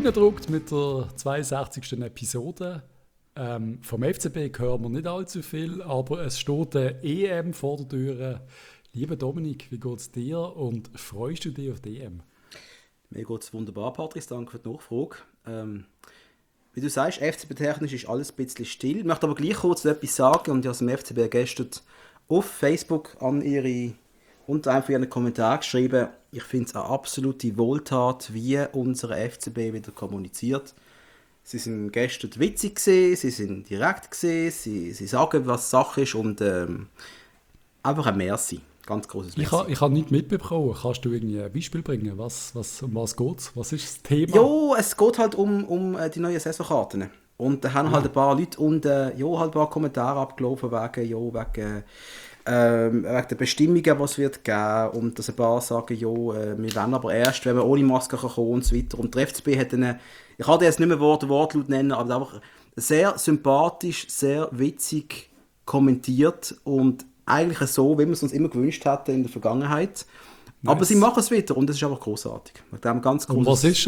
Kleingedruckt mit der 62. Episode. Vom FCB hören wir nicht allzu viel, aber es steht eine EM vor der Tür. Lieber Dominik, wie geht es dir und freust du dich auf die EM? Mir geht es wunderbar, Patrice, danke für die Nachfrage. Wie du sagst, FCB-technisch ist alles ein bisschen still. Ich möchte aber gleich kurz etwas sagen und ich habe dem FCB gestern auf Facebook unter einem von ihren Kommentaren geschrieben, ich finde es eine absolute Wohltat, wie unser FCB wieder kommuniziert. Sie sind gestern witzig gewesen, sie sind direkt gewesen, sie sagen, was Sache ist und einfach ein Merci. Ganz großes Merci. Ich habe nichts mitbekommen. Kannst du irgendwie ein Beispiel bringen? Um was geht es? Was ist das Thema? Ja, es geht halt um die neuen Saisonkarten. Und da haben halt ein paar Leute und halt ein paar Kommentare abgelaufen wegen der Bestimmungen, die es wird geben. Und dass ein paar sagen, wir wollen aber erst, wenn wir ohne Maske kommen und so weiter. Und der FCB hat ich kann jetzt nicht mehr Wortlaut nennen, aber einfach sehr sympathisch, sehr witzig kommentiert und eigentlich so, wie wir es uns immer gewünscht hatten in der Vergangenheit. Nice. Aber sie machen es wieder und es ist einfach großartig. Ganz und was ist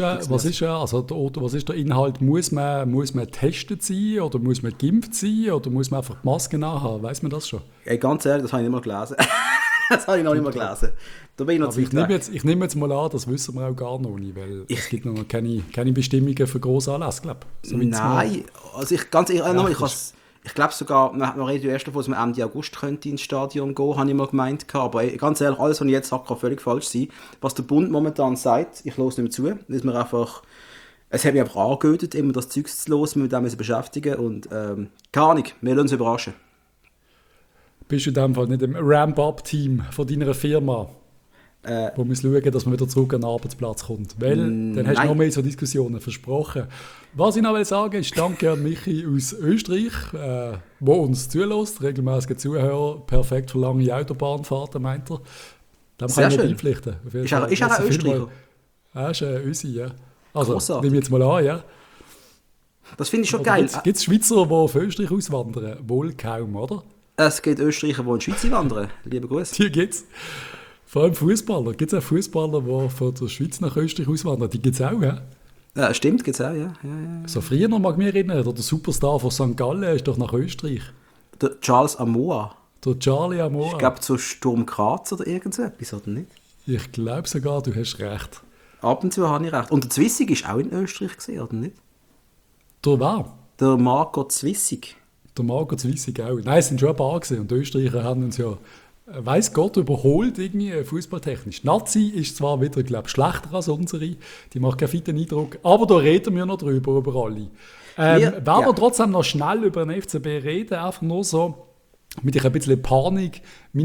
der Inhalt? Muss man getestet sein oder muss man geimpft sein oder muss man einfach die Maske nachhaben? Weiss man das schon? Ey, ganz ehrlich, das habe ich nicht mehr gelesen. Das habe ich noch nicht mehr gelesen. Da bin ich noch ich nehme jetzt mal an, das wissen wir auch gar noch nicht, weil es gibt noch keine Bestimmungen für Grossanlässe, glaube ich. So nein, also ich glaube sogar, man redet ja erst davon, dass man Ende August könnte ins Stadion gehen, habe ich mal gemeint. Aber ganz ehrlich, alles, was ich jetzt sage, kann völlig falsch sein. Was der Bund momentan sagt, ich höre es nicht mehr zu, es hat mich einfach angehört, immer das Zeug zu hören, mit dem wir uns beschäftigen und keine Ahnung, wir lassen uns überraschen. Bist du in dem Fall nicht im Ramp-Up-Team von deiner Firma, wo muss schauen, dass man wieder zurück an den Arbeitsplatz kommt? Weil dann hast du noch mehr so Diskussionen versprochen. Was ich noch sagen will, ist danke an Michi aus Österreich, der uns zulässt, regelmäßige Zuhörer, perfekt für lange Autobahnfahrten, meint er. Dem kann ich beipflichten. Ist er ein Österreicher? Er ist ein Ösi, ja. Also, nehme ich jetzt mal an, ja. Das finde ich schon geil. Gibt es Schweizer, die auf Österreich auswandern? Wohl kaum, oder? Es gibt Österreicher, die in die Schweiz wandern. Liebe Grüße. Die gibt es. Vor allem Fußballer. Gibt es auch Fußballer, die von der Schweiz nach Österreich auswandern? Die gibt es auch, ja? Ja, stimmt, gibt es auch, ja. So früher noch mag ich mich erinnern, der Superstar von St. Gallen ist doch nach Österreich. Der Charles Amoa. Der Charlie Amoa. Ich glaube, zu Sturm Graz oder irgend so etwas, oder nicht? Ich glaube sogar, du hast recht. Ab und zu habe ich recht. Und der Zwissig war auch in Österreich gewesen, oder nicht? Der wer? Der Marco Zwissig. Der Marco Zwissig auch. Nein, es sind schon ein paar gewesen. Und die Österreicher haben uns ja, weiss Gott, überholt irgendwie fußballtechnisch. Nazi ist zwar wieder, glaube ich, schlechter als unsere. Die macht keinen fitten Eindruck. Aber da reden wir noch drüber, über alle. Werden wir trotzdem noch schnell über den FCB reden? Einfach nur so mit ein bisschen Panik,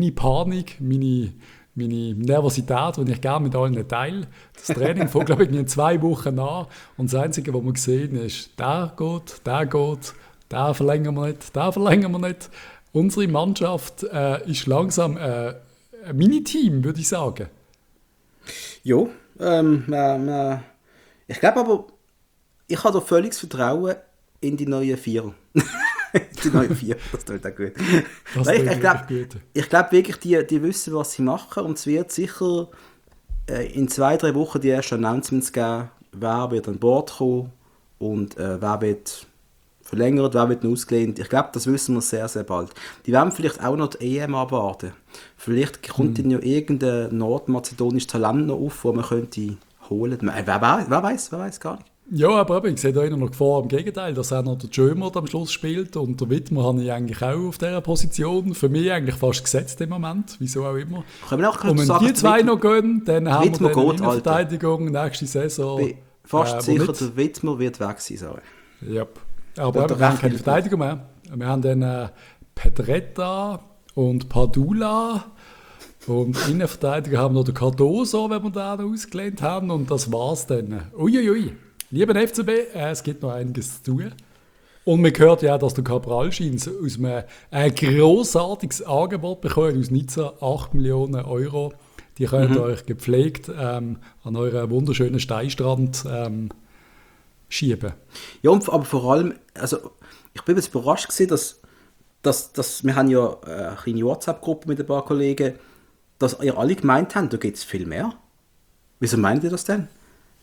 meine Nervosität, die ich gerne mit allen teile. Das Training fängt, glaube ich, in 2 Wochen an. Und das Einzige, was wir sehen, ist, der geht, den verlängern wir nicht. Unsere Mannschaft ist langsam ein Mini-Team, würde ich sagen. Ja, ich glaube aber, ich habe da völliges Vertrauen in die neuen Vier. Die neuen Vier, das tut auch gut. Ich glaube wirklich, die wissen, was sie machen und es wird sicher in 2-3 Wochen die ersten Announcements geben, wer wird an Bord kommen und wer wird verlängert, wer wird ausgelehnt. Ich glaube, das wissen wir sehr, sehr bald. Die werden vielleicht auch noch die EM abwarten. Vielleicht kommt dann ja irgendein nordmazedonisches Talent noch auf, das man könnte holen. Wer weiß gar nicht. Ja, aber ich sehe da noch Gefahr. Im Gegenteil, dass auch noch der Jömer am Schluss spielt und der Wittmer habe ich eigentlich auch auf dieser Position. Für mich eigentlich fast gesetzt im Moment, wieso auch immer. Und wenn die zwei noch gehen, dann haben wir eine Innenverteidigung nächste Saison. Fast sicher, der Wittmer wird weg sein. Sorry. Ja, aber wir haben keine Verteidigung mehr. Wir haben dann Pedretta und Padula. Und Innenverteidiger haben wir noch den Cardoso, wenn wir den ausgelehnt haben. Und das war's dann. Uiuiui. Lieber FCB, es gibt noch einiges zu tun. Und man hört ja, dass der Cabral Scheins aus einem grossartiges Angebot bekommen aus Nizza, 8 Millionen Euro. Die könnt ihr euch gepflegt an euren wunderschönen Steinstrand schieben. Ja, aber vor allem, also ich bin jetzt überrascht gewesen, dass wir haben ja eine kleine WhatsApp-Gruppe mit ein paar Kollegen, dass ihr alle gemeint habt, da gibt es viel mehr. Wieso meint ihr das denn?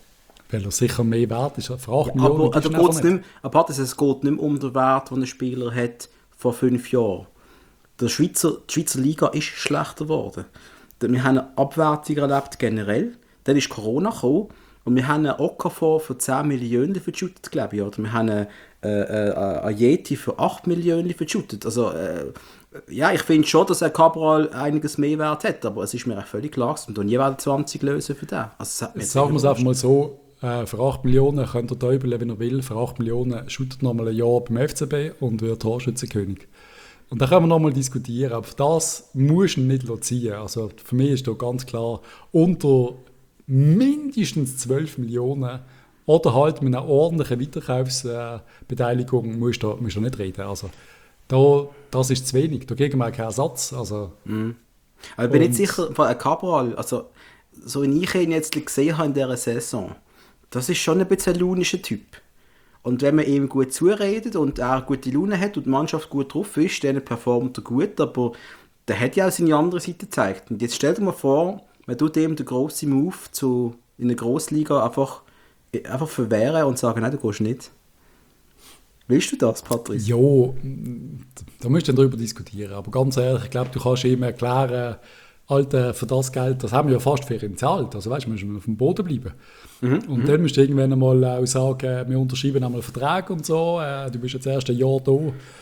Weil er sicher mehr wert ist. Für 8 Millionen aber es geht nicht mehr um den Wert, den ein Spieler hat vor 5 Jahren. Die Schweizer Liga ist schlechter geworden. Wir haben eine Abwertung erlebt generell. Dann ist Corona gekommen und wir haben einen Okafor für 10 Millionen verschüttet, glaube ich. Oder wir haben einen Yeti für 8 Millionen verschüttet. Also, ja, ich finde schon, dass ein Cabral einiges mehr Wert hat, aber es ist mir auch völlig klar, dass wir nie 20 lösen für den. Also, sagen wir es einfach mal so, für 8 Millionen könnt ihr täubeln, wenn ihr will. Für 8 Millionen shootet noch mal ein Jahr beim FCB und wird Torschützenkönig. Und da können wir noch mal diskutieren, aber das musst du nicht ziehen. Also für mich ist da ganz klar, unter mindestens 12 Millionen oder halt mit einer ordentlichen Weiterkaufsbeteiligung musst du nicht reden. Also das ist zu wenig. Dagegen mal kein Ersatz. Also, aber ich bin nicht sicher, von einem Cabral, also so wie ich ihn jetzt gesehen habe in dieser Saison, das ist schon ein bisschen ein launischer Typ. Und wenn man ihm gut zuredet und er gute Laune hat und die Mannschaft gut drauf ist, dann performt er gut, aber der hat ja auch seine andere Seite gezeigt. Und jetzt stell dir mal vor, man tut ihm den grossen Move in der Grossliga einfach verwehren und sagen, nein, du gehst nicht. Willst du das, Patrice? Ja, da müsst ihr darüber diskutieren. Aber ganz ehrlich, ich glaube, du kannst ihm erklären, Alter, für das Geld, das haben wir ja fast für ihn gezahlt. Also weißt du, wir müssen auf dem Boden bleiben. Und dann musst du irgendwann einmal auch sagen, wir unterschreiben einmal einen Vertrag und so, du bist jetzt das erste Jahr da.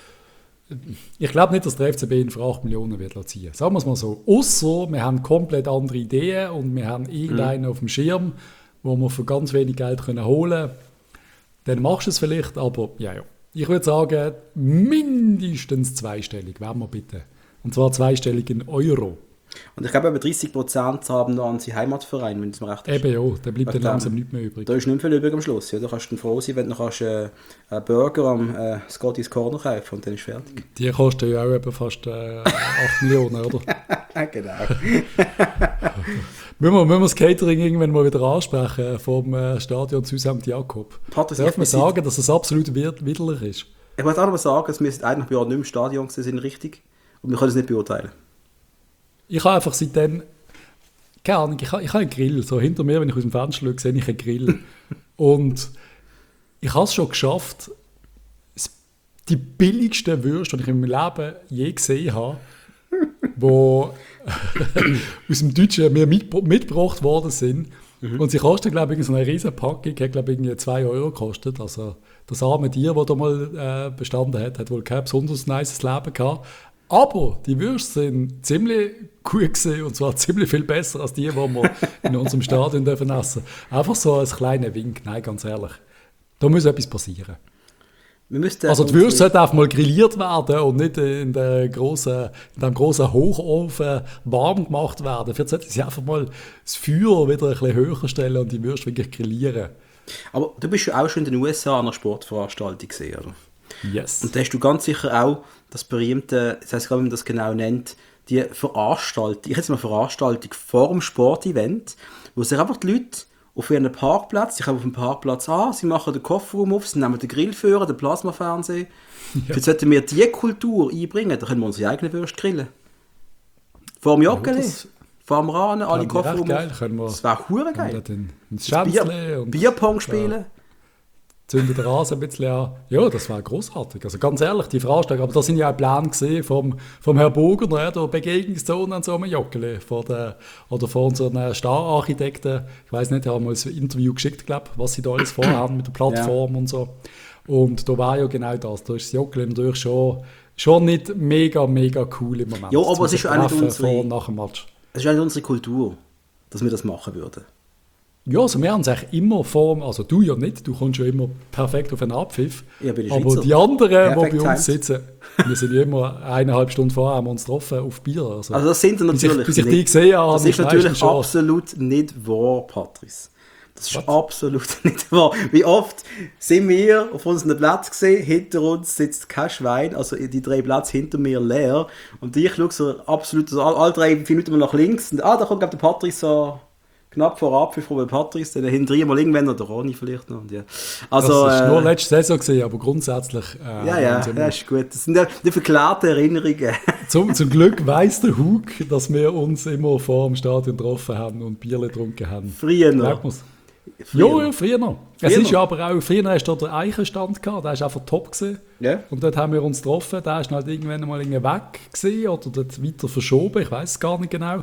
Ich glaube nicht, dass der FCB ihn für 8 Millionen wird ziehen. Sagen wir es mal so. Ausser wir haben komplett andere Ideen und wir haben irgendeinen auf dem Schirm, wo wir für ganz wenig Geld holen können. Dann machst du es vielleicht, aber ja. Ich würde sagen, mindestens zweistellig, wenn wir bitte. Und zwar zweistellig in Euro. Und ich glaube, über 30% haben noch an seinen Heimatverein, wenn es mir recht ist. Eben ja, da bleibt dann langsam nichts mehr übrig. Da ist nicht viel übrig am Schluss. Ja. Da kannst du dann froh sein, wenn du einen Burger am Scotty's Corner kaufen und dann ist fertig. Die kosten ja auch eben fast 8 Millionen, oder? Genau. Müssen wir das Catering irgendwann mal wieder ansprechen vom Stadion zu St. Jakob? Darf man sagen, dass es absolut widerlich ist? Ich wollte auch noch mal sagen, dass wir seit eineinhalb Jahren nicht im Stadion sind, richtig. Und wir können es nicht beurteilen. Ich habe einfach seitdem, keine Ahnung, ich habe einen Grill. So hinter mir, wenn ich aus dem Fenster schaue, sehe ich einen Grill. Und ich habe es schon geschafft, die billigsten Würste, die ich in meinem Leben je gesehen habe, die aus dem Deutschen mir mitgebracht worden sind. Und sie kosten, glaube ich, so eine riesen Packung, hat, glaube ich, 2 Euro gekostet. Also das arme Tier, das da mal bestanden hat wohl kein besonders nices Leben gehabt. Aber die Würste sind ziemlich gut gewesen, und zwar ziemlich viel besser als die wir in unserem Stadion essen dürfen. Einfach so als kleiner Wink, nein, ganz ehrlich. Da muss etwas passieren. Also die Würste sollten einfach mal grilliert werden und nicht in dem grossen Hochofen warm gemacht werden. Vielleicht sollten sie einfach mal das Feuer wieder ein bisschen höher stellen und die Würste wirklich grillieren. Aber du bist ja auch schon in den USA an einer Sportveranstaltung gesehen, oder? Yes. Und da hast du ganz sicher auch das berühmte, ich weiß gar nicht, wie man das genau nennt, die Veranstaltung vor dem Sportevent, wo sich einfach die Leute auf ihren Parkplatz, sie kommen auf dem Parkplatz an, sie machen den Kofferraum auf, sie nehmen den Grillführer, den Plasmafernseher. Ja. Jetzt sollten wir diese Kultur einbringen, dann können wir unsere eigenen Würste grillen. Vor dem Joggeli, vor dem Rahnen, alle Kofferraum auf. Das wäre verdammt geil. Bierpong spielen. Zündet den Rasen ein bisschen an. Ja, das war großartig. Also ganz ehrlich, die Veranstaltung, aber da sind ja auch Pläne gesehen vom Herrn Burger, der Begegnungszone an so einem Joggeli oder von unseren Stararchitekten. Ich weiss nicht, die haben mal ein Interview geschickt, glaube ich, was sie da alles vorhaben mit der Plattform und so. Und da war ja genau das. Da ist das Joggeli natürlich schon nicht mega, mega cool im Moment. Ja, aber es ist auch nicht nach dem Match. Es ist auch nicht unsere Kultur, dass wir das machen würden. Ja, also wir haben es eigentlich immer also du ja nicht, du kommst ja immer perfekt auf einen Abpfiff. Ja, bin ich aber Schweizer. Die anderen, die bei uns sitzen, wir sind ja immer 1,5 Stunden vorher, haben wir uns getroffen auf Bier. Also das sind natürlich bis ich die gesehen habe. Das ist natürlich absolut nicht wahr, Patrice. Das ist absolut nicht wahr. Wie oft sind wir auf unseren Platz gesehen, hinter uns sitzt kein Schwein, also die 3 Plätze hinter mir leer. Und ich schaue so absolut, alle 3 Minuten mal nach links und da kommt der Patrice so knapp vor Abpfiff von Patrice, dann hinterher mal irgendwann noch der Ronny vielleicht noch. Ja. Also, das war nur letzte Saison gewesen, aber grundsätzlich... ja, ist gut. Das sind die verklärten Erinnerungen. Zum Glück weiss der Hug, dass wir uns immer vor dem Stadion getroffen haben und Bierle getrunken haben. Früher noch. Ja, früher noch. Es ist ja aber auch, früher hast du den Eichenstand gehabt, der war einfach top gewesen. Ja. Und dort haben wir uns getroffen, der ist halt irgendwann mal weg gewesen, oder dort weiter verschoben, ich weiß es gar nicht genau.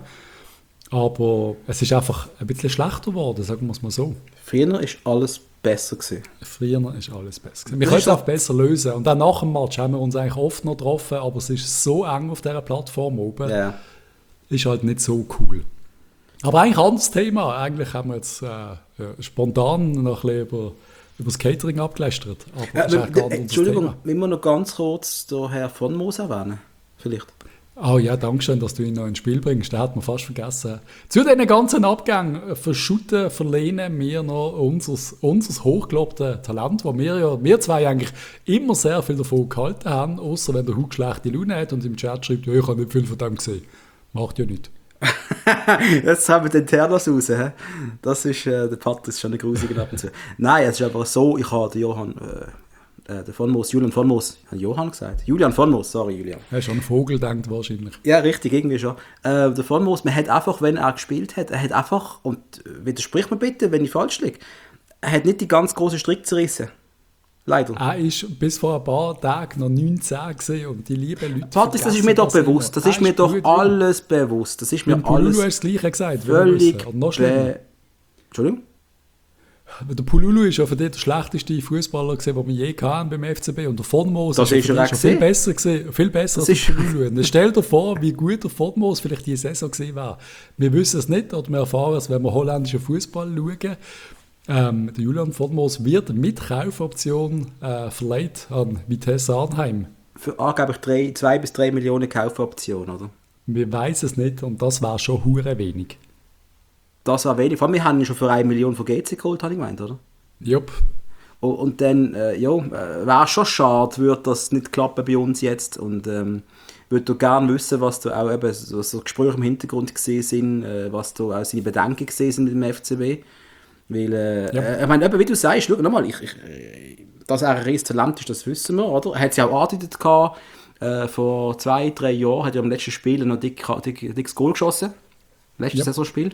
Aber es ist einfach ein bisschen schlechter geworden, sagen wir es mal so. Früher ist alles besser gewesen. Früher ist alles besser gewesen. Wir können es auch besser lösen. Und dann nach dem Match haben wir uns eigentlich oft noch getroffen, aber es ist so eng auf dieser Plattform oben. Ja. Ist halt nicht so cool. Aber eigentlich ein anderes Thema. Eigentlich haben wir jetzt spontan noch ein bisschen über das Catering abgelästert. Entschuldigung, müssen wir noch ganz kurz den Herrn von Moos erwähnen? Vielleicht. Oh ja, danke schön, dass du ihn noch ins Spiel bringst. Den hat man fast vergessen. Zu diesen ganzen Abgängen verlehnen wir noch unser hochgelobtes Talent, wo wir zwei eigentlich immer sehr viel davon gehalten haben, außer wenn der Hug schlechte Laune hat und im Chat schreibt, ja, ich habe nicht viel von dem gesehen. Macht ja nichts. Jetzt haben wir den Ternos raus. He? Das ist, der Patrick ist schon eine grusige ab und zu. Nein, es ist aber so, ich habe den Johann, der von Moos, Julian von Moos, ich habe Johann gesagt. Julian von Moos, sorry Julian. Er ist schon ein Vogel, denkt wahrscheinlich. Ja, richtig, irgendwie schon. Der von Moos, man hat einfach, wenn er gespielt hat, er hat einfach, und widersprich mir bitte, wenn ich falsch liege, er hat nicht die ganz großen Strick zerrissen. Leider. Er ist bis vor ein paar Tagen noch 19 gesehen und die lieben Leute. Patrick, das ist mir doch bewusst. Das ist mir doch alles bewusst. Das ist mir alles. Du hast das Gleiche gesagt. Völlig. Und noch schlimmer. Entschuldigung? Der Pululu ist ja für dich der schlechteste Fußballer, den wir je hatten beim FCB. Und der Von Moos ist ja schon viel besser gewesen, viel besser als der Pululu. Und stell dir vor, wie gut der Von Moos vielleicht diese Saison gewesen wäre. Wir wissen es nicht, oder wir erfahren es, wenn wir holländischen Fußball schauen. Der Julian von Moos wird mit Kaufoption verleiht an Vitesse Arnheim. Für angeblich 2 bis 3 Millionen Kaufoption, oder? Wir wissen es nicht und das wäre schon hure wenig. Das war wenig. Vor allem, wir haben ihn schon für 1 Million von GC geholt, habe ich gemeint, oder? Jupp. Und dann, wäre schon schade, würde das nicht klappen bei uns jetzt. Und würde gerne wissen, was da auch eben so Gespräche im Hintergrund gesehen sind, was da auch seine Bedenken gesehen sind mit dem FCB. Weil, ich meine, wie du sagst, schau nochmal, dass er ein riesiges Talent ist, das wissen wir, oder? Er hat es ja auch angedeutet gehabt, vor 2-3 Jahren hat er im letzten Spiel noch dickes Goal geschossen. Letztes Saisonspiel.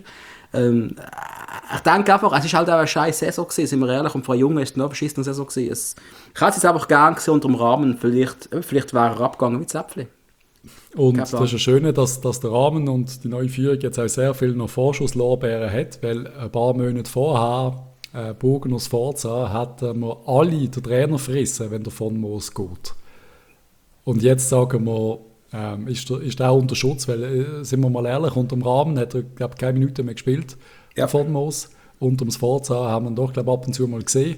Ich denke einfach, es war halt auch eine scheiß Saison gewesen, sind wir ehrlich, und vor Jungen ist es noch eine beschissene Saison gewesen. Ich hätte es einfach gerne gesehen unter dem Rahmen, vielleicht wäre er abgegangen mit Zäpfli. Und das ist ja schön, dass der Rahmen und die neue Führung jetzt auch sehr viel noch Vorschusslorbeeren hat, weil ein paar Monate vorher, Bogen aus Forza, hatten wir alle den Trainer frissen, wenn der von Moos geht. Und jetzt sagen wir, ist er unter Schutz, weil, sind wir mal ehrlich, unter dem Rahmen hat er, glaube ich, keine Minute mehr gespielt, von Moos. Unter dem Forza haben wir ihn doch, glaube ich, ab und zu mal gesehen.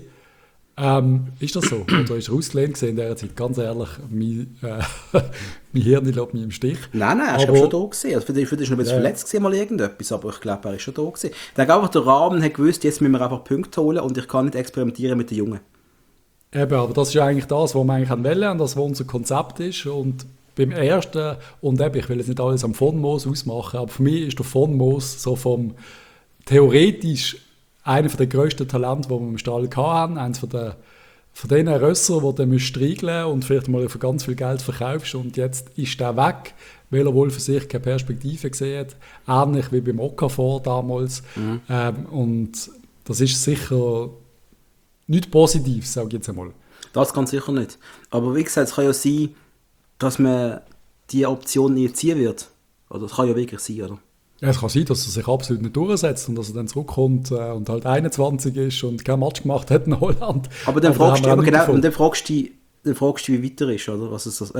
Ist das so? Oder ist er ausgelehnt in dieser Zeit? Ganz ehrlich, mein Hirn lässt mich im Stich. Nein, er ist schon da gewesen. Also für dich ist noch ein bisschen verletzt gewesen, mal irgendetwas, aber ich glaube, er ist schon da gewesen. Ich denke einfach, der Rahmen hat gewusst, jetzt müssen wir einfach Punkte holen und ich kann nicht experimentieren mit den Jungen. Eben, aber das ist ja eigentlich das, was wir eigentlich wollen und das, was unser Konzept ist. Und beim ersten, und eben, ich will jetzt nicht alles am Von Moos ausmachen, aber für mich ist der Von Moos so vom theoretisch einer der grössten Talente, die wir im Stall hatten, eines von den Rösser, die du striegeln und vielleicht mal für ganz viel Geld verkaufst und jetzt ist der weg, weil er wohl für sich keine Perspektive gesehen hat, ähnlich wie beim Okafor damals. Und das ist sicher nichts Positives, sage ich jetzt einmal. Das kann sicher nicht. Aber wie gesagt, es kann ja sein, dass man diese Option nie ziehen wird. Oder das kann ja wirklich sein, oder? Ja, es kann sein, dass er sich absolut nicht durchsetzt und dass er dann zurückkommt und halt 21 ist und kein Match gemacht hat in Holland. Aber dann fragst du, dann fragst du, wie weit er ist, oder? Was ist das?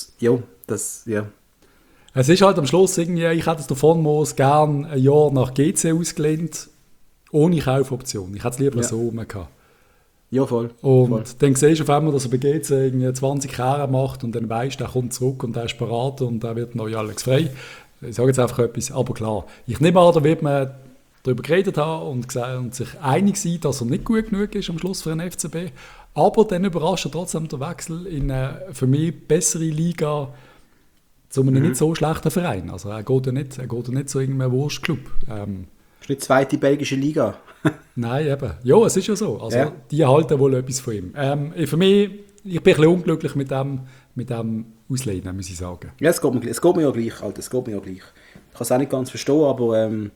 Es ist halt am Schluss irgendwie, ich hätte es davon Moos gerne ein Jahr nach GC ausgelehnt, ohne Kaufoption. Ich hätte es lieber so gehabt. Ja, voll. Und voll. Dann siehst du auf einmal, dass er bei GC irgendwie 20 Kehren macht und dann weisst du, er kommt zurück und er ist parat und er wird neu alles frei. Ich sage jetzt einfach etwas, aber klar. Ich nehme an, da wird man darüber geredet haben und sich einig sein, dass er nicht gut genug ist am Schluss für den FCB. Aber dann überrascht er trotzdem der Wechsel in eine für mich bessere Liga zu einem nicht so schlechten Verein. Also er geht ja nicht zu irgendeinem Wurstclub. Das ist nicht die zweite belgische Liga. Nein, eben. Ja, es ist ja so. Also die halten wohl etwas von ihm. Für mich, ich bin ein bisschen unglücklich mit dem Auslehnen, muss ich sagen. Ja, es geht mir ja gleich, Alter, es geht mir ja gleich. Ich kann es auch nicht ganz verstehen, aber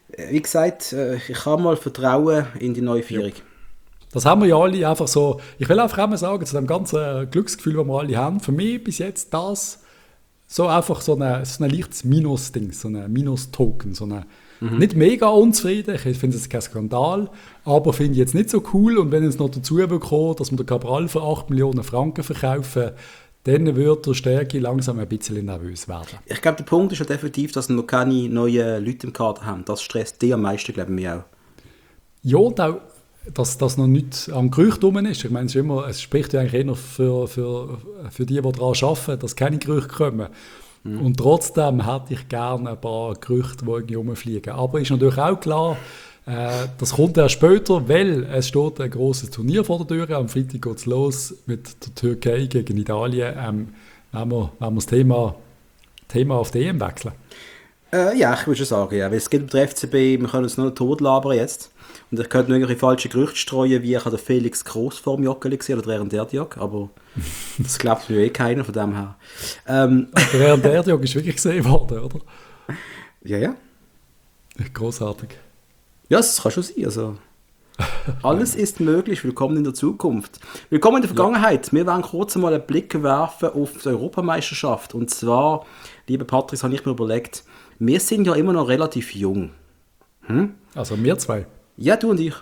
Wie gesagt, ich kann mal vertrauen in die neue Vierung. Ja. Das haben wir ja alle einfach so. Ich will einfach einmal sagen, zu dem ganzen Glücksgefühl, das wir alle haben, für mich bis jetzt das so einfach so ein leichtes Minus-Ding, so ein Minus-Token, so eine nicht mega unzufrieden, ich finde es kein Skandal, aber finde ich jetzt nicht so cool, und wenn es noch dazu bekommt, dass wir den Cabral für 8 Millionen Franken verkaufen, dann wird der Stärke langsam ein bisschen nervös werden. Ich glaube, der Punkt ist ja definitiv, dass wir noch keine neuen Leute im Kader haben. Das stresst die am meisten, glaube ich, auch. Ja, und auch, dass das noch nicht am Gerücht rum ist. Ich meine, es spricht ja eigentlich eher für die daran arbeiten, dass keine Gerüchte kommen. Und trotzdem hätte ich gerne ein paar Gerüchte, die irgendwie rumfliegen. Aber ist natürlich auch klar, das kommt erst später, weil es steht ein grosses Turnier vor der Tür. Am Freitag geht es los mit der Türkei gegen Italien. Wenn wir das Thema auf die EM wechseln. Ja, ich würde schon sagen, ja. Weil es geht um den FCB, wir können uns nur tot labern jetzt. Und ich könnte nur irgendwelche falsche Gerüchte streuen, wie ich habe den Felix Gross vor dem Joggeli gesehen oder der Erdjog, aber das glaubt mir keiner von dem her. Der Erdjog ist wirklich gesehen worden, oder? Ja. Großartig. Ja, das kann schon sein. Also, alles ist möglich. Willkommen in der Zukunft. Willkommen in der Vergangenheit. Wir werden kurz mal einen Blick werfen auf die Europameisterschaft. Und zwar, lieber Patrick, habe ich mir überlegt, wir sind ja immer noch relativ jung. Also wir zwei? Ja, du und ich.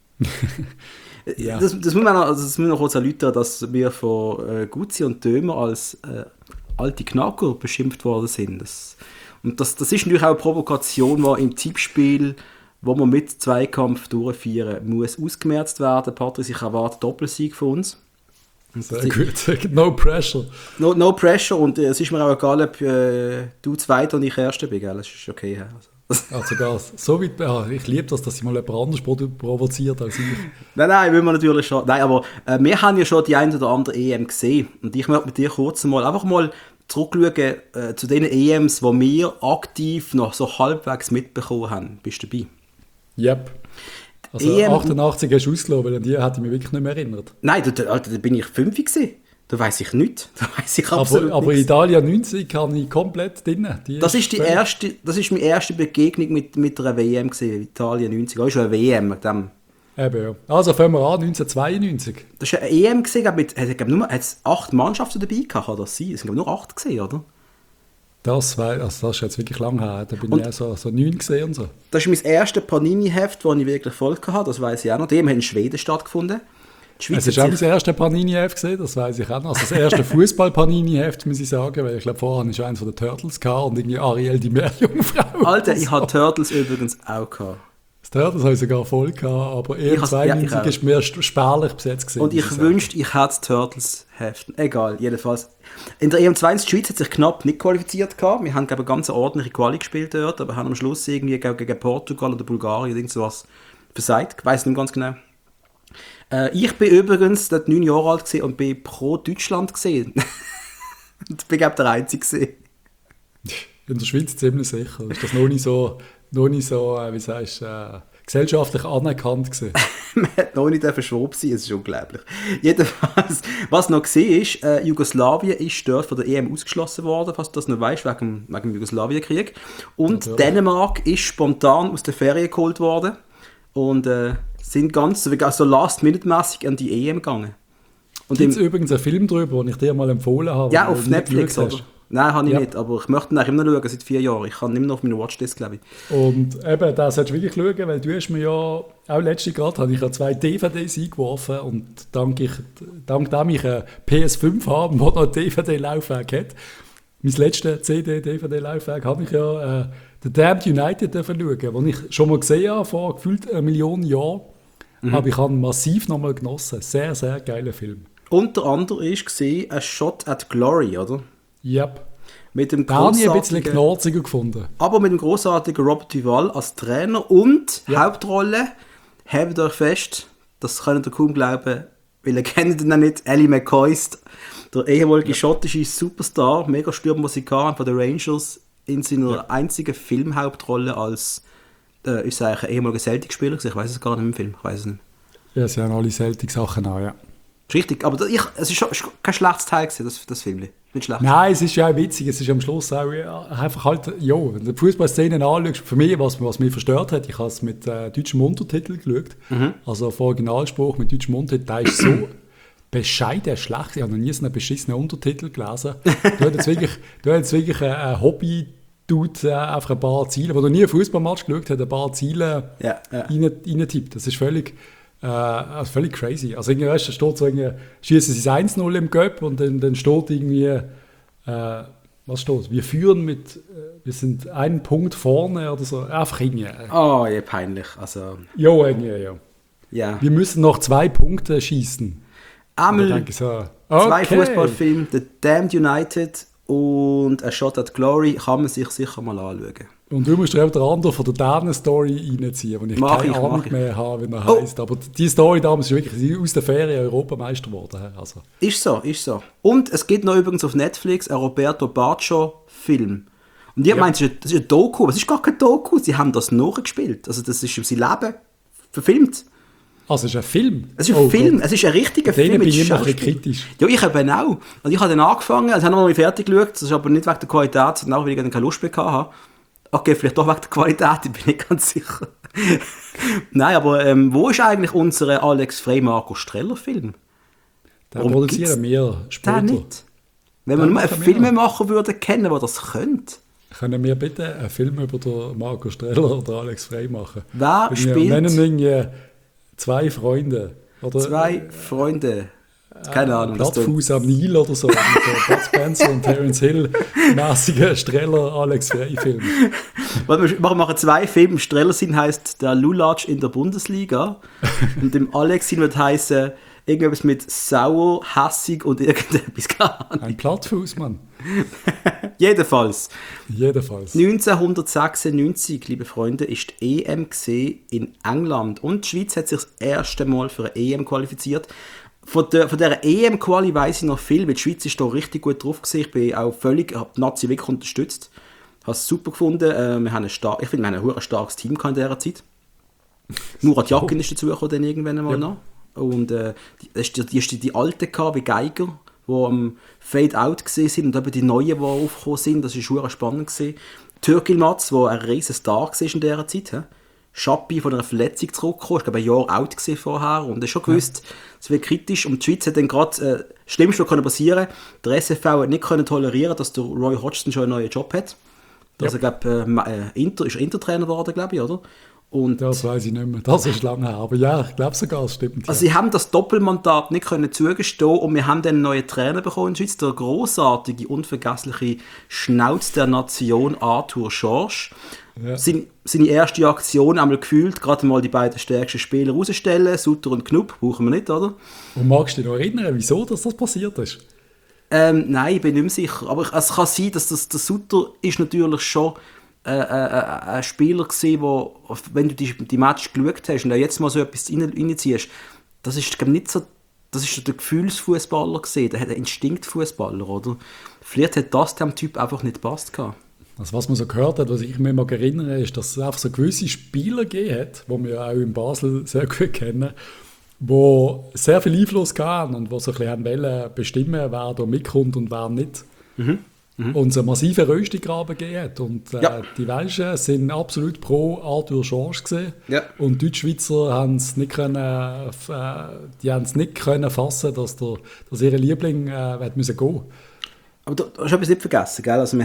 Ja. Das muss man noch kurz erläutern, dass wir von Guzzi und Dömer als alte Knacker beschimpft worden sind. Das ist natürlich auch eine Provokation, die im Tippspiel, wo man mit Zweikampf durchführen muss, ausgemerzt werden. Patrick, ich erwarte Doppelsieg von uns. Sehr gut, no pressure. No pressure, und es ist mir auch egal, ob du Zweiter und ich Erster bin, gell? Das ist okay. Sogar so weit, ich liebe das, dass ich mal jemand anders provoziert als ich. Nein, will man natürlich schon. Nein, aber wir haben ja schon die ein oder andere EM gesehen, und ich möchte mit dir kurz einfach mal zurückschauen zu den EMs, die wir aktiv noch so halbwegs mitbekommen haben. Bist du dabei? Yep. Also EM 88 hast du ausgelassen, weil an die hätte ich mich wirklich nicht mehr erinnert. Nein, da bin ich 5 gewesen. Da weiss ich nichts. Da weiss ich absolut aber nichts. Italien 90 kann ich komplett drin. Das ist meine erste Begegnung mit einer WM gewesen, Italien 90. Das ist schon eine WM mit dem. Eben, ja. Also fangen wir an, 1992. Das war eine EM gewesen, hat es 8 Mannschaften dabei gehabt, kann das sein? Es sind nur 8 gewesen, oder? Das ist jetzt wirklich lang her. Da bin ich so 9 gesehen und so. Das ist mein erstes Panini-Heft, das ich wirklich voll hatte, das weiss ich auch noch. Dem hat in Schweden stattgefunden. Es ist auch mein erstes Panini-Heft gesehen, das weiss ich auch noch. Also das erste Fußball-Panini-Heft, muss ich sagen, weil ich glaube, vorher hatte ich eins von den Turtles gehabt und irgendwie Ariel die Meerjungfrau. Alter, ich hatte Turtles übrigens auch gehabt. Das Turtles habe ich sogar voll gehabt, aber eher 92 ist mir spärlich besetzt gewesen. Und ich wünschte, ich hätte das Turtles-Heft. Egal, jedenfalls. In der EM2 die Schweiz hat sich knapp nicht qualifiziert gehabt. Wir haben, glaube ich, eine ganz ordentliche Quali gespielt dort, aber haben am Schluss irgendwie gegen Portugal oder Bulgarien irgend sowas versagt. Ich weiss nicht ganz genau. Ich bin übrigens dort 9 Jahre alt gewesen und bin pro Deutschland gesehen. Und bin, glaube ich, der Einzige. In der Schweiz ziemlich sicher. Ist das noch nicht so wie sagst gesellschaftlich anerkannt gewesen? Man hat noch nicht verschoben sein, es ist unglaublich. Jedenfalls, was noch gesehen ist, Jugoslawien ist dort von der EM ausgeschlossen worden, falls du das noch weißt, wegen dem Jugoslawienkrieg. Und natürlich. Dänemark ist spontan aus der Ferien geholt worden und sind ganz so last-minute-mässig an die EM gegangen. Gibt es übrigens einen Film darüber, den ich dir mal empfohlen habe? Ja, auf Netflix, oder? Nein, habe ich nicht, aber ich möchte ihn immer noch schauen, seit 4 Jahren. Ich kann nicht mehr auf meine Watchlist, glaube ich. Und eben, das solltest du wirklich schauen, weil du hast mir ja, auch letzte gerade, habe ich ja 2 DVDs eingeworfen und dank dem ich eine PS5 habe, die noch ein DVD-Laufwerk hat, mein letztes CD-DVD-Laufwerk, habe ich ja The Damned United schauen, den ich schon mal gesehen habe, vor gefühlt 1 Million Jahren. Aber ich habe ihn massiv nochmal genossen. Sehr, sehr geiler Film. Unter anderem ist «A Shot at Glory», oder? Yep. Mit dem da habe ich ein bisschen knorziger gefunden. Aber mit dem grossartigen Robert Duvall als Trainer und Hauptrolle, habt euch fest, das könnt ihr kaum glauben, weil ihr kennt ihn noch nicht, Ellie McCoist, der ehemalige schottische Superstar, mega Stürmermusikant von den Rangers, in seiner einzigen Filmhauptrolle als ist eigentlich ein ehemaliger Celtic-Spieler, ich weiß es gar nicht im Film, ich weiß es nicht. Ja, sie haben alle Celtic-Sachen auch, ja. Richtig, aber es ist schon kein schlechtes Teil gewesen, das Film. Nicht schlecht. Nein, es ist ja auch witzig. Es ist am Schluss auch einfach halt, ja, wenn du die Fußballszenen anschaust, für mich, was mich verstört hat, ich habe es mit deutschem Untertitel geschaut, also auf Originalspruch mit deutschem Untertitel, der ist so bescheiden schlecht. Ich habe noch nie so einen beschissenen Untertitel gelesen. Du hast jetzt wirklich ein Hobby, einfach ein paar Ziele, der noch nie einen Fußballmatch geschaut hat, ein paar Ziele reintippt. Das ist völlig crazy. Also irgendwie, weißt, da steht so, schießen sie 1-0 im Göpp und dann steht irgendwie, was steht? Wir sind einen Punkt vorne oder so. Einfach irgendwie. Oh, ja, peinlich. Also, ja, irgendwie, ja. Wir müssen noch 2 Punkte schießen. Einmal so, 2 Fußballfilme, The Damned United und A Shot at Glory, kann man sich sicher mal anschauen. Und du musst dir den anderen von der Dänen-Story reinziehen, wo ich keine Ahnung mehr habe, wie er heisst. Aber die Story damals ist wirklich aus der Ferien Europameister geworden. Also. Ist so. Und es gibt noch übrigens auf Netflix einen Roberto Baccio-Film. Und ihr meint, das ist ein Doku, aber es ist gar kein Doku, sie haben das nachgespielt. Also das ist sein Leben verfilmt. Also es ist ein Film? Es ist ein Film, Gott. Es ist ein richtiger Film. Den bin ich immer ein bisschen kritisch. Ja, ich eben auch. Und ich habe dann angefangen, also habe noch nicht fertig geschaut, das ist aber nicht wegen der Qualität, sondern auch, weil ich keine Lust mehr hatte. Okay, vielleicht doch wegen der Qualität, ich bin nicht ganz sicher. Nein, aber wo ist eigentlich unser Alex Frey-Marco-Streller-Film? Den produzieren wir später. Den nicht. Wenn wir nur einen Filmemacher würden kennen, der das könnte. Können wir bitte einen Film über den Marco Streller oder Alex Frey machen? Wer spielt? Wir nennen irgendwie 2 Freunde. Oder, 2 Freunde. Keine Ahnung. Plattfuß am Nil oder so. Mit Bud Spencer und Terence Hill mäßigen Streller Alex Frey-Film. Wir machen 2 Filme. Streller sind heisst der Lulatsch in der Bundesliga. Und dem Alex wird heißen irgendwas mit sauer, hässig und irgendetwas. Ein Plattfuß, Mann. Jedenfalls. 1996, liebe Freunde, ist die EM in England. Und die Schweiz hat sich das erste Mal für eine EM qualifiziert. Von dieser EM-Quali weiss ich noch viel, weil die Schweiz ist da richtig gut drauf gewesen. Ich bin auch völlig, habe die Nazi wirklich unterstützt. Ich habe es super gefunden. Wir haben ich finde, wir haben ein starkes Team in dieser Zeit. Murat Yakin ist dazugekommen dann irgendwann einmal noch. Und die Alten wie Geiger, die am Fade-Out sind und eben die Neuen, die aufgekommen sind. Das war spannend gewesen. Türk Yilmaz, der ein riesen Star war in dieser Zeit. Schappi von einer Verletzung zurückgekommen, ich glaube ein Jahr alt gewesen vorher und er schon gewusst, es wird kritisch und die Schweiz hat dann gerade das Schlimmste, was passieren konnte, der SFV hat nicht tolerieren, dass der Roy Hodgson schon einen neuen Job hat. Also, ich glaube, ist Intertrainer geworden, glaube ich, oder? Und das weiß ich nicht mehr, das ist lange her, aber ja, ich glaube sogar, es stimmt. Also sie haben das Doppelmandat nicht zugestehen und wir haben dann einen neuen Trainer bekommen in der Schweiz, der grossartige, unvergessliche Schnauz der Nation Arthur Schorsch. Ja. Seine erste Aktion einmal gefühlt, gerade mal die beiden stärksten Spieler rausstellen, Sutter und Knupp, brauchen wir nicht, oder? Und magst du dich noch erinnern, wieso das passiert ist? Nein, ich bin nicht mehr sicher, aber es kann sein, dass der Sutter ist natürlich schon ein Spieler gewesen, wo, wenn du die Match geschaut hast und auch jetzt mal so etwas reinziehst, das ist nicht so, das ist der Gefühlsfußballer gesehen, der hat einen Instinktfußballer, oder? Vielleicht hat das dem Typ einfach nicht gepasst gehabt. Also was man so gehört hat, was ich mich mal erinnere, ist, dass es einfach so gewisse Spieler gegeben hat, die wir auch in Basel sehr gut kennen, die sehr viel Einfluss hatten und die so ein bisschen wollen bestimmen, wer da mitkommt und wer nicht. Und es einen massiven Röstigraben gegeben hat. Und die Welschen sind absolut pro Arthur Schorsch gewesen. Ja. Und die Deutschschweizer haben es nicht können, fassen, dass ihre Liebling müssen gehen. Aber du hast etwas nicht vergessen, gell? Also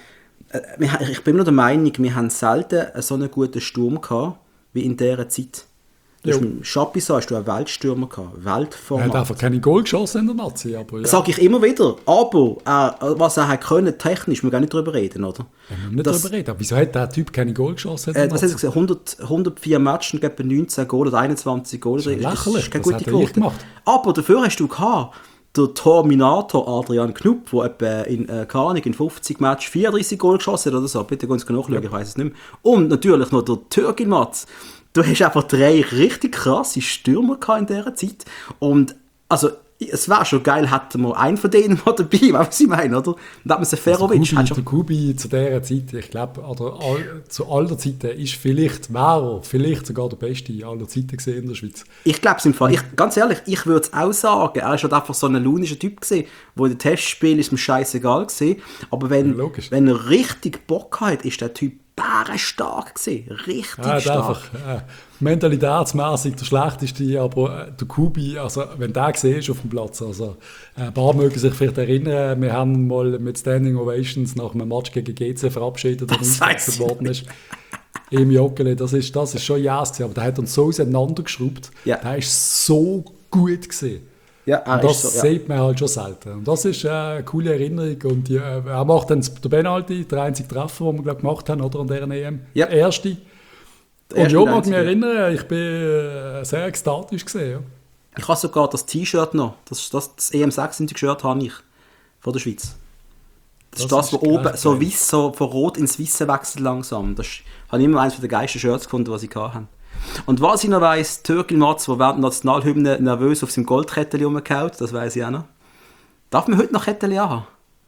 ich bin nur der Meinung, wir haben selten so einen guten Sturm gehabt, wie in dieser Zeit. Mit Schapisa hast du einen Weltstürmer gehabt, Weltformat. Er hat einfach keine Goal geschossen in der Nazi. Aber ja. Sag ich immer wieder. Aber was er können, technisch, wir gehen nicht darüber reden, oder? Wir müssen nicht darüber reden. Aber wieso hat der Typ keine Goal geschossen in der Nazi? Was hast du gesagt? 104 Matches und etwa 19 Goal oder 21 Goal. Das ist lächerlich. Das ist keine gute Quote. Aber dafür hast du gehabt, der Terminator Adrian Knupp, der etwa in 50 Matches 34 Goal geschossen hat oder so. Bitte gehen Sie nachschauen, ich weiß es nicht mehr. Und natürlich noch der Türk Yilmaz. Du hast einfach 3 richtig krasse Stürmer in dieser Zeit. Und also, es wäre schon geil, hätten wir einen von denen mal dabei, was ich meine, oder? Und hat man Seferovic. Also der Kubi zu dieser Zeit, ich glaube, zu aller Zeiten ist vielleicht sogar der Beste aller Zeiten gesehen in der Schweiz. Ich glaube es im Fall. Ganz ehrlich, ich würde es auch sagen. Er ist halt einfach so ein launischer Typ gewesen, wo in den Testspielen ist ihm scheißegal gewesen. Aber wenn er richtig Bock hat, ist der Typ bärenstark gewesen. Richtig stark. Einfach mentalitätsmäßig der Schlechteste, aber der Kubi, also wenn der siehst auf dem Platz, also ein paar mögen sich vielleicht erinnern, wir haben mal mit Standing Ovations nach einem Match gegen GC verabschiedet, der ausgewechselt worden ist. Im Joggeli, das ist schon yes, aber der hat uns so auseinandergeschraubt, der ist so gut gewesen. Ja, und das sieht man halt schon selten. Und das ist eine coole Erinnerung. Und er macht dann der Penalty, der einzige Treffer, den wir gemacht haben, oder, an dieser EM. Ja. Der erste. Und ja, mag mich erinnern, ich bin sehr ekstatisch gesehen. Ja. Ich habe sogar das T-Shirt noch. Das EM96-Shirt habe ich von der Schweiz. Das ist das, was oben so weiß, so von Rot ins Weiße wechselt langsam. Das habe ich immer eines der geilsten Shirts gefunden, was ich hatte. Und was ich noch weiss, Türkil Matz, der während der Nationalhymne nervös auf seinem Goldkettchen rumgehauen, das weiss ich auch noch. Darf man heute noch Kettchen haben?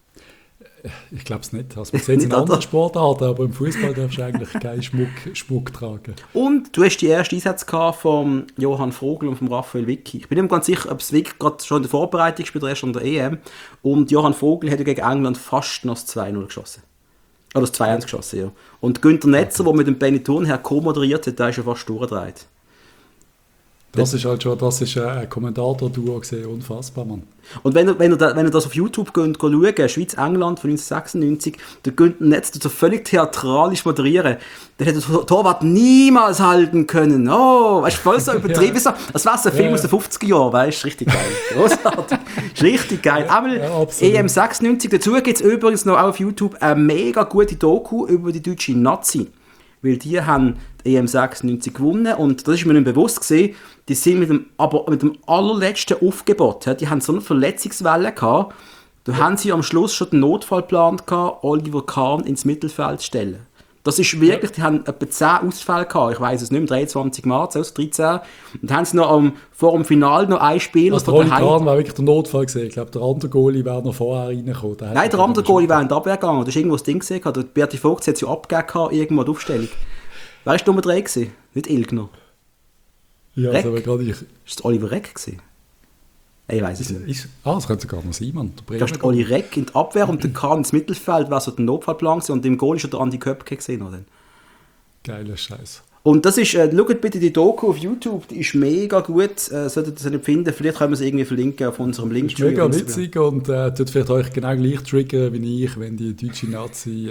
Ich glaube es nicht. Also, man sieht es in anderen Sportarten, aber im Fußball darfst du eigentlich keinen Schmuck tragen. Und du hast die ersten Einsätze von Johann Vogel und von Raphael Vicky. Ich bin nicht ganz sicher, ob es Vicky gerade schon in der Vorbereitung gespielt hat, erst an der EM. Und Johann Vogel hat ja gegen England fast noch das 2-0 geschossen. Oder das 2-1 geschossen, ja. Und Günther Netzer, der mit dem Benny Thurnherr co-moderiert hat, der ist ja fast durchgedreht. Das ist ein Kommentator-Duo gesehen, unfassbar, Mann. Und wenn ihr das auf YouTube schaut, Schweiz-England von 1996, der Günther Netzer so völlig theatralisch moderieren, dann hätte der Torwart niemals halten können. Oh, weißt du, voll so übertrieben. Ja. Das war so ein Film aus den 50er Jahren, weißt du, richtig geil. Großartig. Ist richtig geil. Einmal EM 96, dazu gibt es übrigens noch auf YouTube eine mega gute Doku über die deutsche Nazi. Weil die haben die EM 96 gewonnen und das ist mir nicht bewusst gewesen, die sind mit dem allerletzten Aufgebot, die haben so eine Verletzungswelle gehabt, da haben sie am Schluss schon den Notfallplan gehabt, Oliver Kahn ins Mittelfeld zu stellen. Das ist wirklich, die haben etwa 10 Ausfälle gehabt, ich weiss es nicht, am 23. März, also 13. Und haben sie noch vor dem Finale noch ein Spieler also von der Kahn war wirklich der Notfall gesehen. Ich glaube, der andere Goalie wäre noch vorher reingekommen. Nein, der andere Goalie wäre in die Abwehr gegangen. Da ist irgendwo das Ding gesehen. Der Berti Vogt hat sich abgegeben, irgendwo die Aufstellung. Wer war Nummer 3 gewesen? Nicht Ilgner. Ja, Reck? Also gerade ich. Ist das Oliver Reck gewesen? Ich weiss es nicht. Das könnte sogar noch sein, Mann. Da ist der Oli Reck in die Abwehr und der Kahn ins Mittelfeld, war so der Notfallplan gewesen. Und im Goal ist schon der Andi Köpke gesehen. Oder? Geiler Scheiß. Und das ist, schaut bitte die Doku auf YouTube, die ist mega gut, solltet ihr das nicht finden, vielleicht können wir sie irgendwie verlinken auf unserem Link. Das ist mega witzig und tut vielleicht euch genau gleich triggern wie ich, wenn die deutsche Nazi,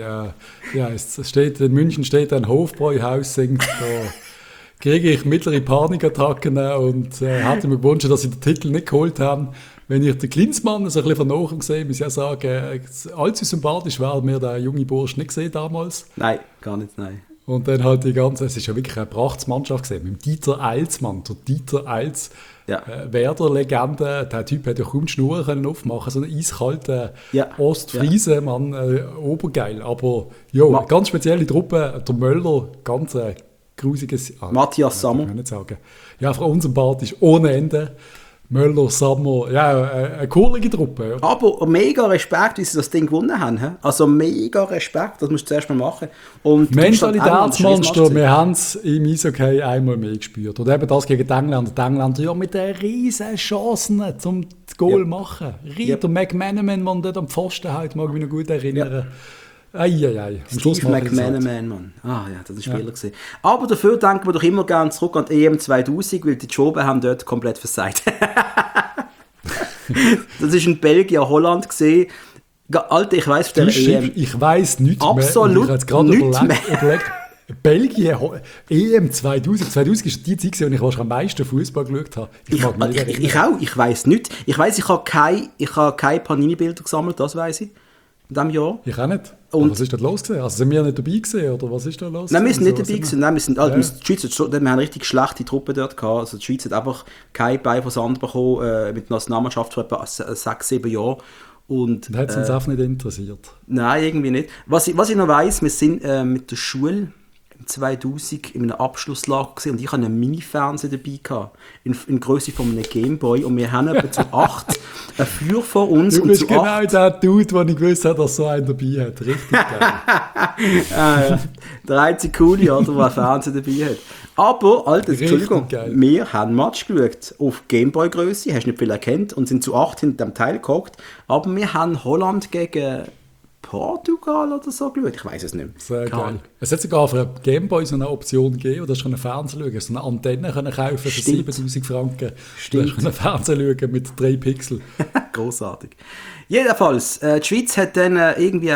in München steht ein Hofbräuhaus, singt, da kriege ich mittlere Panikattacken und hätte mir gewünscht, dass sie den Titel nicht geholt haben. Wenn ich den Klinsmann so ein bisschen von nahem sehe, muss ich ja sagen, allzu sympathisch war mir der junge Bursch nicht gesehen damals. Nein, gar nicht, nein. Und dann halt es ist ja wirklich eine Prachtsmannschaft gesehen, mit dem Dieter Eils, Mann, der Dieter Eils, Werder-Legende, der Typ hätte ja kaum die Schnur können aufmachen, so einen eiskalten Ostfriese, Mann, obergeil, aber ja, ganz spezielle Truppe, der Möller, ganz grusiges... Matthias Sammer. Kann ich nicht sagen. Ja, einfach unsympathisch, ohne Ende. Möller, Sammer, ja, eine coole Truppe. Ja. Aber mega Respekt, wie sie das Ding gewonnen haben. He? Also mega Respekt, das musst du zuerst mal machen. Und Mentalitätsmonster, wir haben es im Eishockey einmal mehr gespürt. Und eben das gegen die Engländer. Die Engländer ja mit den riesen Chancen zum Goal machen. Der McManaman, man dort am Pfosten halt, mag mich noch gut erinnern. Eieiei. Steve McManaman, Mann. Ah ja, das war Spieler gewesen. Aber dafür denken wir doch immer gerne zurück an die EM 2000, weil die Joben haben dort komplett versagt. Das war in Belgien, Holland gesehen. Alter, ich weiss von der EM. Ich weiss nichts mehr. Absolut ich jetzt gerade überlegt. Belgien, EM 2000. 2000 ist die Zeit, in der ich wahrscheinlich am meisten Fußball geschaut habe. Ich auch, ich weiss nichts. Ich weiss, ich habe keine Panini-Bilder gesammelt, das weiss ich. In diesem Jahr. Ich auch nicht. Und was ist da los gewesen? Also sind wir nicht dabei gewesen, oder was ist da los? Nein, wir sind nicht dabei gewesen. Nein, wir haben eine richtig schlechte Truppe dort gehabt. Also die Schweiz hat einfach kein Bein von Sand bekommen mit der Nationalmannschaft vor etwa 6-7 Jahren. Und hat es uns auch nicht interessiert? Nein, irgendwie nicht. Was ich noch weiss, wir sind mit der Schule 2000 in einem Abschlusslager gesehen und ich hatte einen Mini-Fernseher dabei gehabt, in Größe von einem Gameboy und wir haben etwa zu 8 einen Flur vor uns. Du und bist zu genau 8 der Dude, der ich gewusst habe, dass so einen dabei hat. Richtig geil. der einzige Coole, oder, der einen Fernseher dabei hat. Aber, Alter, Entschuldigung, wir haben Match geschaut auf Gameboy-Größe, hast nicht viel erkannt und sind zu 8 hinter dem Teil gehockt, aber wir haben Holland gegen Portugal oder so geschaut, ich weiß es nicht mehr. Sehr geil. Es hat sogar für einen Gameboy so eine Option gegeben, oder hast du einen Fernseher schauen, so eine Antenne können kaufen für 7'000 Franken. Stimmt. Du hast einen Fernseher schauen mit 3 Pixel. Großartig. Jedenfalls, die Schweiz hat dann irgendwie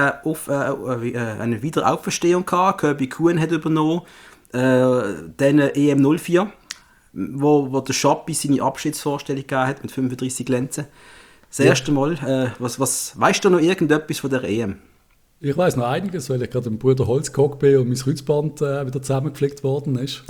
eine Wiederauferstehung gehabt, Kirby Kuhn hat übernommen, dann EM 04, wo der Schappi seine Abschiedsvorstellung gegeben hat mit 35 Lenzen. Das erste Mal. Was weißt du noch irgendetwas von der EM? Ich weiss noch einiges, weil ich gerade im Bruder Holz gehockt bin und mein Kreuzband wieder zusammengepflegt worden ist.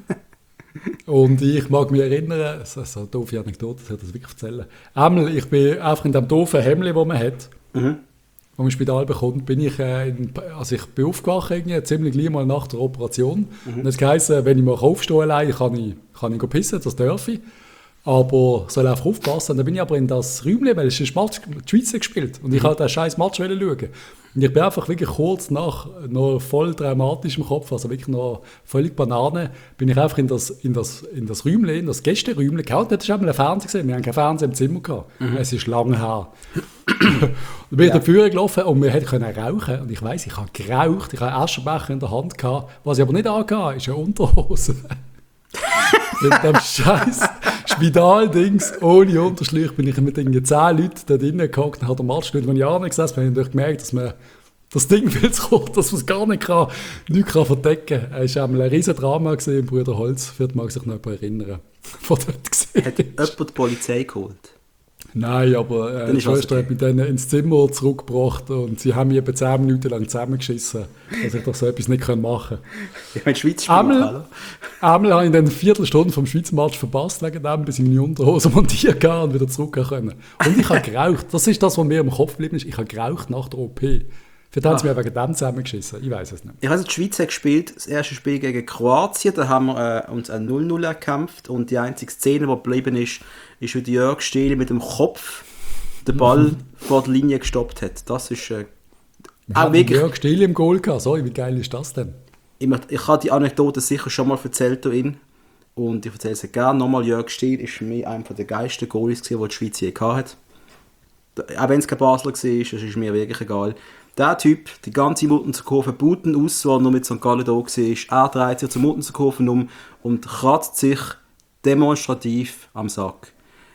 Und ich mag mich erinnern, das ist eine doofe Anekdote, das hätte ich wirklich erzählen. Einmal, ich bin einfach in dem doofen Hemdli, das man hat, wo man im Spital bekommt, bin ich, ich bin aufgewacht, ziemlich gleich mal nach der Operation. Und das heisst, wenn ich mal aufstehe allein, kann ich pissen, das darf ich. Aber soll einfach aufpassen. Und dann bin ich aber in das Räumchen, weil es ist Match, die Schweiz gespielt. Und ich wollte den scheiß Match schauen. Und ich bin einfach wirklich kurz nach, noch voll traumatisch im Kopf, also wirklich noch völlig Banane, bin ich einfach in das Räumchen, in das Gästeräumchen gehauen. Dort hast du einmal einen Fernseher gesehen. Wir haben keinen Fernseher im Zimmer gehabt. Es ist lange her. Und bin ich dafür gelaufen und wir können rauchen. Und ich weiss, ich habe geraucht. Ich habe einen Aschenbecher in der Hand gehabt. Was ich aber nicht angehabt ist eine Unterhose. Mit dem scheiß Spitaldings ohne Unterschlüch bin ich mit irgendwie 10 Leuten da drinnen gehockt und habe den Match nicht, wenn ich angesessen habe, habe ich gemerkt, dass man das Ding viel zu kurz, dass man es gar nicht verdecken kann. Es war ein riesen Drama im Bruder Holz, wird man sich noch erinnern. Von dort gesehen. Hat jemand die Polizei geholt? Nein, aber die Schwester hat mich dann ins Zimmer zurückgebracht und sie haben mich etwa 10 Minuten lang zusammengeschissen, dass ich doch so etwas nicht machen kann. Ich meine, Schweiz spielt, hallo? Einmal habe ich dann eine Viertelstunde vom Schweizer Match verpasst, wegen dem, bis ich meine Unterhose montieren kann und wieder zurück können. Und ich habe geraucht. Das ist das, was mir im Kopf geblieben ist. Ich habe geraucht nach der OP. Vielleicht haben sie mir wegen dem zusammengeschissen. Ich weiß es nicht. Ich weiss, die Schweiz hat gespielt, das erste Spiel gegen Kroatien. Da haben wir uns ein 0-0 erkämpft. Und die einzige Szene, die geblieben ist, ist, wie Jörg Stehli mit dem Kopf den Ball vor der Linie gestoppt hat. Das ist auch wirklich... Jörg Stehli im Goal gehabt. Sorry, wie geil ist das denn? Ich habe die Anekdote sicher schon mal erzählt in. Und ich erzähle sie gerne nochmal. Jörg Stehli ist für mich einer der geilsten Goalies, die die Schweiz je hatte. Auch wenn es kein Basler war, das ist mir wirklich egal. Der Typ, die ganze Muttenzer-Kurve booten aus, weil er noch mit St. Gallen da war. Er dreht sich zur Muttenzer-Kurve um und kratzt sich demonstrativ am Sack.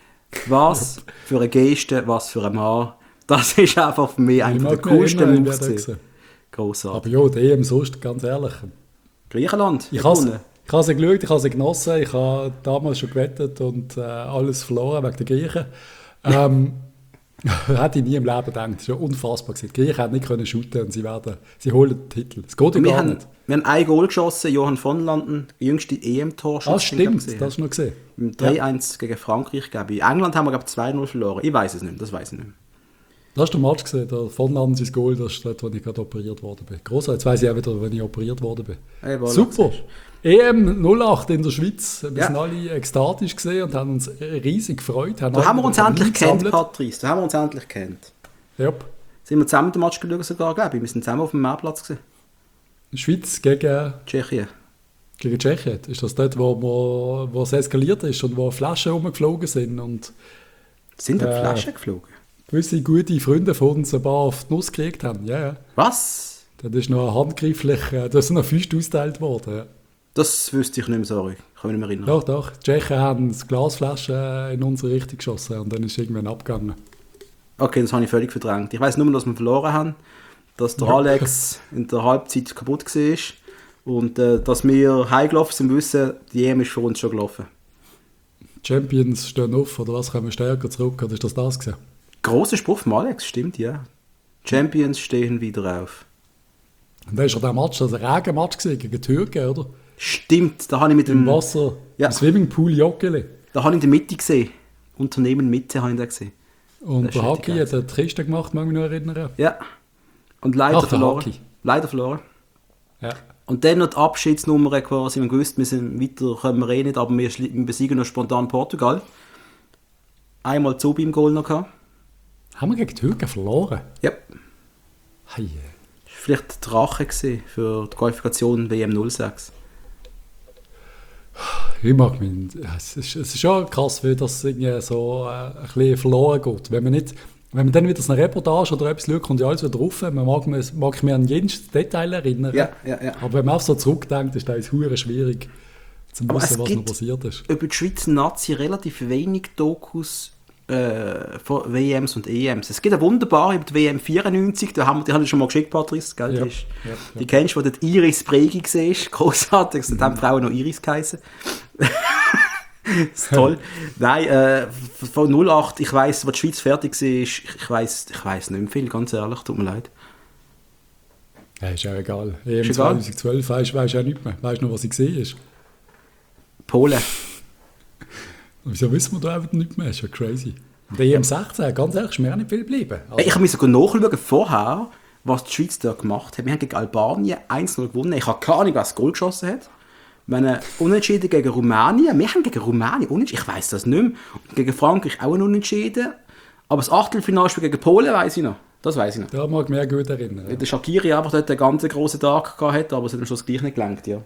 Was für eine Geste, was für ein Mann. Das ist einfach für mich einer der coolsten Moves. Grossartig. Aber ja, die EM sonst, ganz ehrlich. Griechenland. Ich habe sie geschaut, ich habe sie genossen. Ich habe damals schon gewettet und alles verloren wegen der Griechen. Hätte ich nie im Leben gedacht. Das war ja unfassbar. Die Griechen hätten nicht können shooten und sie holen den Titel. Das geht ja gar nicht. Wir haben ein Goal geschossen, Johann von Landen, jüngste EM-Torschuss. Das stimmt, das hast du noch gesehen. 3-1 gegen Frankreich, glaube ich. In England haben wir, glaube ich, 2-0 verloren. Ich weiß es nicht, das weiß ich nicht. Das hast du den Match gesehen, der von Landen sein Goal, das ist dort, wo ich gerade operiert worden bin. Grossartig, jetzt weiss ich auch wieder, wenn ich operiert worden bin. Hey, super! EM 08 in der Schweiz. Wir sind alle ekstatisch gesehen und haben uns riesig gefreut. Da haben wir uns endlich kennt, Patrice. Da haben wir uns endlich kennt. Yep. Sind wir zusammen den Match geschaut sogar, glaube ich. Wir sind zusammen auf dem Mehrplatz gewesen. Schweiz gegen... Tschechien. Gegen Tschechien. Ist das dort, wo es eskaliert ist und wo Flaschen rumgeflogen sind? Und, sind da Flaschen geflogen? Gewisse gute Freunde von uns ein paar auf die Nuss gekriegt haben. Ja, ja. Was? Dann ist noch handgreiflich, da ist noch Füße ausgeteilt worden. Ja. Das wüsste ich nicht mehr, sorry. Ich kann mich nicht mehr erinnern. Doch. Die Tschechen haben eine Glasflasche in unsere Richtung geschossen und dann ist irgendwann abgegangen. Okay, das habe ich völlig verdrängt. Ich weiss nur, dass wir verloren haben, dass der Alex in der Halbzeit kaputt war und dass wir heimgelaufen sind, wissen, die EM ist für uns schon gelaufen. Champions stehen auf, oder was, kommen wir stärker zurück, oder ist das gewesen? Grosser Spruch von Alex, stimmt, ja. Champions stehen wieder auf. Und dann war der Match, das war ein Regenmatch gegen die Türken, oder? Stimmt, da habe ich mit dem... Wasser, im Swimmingpool Joggeli. Da habe ich in der Mitte gesehen. Unternehmen Mitte habe ich da gesehen. Und der Haki hat den Tristen gemacht, mag ich mich noch erinnern. Ja. Und leider verloren. Leider verloren. Ja. Und dann noch die Abschiedsnummer quasi. Wir gewusst, weiter können wir nicht, aber wir besiegen noch spontan Portugal. Einmal Zubi im Goal noch gehabt. Haben wir gegen die Türken verloren? Ja. Hey. Das war vielleicht der Drache für die Qualifikation WM 06. Ich mag mich. Es ist schon krass, wie das irgendwie so ein bisschen verloren geht. Wenn man dann wieder eine Reportage oder etwas schaut, kommt ja alles wieder drauf. Man mag mich an jedes Detail erinnern. Ja. Aber wenn man auch so zurückdenkt, ist das verdammt schwierig zu wissen, was noch passiert ist. Über die Schweizer Nazi relativ wenig Dokus von WMs und EMs. Es gibt eine wunderbare über die WM 94, die habe ich schon mal geschickt, Patrice. Gell? Ja. Die kennst du, wo dort Iris Bregi gesehen ist. Großartig, da haben Frauen noch Iris geheißen. Das ist toll. Nein, von 08, ich weiss, wo die Schweiz fertig war, ich weiss nicht mehr viel, ganz ehrlich, tut mir leid. Ja, ist ja egal. EM 2012 weisst du ja nicht mehr. Weißt du noch, was ich gesehen ist? Polen. Wieso wissen wir da einfach nicht mehr? Das ist ja crazy. Und der EM 16, ganz ehrlich, ist mir auch nicht viel geblieben. Also, ich habe mir sogar nachschauen vorher, was die Schweiz da gemacht hat. Wir haben gegen Albanien 1-0 gewonnen. Ich habe keine Ahnung, wer das Goal geschossen hat. Wir unentschieden gegen Rumänien. Wir haben gegen Rumänien unentschieden. Ich weiss das nicht mehr. Und gegen Frankreich auch ein Unentschieden. Aber das Achtelfinalspiel gegen Polen weiss ich noch. Das weiss ich noch. Da mag ich mich gut erinnern. Ja. Der Shaqiri einfach dort einen ganz grossen Tag gehabt, aber es hat am Schluss gleich nicht gelangt, ja.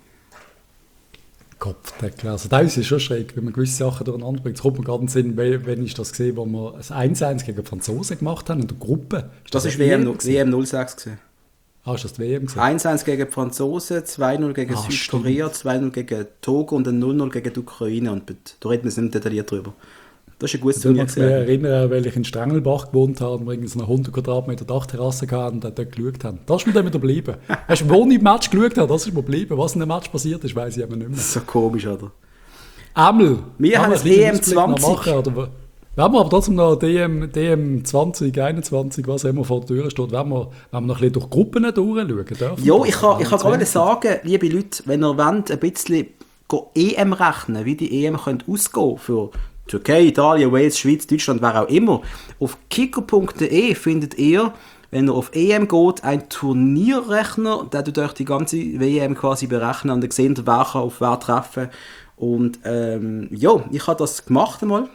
Kopfdeckel. Also das ist schon schräg, wenn man gewisse Sachen durcheinander bringt. Es kommt mir gerade in den Sinn, wenn ich das gesehen, wo wir ein 1-1 gegen die Franzosen gemacht haben in der Gruppe. Das war WM 06 gewesen. Ist das die WM gewesen? 1-1 gegen die Franzosen, 2-0 gegen Südkorea, 2-0 gegen Togo und dann 0-0 gegen die Ukraine. Und da reden wir nicht detailliert drüber. Das ist ein gutes Turnier. Ich kann mich erinnern, weil ich in Strangelbach gewohnt habe und wir eine 100 Quadratmeter Dachterrasse hatten und dort geschaut haben. Das ist mir dann wieder geblieben. Weißt du, wo ich im Match geschaut habe, das ist mir geblieben. Was in dem Match passiert ist, weiss ich aber nicht mehr. Das ist so komisch, oder? Ämmel! Wir haben das EM 20. Wenn wir aber trotzdem noch DM 2021, was immer vor der Tür steht, wenn wir noch ein bisschen durch Gruppen durchschauen dürfen. Ja, ich kann gerade sagen, liebe Leute, wenn ihr wollt, ein bisschen EM rechnen, wie die EM ausgehen könnte für Türkei, Italien, Wales, Schweiz, Deutschland, wer auch immer. Auf kicker.de findet ihr, wenn ihr auf EM geht, einen Turnierrechner, der tut euch die ganze WM quasi berechnen und ihr seht, wer kann auf wer treffen. Und ja, ich habe das gemacht einmal.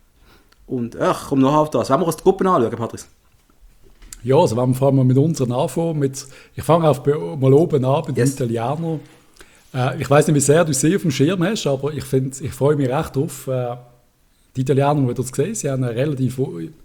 Und ich komme noch auf das. Wollen wir uns die Gruppen anschauen, Patrice? Ja, also wenn wir mit unseren anfangen. Ich fange mal oben an mit den Italienern. Ich weiß nicht, wie sehr du sie auf dem Schirm hast, aber ich freue mich recht drauf. Die Italiener, die das gesehen, sie haben eine relativ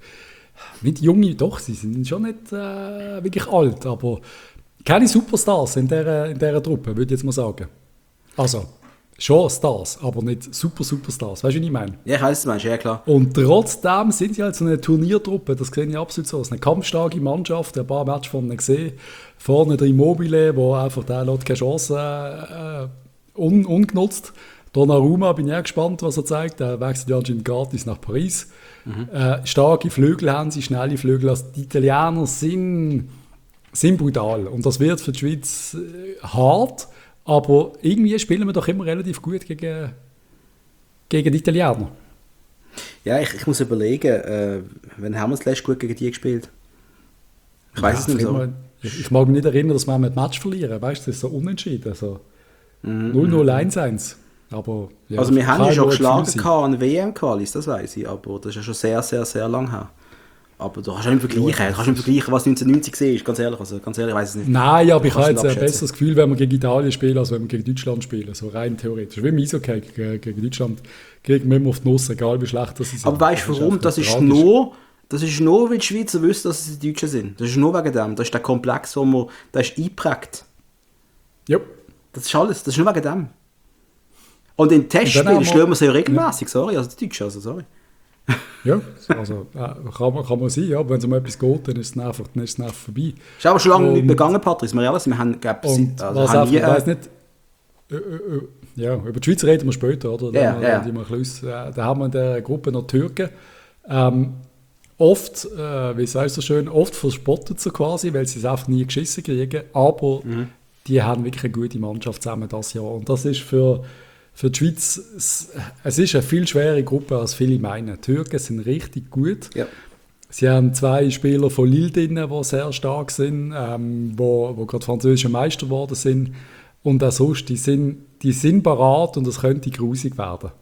nicht junge, doch, sie sind schon nicht wirklich alt, aber keine Superstars in dieser Truppe, würde ich jetzt mal sagen. Also, schon Stars, aber nicht Superstars. Weißt du, was ich meine? Ja, ich weiß, was du meinst, ja klar. Und trotzdem sind sie halt so eine Turniertruppe, das sehe ich absolut so. Eine kampfstarke Mannschaft, ein paar Matches von ihnen gesehen. Vorne der Immobile, wo einfach der lässt keine Chance ungenutzt. Donnarumma, bin ich auch gespannt, was er zeigt. Er wechselt ja anscheinend gratis nach Paris. Starke Flügel haben sie, schnelle Flügel. Also die Italiener sind brutal. Und das wird für die Schweiz hart. Aber irgendwie spielen wir doch immer relativ gut gegen die Italiener. Ja, ich muss überlegen, wann haben wir das letzte gut gegen die gespielt? Ich weiß es nicht so. Ich mag mich nicht erinnern, dass wir ein Match verlieren. Weißt du, das ist so unentschieden. So 0-0, 1-1. Aber, ja, also wir haben ja schon geschlagen an WM-Qualis, das weiß ich, aber das ist ja schon sehr, sehr, sehr lang her. Aber du kannst nicht vergleichen, was 1990 war, ganz ehrlich, ich weiß es nicht. Nein, aber ich habe jetzt ein besseres Gefühl, wenn wir gegen Italien spielen, als wenn wir gegen Deutschland spielen, so rein theoretisch. Wie im Eishockey gegen Deutschland, kriegen wir immer auf die Nuss, egal wie schlecht das ist. Aber weißt du warum? Das ist nur, weil die Schweizer wissen, dass es die Deutschen sind. Das ist nur wegen dem, das ist der Komplex, der ist eingeprägt. Ja. Das ist alles, das ist nur wegen dem. Und in Testspielen schlagen wir sie ja regelmäßig, sorry, also die Deutschen, sorry. Ja, also kann man sein, ja, aber wenn es um etwas geht, dann ist es einfach vorbei. Ist aber schon lange nicht begangen, Patrice, wir haben, glaube ich, ich weiß nicht, ja, über die Schweiz reden wir später, oder? Da haben wir in der Gruppe noch Türken. Oft, wie sagst du so schön, oft verspottet sie quasi, weil sie es einfach nie geschissen kriegen, aber die haben wirklich eine gute Mannschaft zusammen das Jahr. Und das ist für die Schweiz, es ist eine viel schwere Gruppe, als viele meinen. Die Türken sind richtig gut. Ja. Sie haben 2 Spieler von Lille drin, die sehr stark sind, wo gerade französische Meister geworden sind. Und auch sonst, die sind parat und es könnte grusig werden.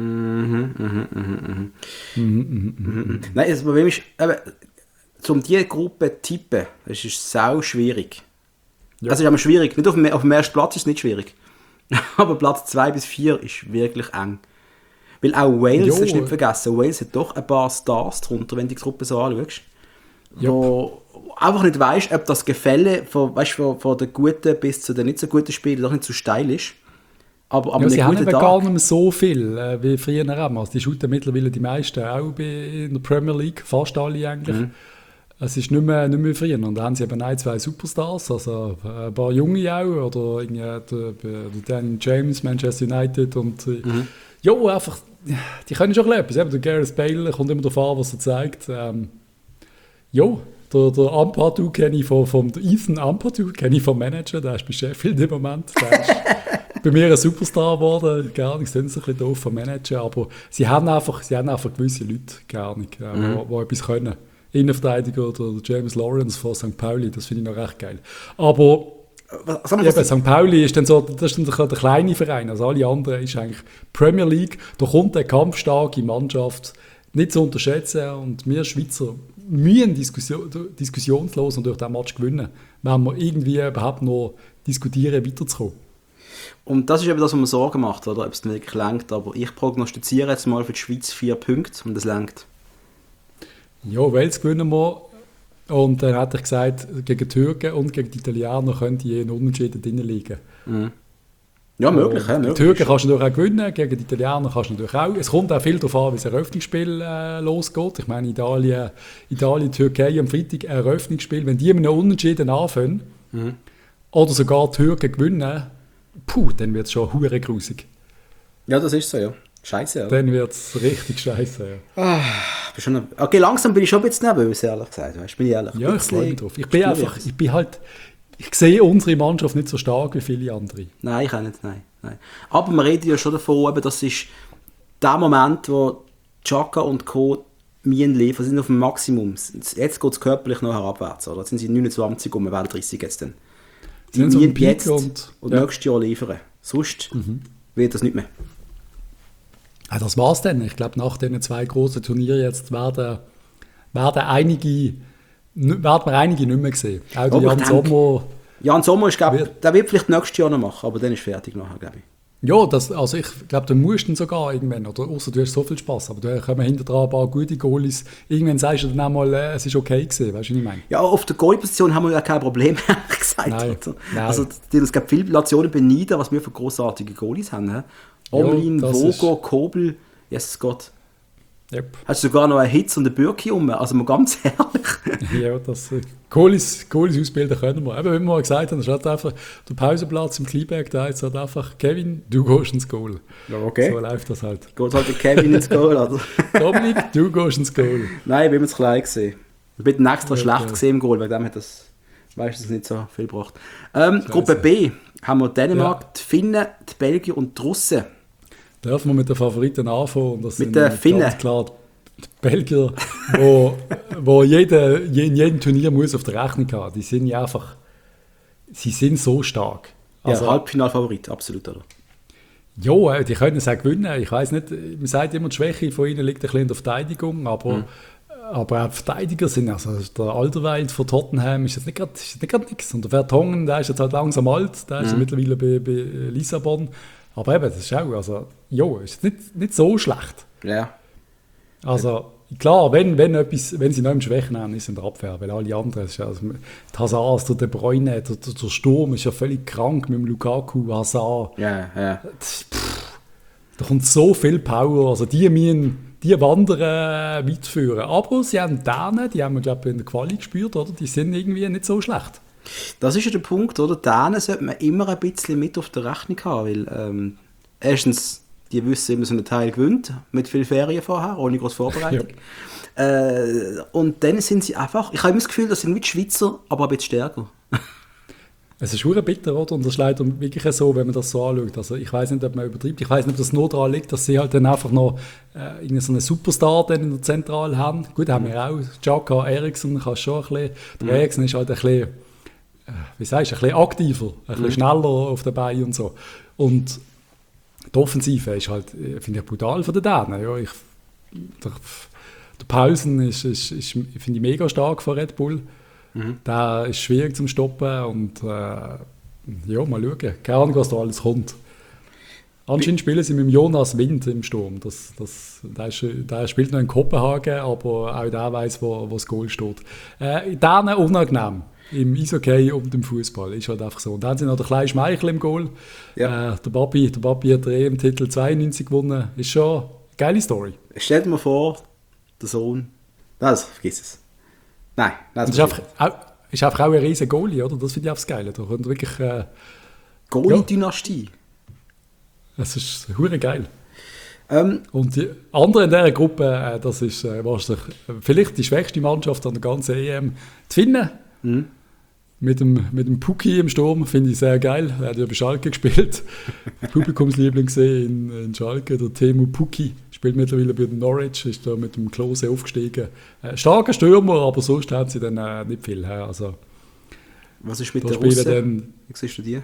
Nein, das Problem ist, um diese Gruppe zu tippen, das ist sau schwierig. Ja. Also ist aber schwierig. Nicht auf dem ersten Platz ist es nicht schwierig. Aber Platz 2 bis 4 ist wirklich eng. Weil auch Wales, hast du nicht vergessen, Wales hat doch ein paar Stars drunter, wenn du die Gruppe so anschaust. Wo einfach nicht weisst, ob das Gefälle von den guten bis zu den nicht so guten Spielen doch nicht so steil ist. Aber sie haben gar nicht mehr so viel wie früher. Also die shooten mittlerweile die meisten auch in der Premier League, fast alle eigentlich. Es ist nicht mehr früher. Und da haben sie eben 1, 2 Superstars, also ein paar Junge auch, oder der Daniel James, Manchester United und einfach, die können schon etwas. Eben, der Gareth Bale kommt immer darauf an, was er zeigt. Der Ampadu kenne ich vom Ethan Ampadu kenne ich vom Manager, der ist bei Sheffield im Moment. Der ist bei mir ein Superstar geworden, gar nicht, sind so ein bisschen doof vom Manager, aber sie haben einfach gewisse Leute, gar nicht, die etwas können. Innenverteidiger oder James Lawrence von St. Pauli, das finde ich noch recht geil. Aber St. Pauli ist dann so, das ist dann der kleine Verein, also alle anderen ist eigentlich Premier League, da kommt eine kampfstarke Mannschaft nicht zu unterschätzen und wir Schweizer müssen diskussionslos und durch diesen Match gewinnen, wenn wir irgendwie überhaupt noch diskutieren, weiterzukommen. Und das ist eben das, was man Sorgen macht, oder? Ob es wirklich reicht. Aber ich prognostiziere jetzt mal für die Schweiz 4 Punkte und das reicht. Ja, Wales gewinnen wir. Und dann hätte ich gesagt, gegen die Türken und gegen die Italiener könnte je ein Unentschieden drin liegen. Ja, möglich. Die Türken kannst du natürlich auch gewinnen, gegen die Italiener kannst du natürlich auch. Es kommt auch viel darauf an, wie das Eröffnungsspiel losgeht. Ich meine, Italien, Türkei am Freitag ein Eröffnungsspiel. Wenn die mit einem Unentschieden anfangen oder sogar die Türken gewinnen, dann wird es schon hure grusig. Ja, das ist so, ja. Scheiße, ja. Dann wird es richtig scheiße, ja. Okay, langsam bin ich schon ein bisschen nervös, ehrlich gesagt. Weißt, bin ich ehrlich. Ja, ich freue mich drauf. Ich sehe unsere Mannschaft nicht so stark wie viele andere. Nein, ich auch nicht, nein. Aber wir reden ja schon davon, das ist der Moment, wo Xhaka und Co. sind auf dem Maximum. Jetzt geht es körperlich noch herabwärts, oder? Jetzt sind sie 29 und wir werden 30 jetzt dann. Die müssen jetzt und nächstes Jahr liefern. Sonst wird das nicht mehr. Ja, das war's dann. Ich glaube, nach diesen 2 grossen Turnieren jetzt werden einige nicht mehr sehen. Auch der Jan Sommer. Jan Sommer, der wird vielleicht nächstes Jahr noch machen, aber dann ist fertig nachher, glaube ich. Ja, ich glaube, du musst ihn sogar irgendwann, oder außer du hast so viel Spaß, aber da kommen hinter dran ein paar gute Goalies. Irgendwann sagst du dann auch mal, es ist okay gewesen, weißt du, was ich meine? Ja, auf der Goalie-Position haben wir ja kein Problem, ehrlich gesagt. Nein. Also, es gibt viele Nationen beneiden, was wir für grossartige Goalies haben. Omlin, Vogo, Kobel, Jesus Gott. Yep. Hast du sogar noch einen Hitz und einen Bürki rum? Also mal ganz ehrlich. Ja, Goalies ausbilden können wir. Eben, wie wir mal gesagt haben, statt einfach der Pausenplatz im Kleinberg, da ist halt einfach Kevin, du gehst ins Goal. Ja, okay. So läuft das halt. Geht halt der Kevin ins Goal, oder? Dominik, du gehst ins Goal. Nein, ich bin mir zu klein gesehen. Ich bin extra schlecht gesehen im Goal, weil dem hat das meistens nicht so viel gebracht. Gruppe B haben wir Dänemark, die Finnen, die Belgier und die Russen. Dürfen wir mit den Favoriten anfangen? Und das mit sind den Finnen? Ganz klar die Belgier, wo in jedem Turnier muss auf der Rechnung haben. Die sind ja einfach, sie sind so stark. Also, ja, Halbfinalfavorit, absolut, oder? Ja, die können es auch gewinnen. Ich weiss nicht, man sagt immer, die Schwäche von ihnen liegt ein bisschen in der Verteidigung, aber auch Verteidiger sind, also der Alderweireld von Tottenham ist jetzt nicht gerade nichts. Und der Vertonghen, der ist jetzt halt langsam alt, der ist mittlerweile bei Lissabon. Aber eben, das ist auch, also, ist nicht so schlecht. Ja. Also, klar, wenn sie noch im Schwächen haben, ist in der Abwehr, weil alle anderen, also, die Hazards, der De Bruyne, der Sturm ist ja völlig krank mit dem Lukaku, Hazard. Ja. Da kommt so viel Power, also die wandern weit führen. Aber sie haben Dänen, die haben wir, glaube ich, in der Quali gespürt, oder? Die sind irgendwie nicht so schlecht. Das ist ja der Punkt, oder? Dänen sollte man immer ein bisschen mit auf der Rechnung haben, weil erstens, die wissen, wie man so einen Teil gewinnt, mit viel Ferien vorher, ohne große Vorbereitung. Und dann sind sie einfach, ich habe immer das Gefühl, das sind wie die Schweizer, aber ein bisschen stärker. Es ist verdammt bitter, oder? Und das ist leider wirklich so, wenn man das so anschaut. Also ich weiß nicht, ob man übertreibt. Ich weiß nicht, ob das nur daran liegt, dass sie halt dann einfach noch so einen Superstar dann in der Zentrale haben. Gut, haben wir auch. Xhaka, Eriksen kann schon ein bisschen. Der Eriksen ist halt ein bisschen, wie sagst du, ein bisschen aktiver, ein bisschen schneller auf der Beine und so. Und die Offensive ist halt, finde ich, brutal von den Dänen. Ja, der Paulsen ist finde ich, mega stark von Red Bull. Der ist schwierig zum Stoppen und ja, mal schauen. Keine Ahnung, was da alles kommt. Anscheinend spielen sie mit dem Jonas Wind im Sturm. Der spielt noch in Kopenhagen, aber auch der weiss, wo das Goal steht. Denen unangenehm im Eishockey und im Fußball ist halt einfach so. Und dann haben sie noch den kleinen Schmeichel im Goal. Ja. Der Papi hat den EM-Titel 92 gewonnen. Ist schon eine geile Story. Stell dir mal vor, der Sohn. Also, vergiss es. Nein, das ist einfach auch ein riesen Goalie, oder? Das finde ich auch das Geile. Da kommt wirklich Goalie-Dynastie. Das ist hure geil. Und die anderen in dieser Gruppe, das ist wahrscheinlich vielleicht die schwächste Mannschaft an der ganzen EM. Die Finnen mit dem Puki im Sturm finde ich sehr geil. Er hat ja bei Schalke gespielt. Publikumsliebling gesehen in Schalke, der Teemu Pukki. Spielt mittlerweile bei den Norwich, ist da mit dem Klose aufgestiegen. Starker Stürmer, aber sonst haben sie dann nicht viel. Also, was ist mit den Russen? Wie siehst du die?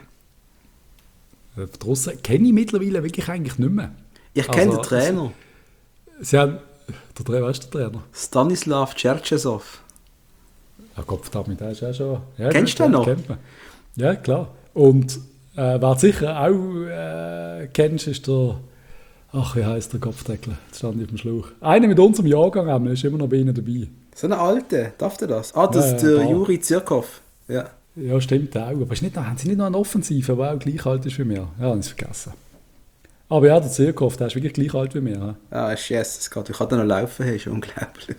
Die Russen kenne ich mittlerweile wirklich eigentlich nicht mehr. Ich kenne den Trainer. Sie haben... Wer ist der Trainer? Stanislav Cherchesov. Ja, Gott verdammt, der ist ja schon... Ja, kennst du den noch? Kennt man. Ja, klar. Und wer du sicher auch kennst, ist der... Ach, wie heisst der Kopfdeckel? Jetzt stand ich auf dem Schlauch. Einer mit unserem Jahrgang haben, ist immer noch bei ihnen dabei. So eine alte, darf der das? Ah, das ist der Juri Zirkov. Ja. Ja, stimmt auch. Aber haben sie nicht noch einen Offensiven, der auch gleich alt ist wie mir? Ja, habe ich es vergessen. Aber ja, der Zirkov, der ist wirklich gleich alt wie mir. Ja, ah, ist yes, Gott, ich kann da noch laufen, ist unglaublich.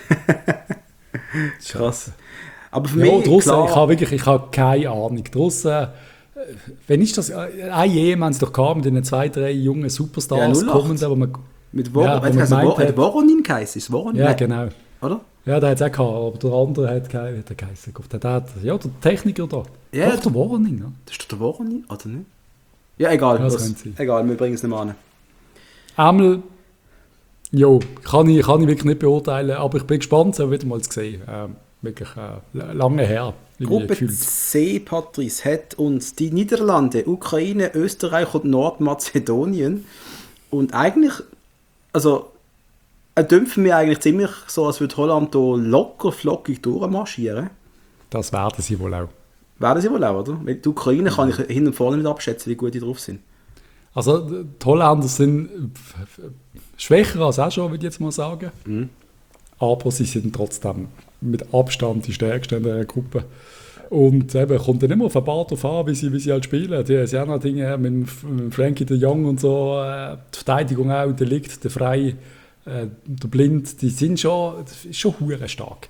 Krass. Aber für mich, Russen, klar... Ich habe keine Ahnung. Die Russen, wenn ist das... EM haben sie doch gehabt mit den 2, 3 jungen Superstars. Ja, kommenden, wo man... Mit Voronin geheißen, ist Voronin? Ja, genau. Oder? Ja, der hat es auch gehabt, aber der andere hat keinen geheißen. Ja, der Techniker da. Ja, doch, der Voronin. Ja. Das ist doch der Voronin, oder nicht? Ja, egal. Ja, egal, wir bringen es nicht mehr an. Einmal, jo, kann ich wirklich nicht beurteilen, aber ich bin gespannt, es wieder mal zu sehen. Wirklich lange her. Gruppe C, Patrice, hat uns die Niederlande, Ukraine, Österreich und Nordmazedonien. Und eigentlich, also, dämpfen wir eigentlich ziemlich so, als würde Holland hier locker, flockig durchmarschieren. Das werden sie wohl auch. Werden sie wohl auch, oder? Weil die Ukraine kann ich hin und vorne nicht abschätzen, wie gut die drauf sind. Also, die Holländer sind schwächer als auch schon, würde ich jetzt mal sagen. Aber sie sind trotzdem mit Abstand die stärksten in der Gruppe. Und eben, kommt dann immer auf ein paar drauf an, wie sie halt spielen. Die haben auch noch Dinge mit Frankie de Jong und so, die Verteidigung auch, der Licht, der Frei, der Blind, die sind schon hure stark.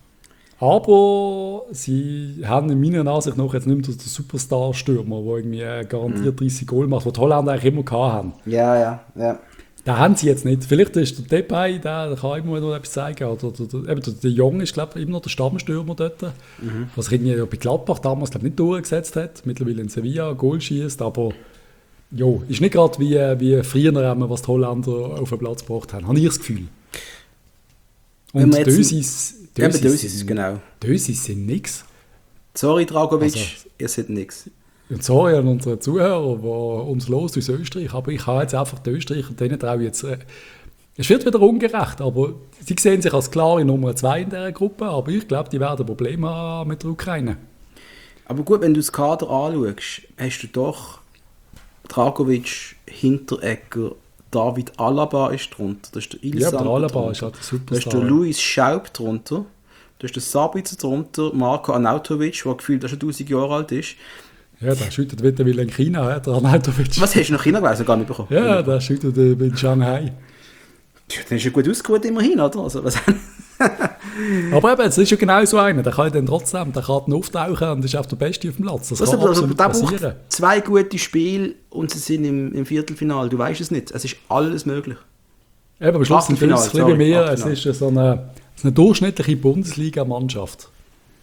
Aber sie haben in meiner Ansicht nach jetzt nicht mehr den Superstar-Stürmer, der irgendwie garantiert 30 Goal macht, was die Holländer eigentlich immer hatten. Ja. Den haben sie jetzt nicht. Vielleicht ist der Depay, der kann immer noch etwas zeigen. Oder der Jong ist, glaube ich, immer noch der Stammstürmer dort. Was sich irgendwie bei Gladbach damals, glaube ich, nicht durchgesetzt hat. Mittlerweile in Sevilla Goal schießt, aber jo, ist nicht gerade wie früher, was die Holländer auf den Platz gebracht haben. Habe ich das Gefühl. Und Dösis genau. Dösis sind nichts. Sorry, Dragovic, ihr seid nichts. Und sorry an unsere Zuhörer, die uns los aus Österreich, aber ich habe jetzt einfach die Österreicher, denen traue ich jetzt... es wird wieder ungerecht, aber sie sehen sich als klare Nummer 2 in dieser Gruppe, aber ich glaube, die werden Probleme haben mit der Ukraine. Aber gut, wenn du das Kader anschaust, hast du doch Dragovic, Hinteregger, David Alaba ist drunter, da ist der Ilsandt Alaba ist halt super. Da ist der Luis Schaub drunter, da ist der Sabitzer drunter, Marko Arnautovic, der gefühlt schon 1000 Jahre alt ist. Ja, der schüttet wieder in China, der Arnautovic. Was hast du nach China gewesen? Gar nicht bekommen? Ja, der schüttet in Shanghai. Dann ist ja gut ausgeruht immerhin, oder? Also, aber eben, es ist ja genau so einer, der kann dann trotzdem, der kann dann auftauchen und ist auf der Beste auf dem Platz. Das kann absolut passieren. 2 gute Spiele und sie sind im Viertelfinale, du weißt es nicht, es ist alles möglich. Eben, am Schluss sind es ein bisschen mehr, es ist so eine durchschnittliche Bundesliga-Mannschaft.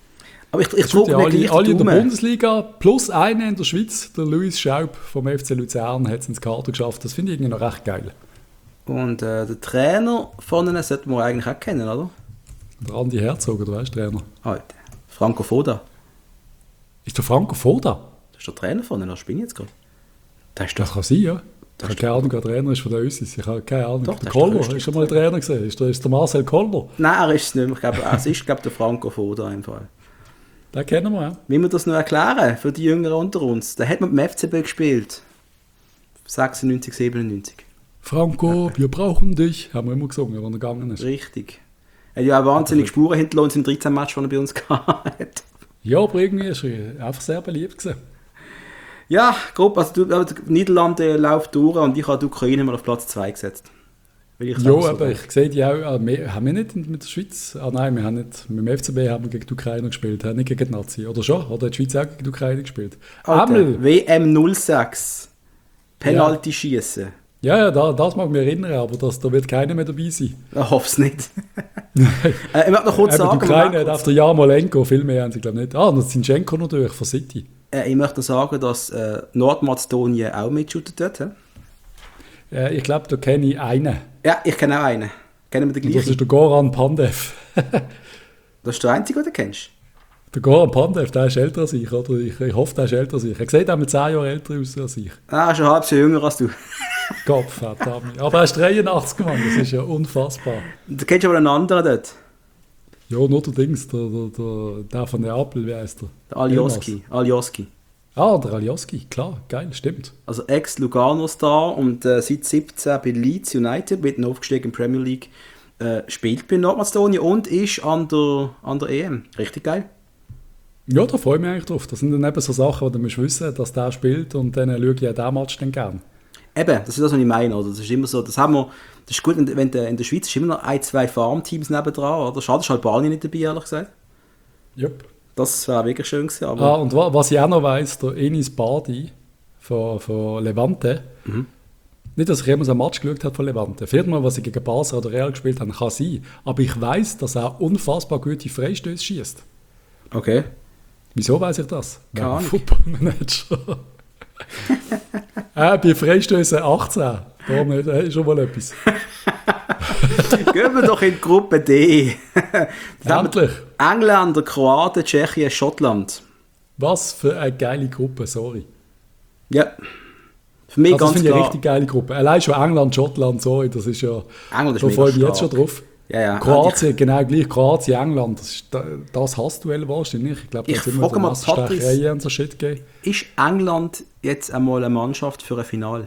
Aber ich drücke mir gleich alle in der Bundesliga, plus einer in der Schweiz, der Luis Schaub vom FC Luzern, hat es ins Kader geschafft. Das finde ich irgendwie noch recht geil. Und der Trainer von ihnen sollten wir eigentlich auch kennen, oder? Der Andi Herzog, oder weißt du, Trainer? Alter, Franco Foda. Ist der Franco Foda? Das ist der Trainer von ihnen, das bin ich jetzt gerade. Das kann sein, ja. Ich habe keine Ahnung, wer Trainer ist von der Össis. Ich habe keine Ahnung. Doch, der Koller, ist schon mal Trainer gesehen? Ist der Marcel Koller? Nein, er ist es nicht mehr. Ich glaube, es ist der Franco Foda im Fall. Den kennen wir, ja. Wie wir das noch erklären für die Jüngeren unter uns? Der hat mit dem FCB gespielt. 96, 97. Franco, wir brauchen dich, haben wir immer gesungen, wenn er gegangen ist. Richtig. Er hat ja auch wahnsinnig Spuren hinterlassen in 13 Matches, die er bei uns gehabt. Ja, aber irgendwie ist er einfach sehr beliebt gewesen. Ja, grob, also die Niederlande läuft durch und ich habe die Ukraine mal auf Platz 2 gesetzt. Ja, aber ich sehe die auch, haben wir nicht mit der Schweiz, nein, wir haben nicht, mit dem FCB haben wir gegen die Ukraine gespielt, haben nicht gegen die Nazi, oder schon? Oder hat die Schweiz auch gegen die Ukraine gespielt? Alter, WM 06, Penalty schießen. Ja, das mag mich erinnern, aber da wird keiner mehr dabei sein. Ich hoffe es nicht. Ich möchte noch kurz sagen... Die Ukraine hat auf der Jarmolenko, viel mehr haben sie glaube ich nicht. Und Zinchenko natürlich von City. Ich möchte sagen, dass Nordmazedonien auch mitshootet dort. Ich glaube, da kenne ich einen. Ja, ich kenne auch einen. Kennen wir den gleichen? Das ist der Goran Pandev. Das ist der Einzige, den du kennst? Der Goran Pandev, der ist älter als ich. Oder ich hoffe, der ist älter als ich. Er sieht auch mit 10 Jahren älter aus als ich. Ah, schon halb so jünger als du. Gott, verdammt. Aber er ist 83 Mann, das ist ja unfassbar. Du kennst aber einen anderen dort. Ja, nur der Dings, der von Neapel, wie heißt der? Der Alioski. Ah, der Alioski, klar, geil, stimmt. Also Ex-Lugano-Star und seit 17 bei Leeds United, mitten aufgestiegen in Premier League, spielt bei Nordmazedonien und ist an der EM. Richtig geil. Ja, da freue ich mich eigentlich drauf. Das sind dann eben so Sachen, wo du musst wissen, dass der spielt und dann schaue ich auch diesen Match dann gerne. Eben, das ist das, was ich meine. Oder? Das ist immer so, das ist gut, wenn in der Schweiz ist immer noch 1-2 Farmteams nebendran. Oder? Schade, ist Albanien nicht dabei, ehrlich gesagt. Yep. Das wäre wirklich schön gewesen. Aber und was ich auch noch weiss, der Enis Badi von Levante, nicht, dass ich jemals einen Match geschaut habe von Levante. Vielleicht mal, was sie gegen Basel oder Real gespielt haben, kann sein. Aber ich weiss, dass er unfassbar gute Freistöße schießt. Okay. Wieso weiss ich das? Keine Ahnung. Footballmanager. Bei Freistößen 18. Darum ist schon mal etwas. Gehen wir doch in die Gruppe D. Endlich. Engländer, Kroaten, Tschechien, Schottland. Was für eine geile Gruppe, sorry. Ja. Für mich also ganz das finde ich klar. eine richtig geile Gruppe. Allein schon England, Schottland, sorry, das ist ja... England ist da freue ich mich jetzt schon drauf. Ja. Kroatien, genau gleich. Kroatien, England, das ist das Hassduell wahrscheinlich. Ich glaube, da Ich sind wir frage mal, Patrice, und so Shit gegeben. Ist England jetzt einmal eine Mannschaft für ein Finale?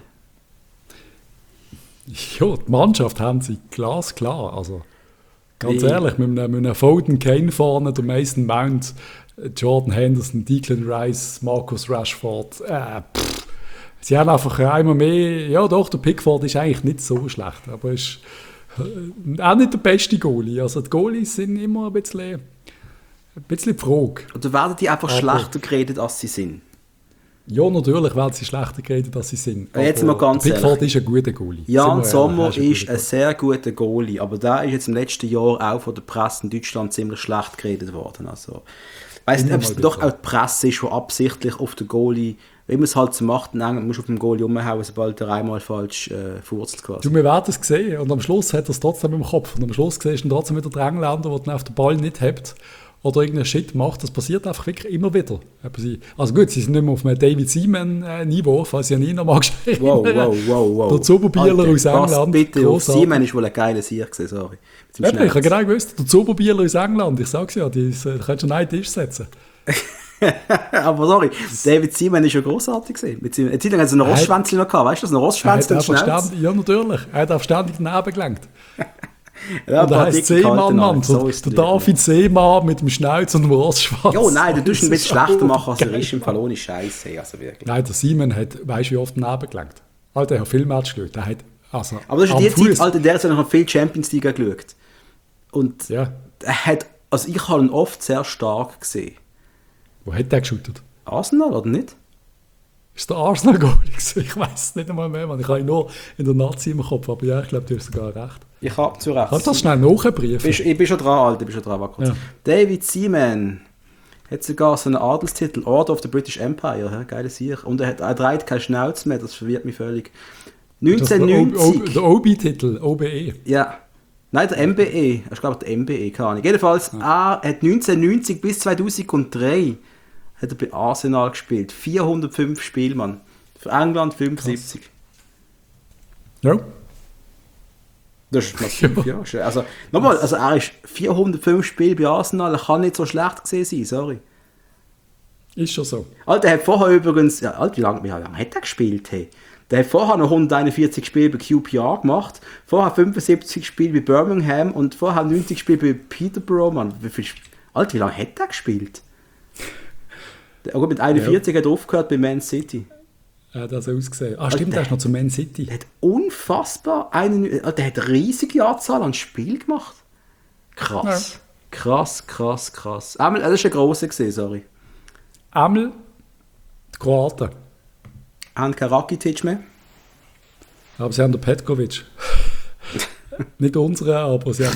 Ja, die Mannschaft haben sie glasklar. Also, ganz ehrlich, mit einem Foden Kane vorne, der Mason Mount, Jordan Henderson, Declan Rice, Marcus Rashford. Sie haben einfach einmal mehr... Ja doch, der Pickford ist eigentlich nicht so schlecht, aber ist auch nicht der beste Goalie. Also die Goalies sind immer ein bisschen die Frage. Oder werden die einfach schlechter geredet, als sie sind? Ja, natürlich werden sie schlechter geredet, als sie sind. Jetzt mal ganz Pickford ist ein guter Goalie. Jan Sommer ist ein sehr guter Goalie, aber der ist jetzt im letzten Jahr auch von der Presse in Deutschland ziemlich schlecht geredet worden. Also, ich weiss nicht, ob es doch auch die Presse ist, die absichtlich auf den Goalie, wie man es halt so macht, dann musst du auf den Goalie umhauen, sobald er einmal falsch furzt quasi. Du, wir werden es sehen und am Schluss hat er es trotzdem im Kopf und am Schluss siehst du trotzdem wieder den Engländer, der dann auf den Ball nicht hat oder irgendeinen Shit macht. Das passiert einfach wirklich immer wieder. Also gut, sie sind nicht mehr auf einem David Seaman-Niveau, falls ich an ihn noch mal geschrieben Wow. Der Zuberbieler aus England. Bitte, auf Seaman ist wohl ein geiler Sieg gewesen, sorry. Ich habe genau gewusst, der Zuberbieler aus England, ich sage es ja, die kannst du schon einen Tisch setzen. Aber sorry, David Seaman war ja grossartig gewesen. Eine Zeit lang hat es einen Rostschwänzchen noch gehabt, weißt du, ein Rostschwänzchen und Schnauze. Ja, natürlich. Er hat auf ständig daneben gelenkt. Ja, und er heisst Seemann, Mann. So der David Seemann mit dem Schnauz und dem Rostschwanz. Jo, nein, du tust ihn ein bisschen schlechter machen, als er ist im Fall. Ohne Scheiße, also wirklich. Nein, der Seaman hat, weißt du, wie oft daneben gelenkt? Alter, er hat viel Match geschaut. Aber das ist die Zeit, Alter, der hat noch viel Champions League geschaut. Und er hat, also ich habe ihn oft sehr stark gesehen. Wo hat der geshootet? Arsenal, oder nicht? Ist der Arsenal-Goalie gewesen? Ich weiß es nicht einmal mehr, man. Ich habe ihn nur in der Nazi im Kopf, aber ja, ich glaube, du hast sogar recht. Ich habe zu Recht. Kannst du das schnell nachprüfen? Ich bin schon dran, Alter, warte kurz. Ja. David Seaman Hat sogar so einen Adelstitel, Order of the British Empire, geile Sieg. Und er trägt keine Schnauze mehr, das verwirrt mich völlig. 1990. Der OB-Titel, OBE. Ja. Nein, der MBE. Ich glaube, der MBE, keine Ahnung. Jedenfalls, er hat 1990 bis 2003 hat er bei Arsenal gespielt. 405 Spiele, Mann. Für England 75. Ja. Das ist massiv, ja. Also, nochmal, also er ist 405 Spiele bei Arsenal, er kann nicht so schlecht gesehen sein, sorry. Ist schon so. Alter, er hat vorher übrigens, ja, Alter, wie lange hat er gespielt? Hey? Der hat vorher noch 141 Spiele bei QPR gemacht, vorher 75 Spiele bei Birmingham und vorher 90 Spiele bei Peterborough, Mann. Alter, wie lange hat er gespielt? Mit 41 hat er aufgehört bei Man City. Er hat das ausgesehen. Stimmt, der ist noch zu Man City. Der hat unfassbar der hat eine riesige Anzahl an Spielen gemacht. Krass. Ja. Krass. Einmal, das war ein grosser gesehen, sorry. Einmal die Kroaten. Haben keinen Rakitic mehr. Aber sie haben den Petkovic. Nicht unseren, aber sie haben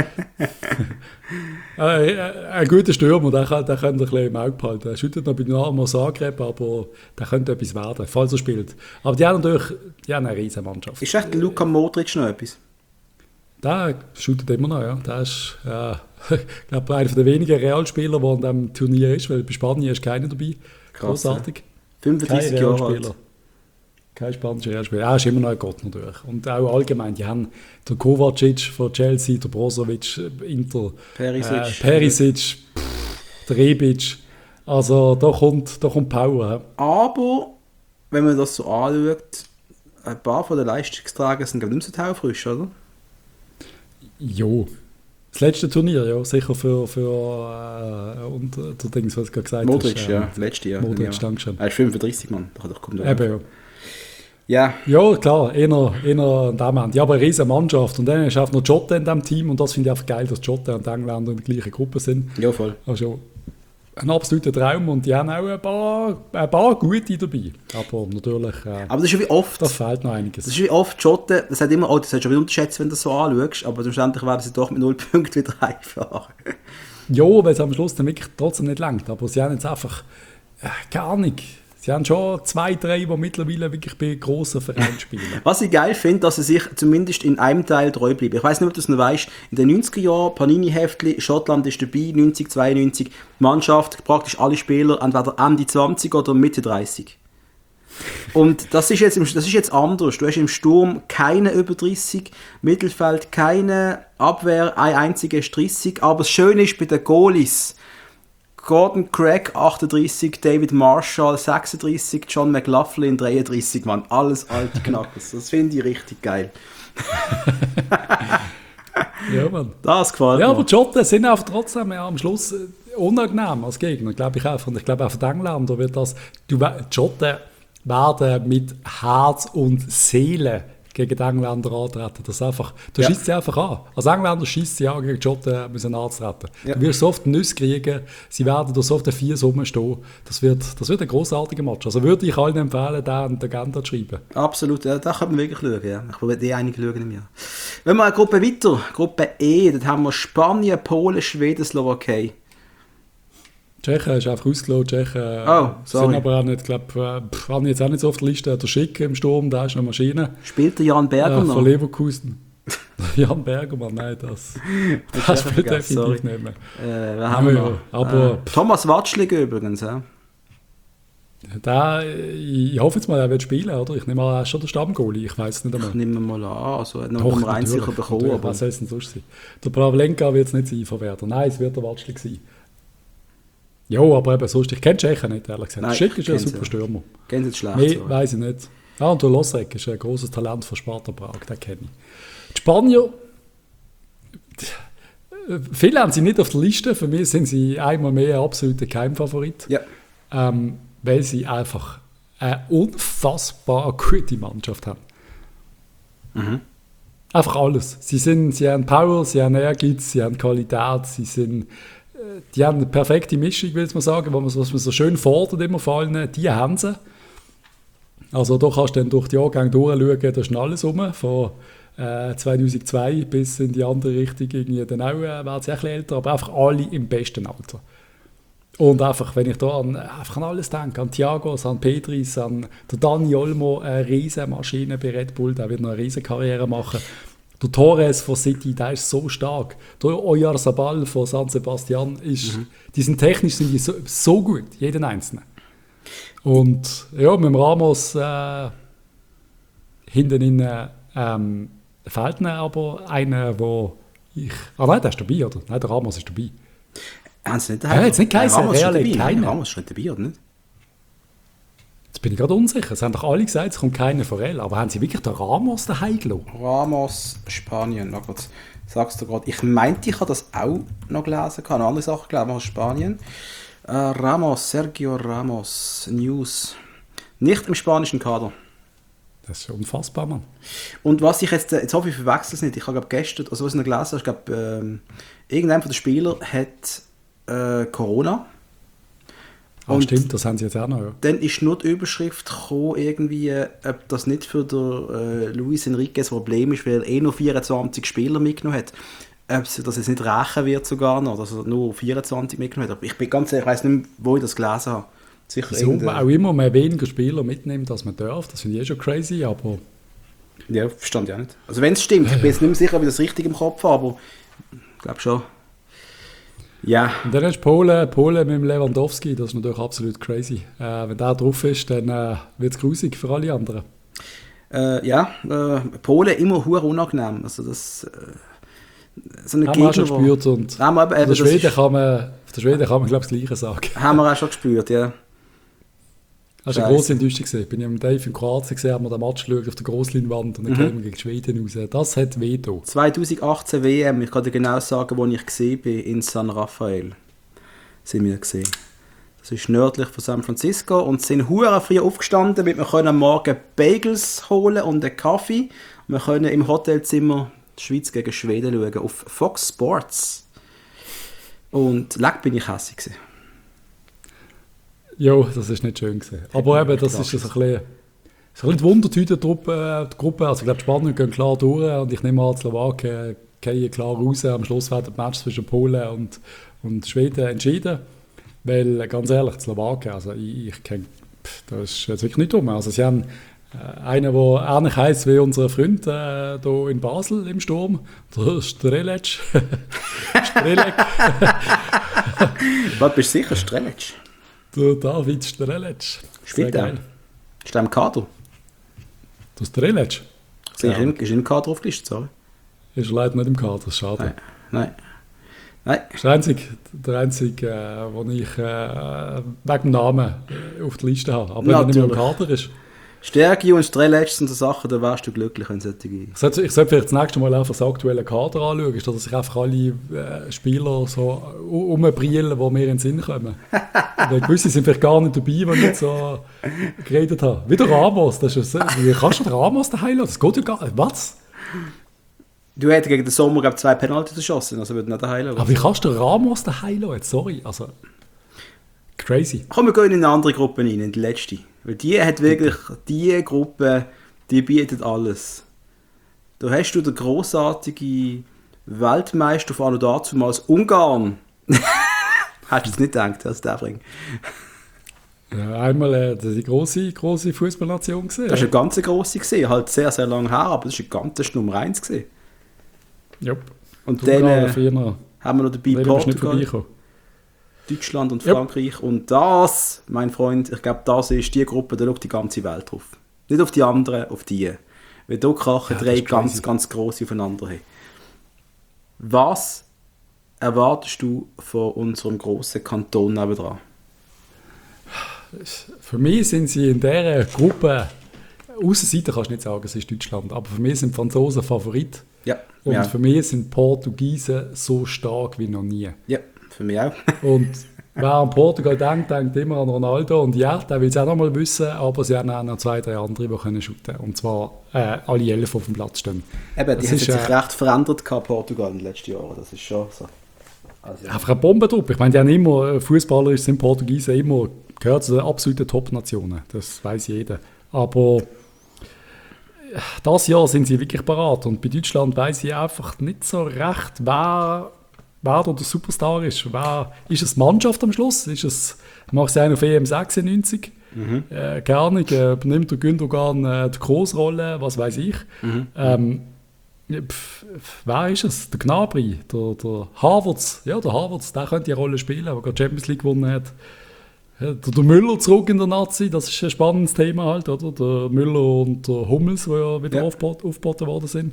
auch einen. Ein guter Stürmer, der könnte ein bisschen im Auge behalten. Er schüttet noch bei Dynamo Zagreb, aber der könnte etwas werden, falls er spielt. Aber die haben natürlich eine riesen Mannschaft. Ist echt Luka Modric noch etwas? Der schüttet immer noch, ja. Der ist, ich glaube, einer der wenigen Realspieler, der an diesem Turnier ist, weil bei Spanien ist keiner dabei. Krass, großartig. Ja. 35 Jahre alt. Kein spanischer Realspieler. Er ist immer noch ein Gott natürlich. Und auch allgemein, die haben den Kovacic von Chelsea, der Brozovic, Inter, Perisic, der Rebic. Also da kommt Power. Aber, wenn man das so anschaut, ein paar von den Leistungsträgern sind nicht mehr so taufrisch, oder? Jo. Das letzte Turnier, ja, sicher für und der Dings, was du gerade gesagt Modric, hast. ja, letztes Jahr. Modric, danke schön. Er ist 35, Mann. Doch kommt Eben, ja. Ja. Ja, klar, eher an dem Ende. Ja, aber eine riesige Mannschaft. Und dann ist auch noch Jota in diesem Team. Und das finde ich einfach geil, dass Jota und die Engländer in der gleichen Gruppe sind. Ja, voll. Also ein absoluter Traum. Und die haben auch ein paar gute dabei. Aber natürlich, aber das ist wie oft, das fehlt noch einiges. Das ist wie oft Jota, das hat immer, das hast du schon wieder unterschätzt, wenn du das so anschaust. Aber schlussendlich werden sie doch mit 0 Punkten wieder heimfahren. Ja, weil es am Schluss dann wirklich trotzdem nicht langt. Aber sie haben jetzt einfach gar nicht. Sie haben schon 2, 3, die mittlerweile wirklich bei grossen Vereinen spielen. Was ich geil finde, dass sie sich zumindest in einem Teil treu bleiben. Ich weiss nicht, ob du es noch weißt, in den 90er Jahren, Panini-Heftli, Schottland ist dabei, 90, 92, die Mannschaft, praktisch alle Spieler, entweder Ende 20 oder Mitte 30. Und das ist jetzt anders. Du hast im Sturm keine über 30, Mittelfeld keine, Abwehr, ein einziger ist 30, aber das Schöne ist bei den Goalies, Gordon Craig 38, David Marshall 36, John McLaughlin 33, Mann, alles alte Knackers. Das finde ich richtig geil. Ja, Mann. Das gefällt mir. Ja, aber die Schotten sind einfach trotzdem am Schluss unangenehm als Gegner, glaube ich auch. Und ich glaube auch für die Engländer wird das... Die Schotten werden mit Herz und Seele gegen die Engländer antreten. Das einfach, du schießt sie einfach an. Als Engländer schießt sie an, gegen die Schotten müssen antreten. Ja. Du wirst so oft Nüsse kriegen, sie werden durch so oft 4 Summen stehen. Das wird ein grossartiger Match. Also würde ich allen empfehlen, den an die Agenda zu schreiben. Absolut, ja, da kann man wirklich schauen. Ja. Ich will die einige schauen im Jahr. Wenn wir eine Gruppe weiter, Gruppe E, dann haben wir Spanien, Polen, Schweden, Slowakei. Tschechen ist einfach ausgelassen. Tschechen sind aber auch nicht, glaube ich, haben jetzt auch nicht so auf der Liste. Der Schick im Sturm, der ist eine Maschine. Spielt der Jan Berger noch? Von Leverkusen. Jan Bergermann, nein, das spielt definitiv nicht mehr. Wer haben wir noch? Aber, Thomas Watschlig übrigens, ja. Ich hoffe jetzt mal, er wird spielen, oder? Ich nehme mal, er ist schon der Stammgoalie, ich weiß es nicht einmal. Ich nehme mal an, also hat noch rein sicher bekommen. Aber was soll es denn sonst sein? Der Pavlenka wird es nicht sein von Werder. Nein, es wird der Watschlig sein. Ja, aber eben sonst, ich kenne Tschechen nicht, ehrlich gesagt. Schick ist ein super Stürmer. Kennen Sie jetzt schlecht? Nee, weiss ich nicht. Und der Losek ist ein grosses Talent von Sparta Prag, den kenne ich. Die Spanier, viele haben sie nicht auf der Liste, für mich sind sie einmal mehr ein absoluter Keimfavorit. Ja. Weil sie einfach eine unfassbar gute Mannschaft haben. Mhm. Einfach alles. Sie haben Power, sie haben Ehrgeiz, sie haben Qualität, die haben eine perfekte Mischung, will ich mal sagen, was man so schön fordert immer vor allem, die haben sie. Also da kannst du dann durch die Jahrgänge durchschauen, da ist alles rum, von 2002 bis in die andere Richtung, irgendwie dann auch, werden sie ein bisschen älter, aber einfach alle im besten Alter. Und einfach, wenn ich da einfach an alles denke, an Thiagos, an Pedris, an der Dani Olmo, eine riesen Maschine bei Red Bull, der wird noch eine riesen Karriere machen. Der Torres von City, der ist so stark. Der Oyarzabal von San Sebastian, die sind technisch sind die so gut, jeden Einzelnen. Und ja, mit dem Ramos hinten innen fehlt mir aber einer, wo ich... Ah nein, der ist dabei, oder? Nein, der Ramos ist dabei. Haben sie nicht daheim? Ja, jetzt nicht geheißen, Ramos ist nicht dabei, oder nicht? Jetzt bin ich gerade unsicher. Es haben doch alle gesagt, es kommt keiner von Real. Aber haben sie wirklich den Ramos daheim gelassen? Ramos, Spanien. Na gut, sagst du gerade. Ich meinte, ich habe das auch noch gelesen. Ich habe andere Sachen gelesen aus Spanien. Sergio Ramos, News. Nicht im spanischen Kader. Das ist unfassbar, Mann. Und was ich jetzt hoffe ich verwechsel es nicht. Ich habe gestern, also was ich noch gelesen habe, ich glaube, irgendein von den Spielern hat Corona. Und stimmt, das haben sie jetzt auch noch. Ja. Dann ist nur die Überschrift gekommen, irgendwie, ob das nicht für den Luis Enrique ein Problem ist, weil er nur 24 Spieler mitgenommen hat. Ob sie das jetzt nicht rächen wird sogar noch, dass er nur 24 mitgenommen hat. Aber ich bin ganz ehrlich, ich weiss nicht mehr, wo ich das gelesen habe. Sicher so, auch immer mehr weniger Spieler mitnehmen, als man darf. Das finde ich schon crazy, aber... Ja, verstand ich auch nicht. Also wenn es stimmt, ich bin jetzt nicht mehr sicher, ob ich das richtig im Kopf habe, aber ich glaube schon. Ja. Und dann hast du Polen mit dem Lewandowski, das ist natürlich absolut crazy. Wenn der drauf ist, dann wird es grusig für alle anderen. Polen immer hure unangenehm. Also das... so eine haben wir auch schon gespürt. Und auf der Schweden kann man, glaube ich, das Gleiche sagen. Haben wir auch schon gespürt, ja. Das war eine grosse Enttäuschung. Ich bin ja mit Dave in Kroatien gesehen, haben wir den Match geschaut auf der Grossleinwand und dann kamen wir gegen Schweden raus. Das hat weh getan. 2018 WM, ich kann dir genau sagen, wo ich gesehen bin, in San Rafael. Sind wir gesehen. Das ist nördlich von San Francisco und sind hure früh aufgestanden, damit wir am Morgen Bagels holen und einen Kaffee. Und wir können im Hotelzimmer die Schweiz gegen Schweden schauen auf Fox Sports. Und leck bin ich hässig gewesen. Ja, das ist nicht schön gewesen. Aber eben, das ist ein bisschen die Wundertüte die Gruppe. Also ich glaube, die Spanier gehen klar durch und ich nehme an, die Slowaken gehen klar raus. Am Schluss werden die Match zwischen Polen und Schweden entschieden. Weil, ganz ehrlich, die Slowaken, also ich kenne, das ist jetzt wirklich nicht dumm. Also sie haben einen, der ähnlich heisst wie unser Freund hier in Basel im Sturm, der Strelec. Strelec. Was, bist du sicher, Strelec? Der David Strelec. Spielt er? Ist er im Kader? Der Strelec? Ist er im Kader aufgelistet, sorry? Ist leider nicht im Kader, das ist schade. Nein. Das ist der einzige, den ich wegen dem Namen auf der Liste habe. Aber wenn er nicht mehr im Kader ist. Stärke und Strelec sind so Sachen, da wärst du glücklich, wenn solche... Ich sollte vielleicht das nächste Mal einfach das aktuelle Kader anschauen, ist, dass sich einfach alle Spieler so umbrillen, die mir in den Sinn kommen. Und gewisse sind vielleicht gar nicht dabei, die ich jetzt so geredet habe. Wie der Ramos, das ist wie kannst du den Ramos daheim lassen? Das geht ja gar nicht. Was? Du hättest gegen den Sommer, glaube ich, 2 Penalty geschossen, also würde nicht daheim lassen. Aber wie kannst du den Ramos daheim lassen? Sorry, also... Crazy. Komm, wir gehen in eine andere Gruppe rein, in die letzte. Weil die hat wirklich, die Gruppe, die bietet alles. Da hast du den grossartigen Weltmeister von dazumals Ungarn. Hast du es nicht gedacht, dass der bringt? Ja, einmal die grosse Fußballnation gesehen. Das war eine ganz grosse gesehen, halt sehr, sehr lange her, aber das war eine ganz Nummer 1 gesehen. Ja. Und dann haben wir noch dabei Portugal, Deutschland und Frankreich. Yep. Und das, mein Freund, ich glaube, das ist die Gruppe, da schaut die ganze Welt drauf. Nicht auf die anderen, auf die. Weil da krachen 3 ganz, ganz grosse aufeinander haben. Was erwartest du von unserem grossen Kanton nebenan? Für mich sind sie in dieser Gruppe, Aussenseiter kannst du nicht sagen, es ist Deutschland, aber für mich sind die Franzosen Favorit. Ja. Und für mich sind die Portugiesen so stark wie noch nie. Ja. Für mich auch. Und wer an Portugal denkt immer an Ronaldo. Und ja, der will es auch noch mal wissen, aber sie haben auch noch 2, 3 andere, die können shooten. Und zwar alle 11 auf dem Platz stehen. Eben, die haben sich recht verändert, Portugal in den letzten Jahren. Das ist schon so. Also, einfach eine Bombentruppe. Ich meine, die haben immer, Fußballer sind Portugiesen immer, gehört zu den absoluten Top-Nationen. Das weiß jeder. Aber das Jahr sind sie wirklich parat. Und bei Deutschland weiss ich einfach nicht so recht, wer wer da der Superstar ist. Ist es die Mannschaft am Schluss? Macht sie einen auf EM 96? Keine Ahnung, übernimmt der Gündogan die Großrolle, was weiß ich. Wer ist es? Der Gnabry, der Havertz. Ja, der Havertz, der könnte die Rolle spielen, der gerade Champions League gewonnen hat. Ja, der Müller zurück in der Nazi, das ist ein spannendes Thema halt, oder? Der Müller und der Hummels, die ja wieder aufgeboten worden sind.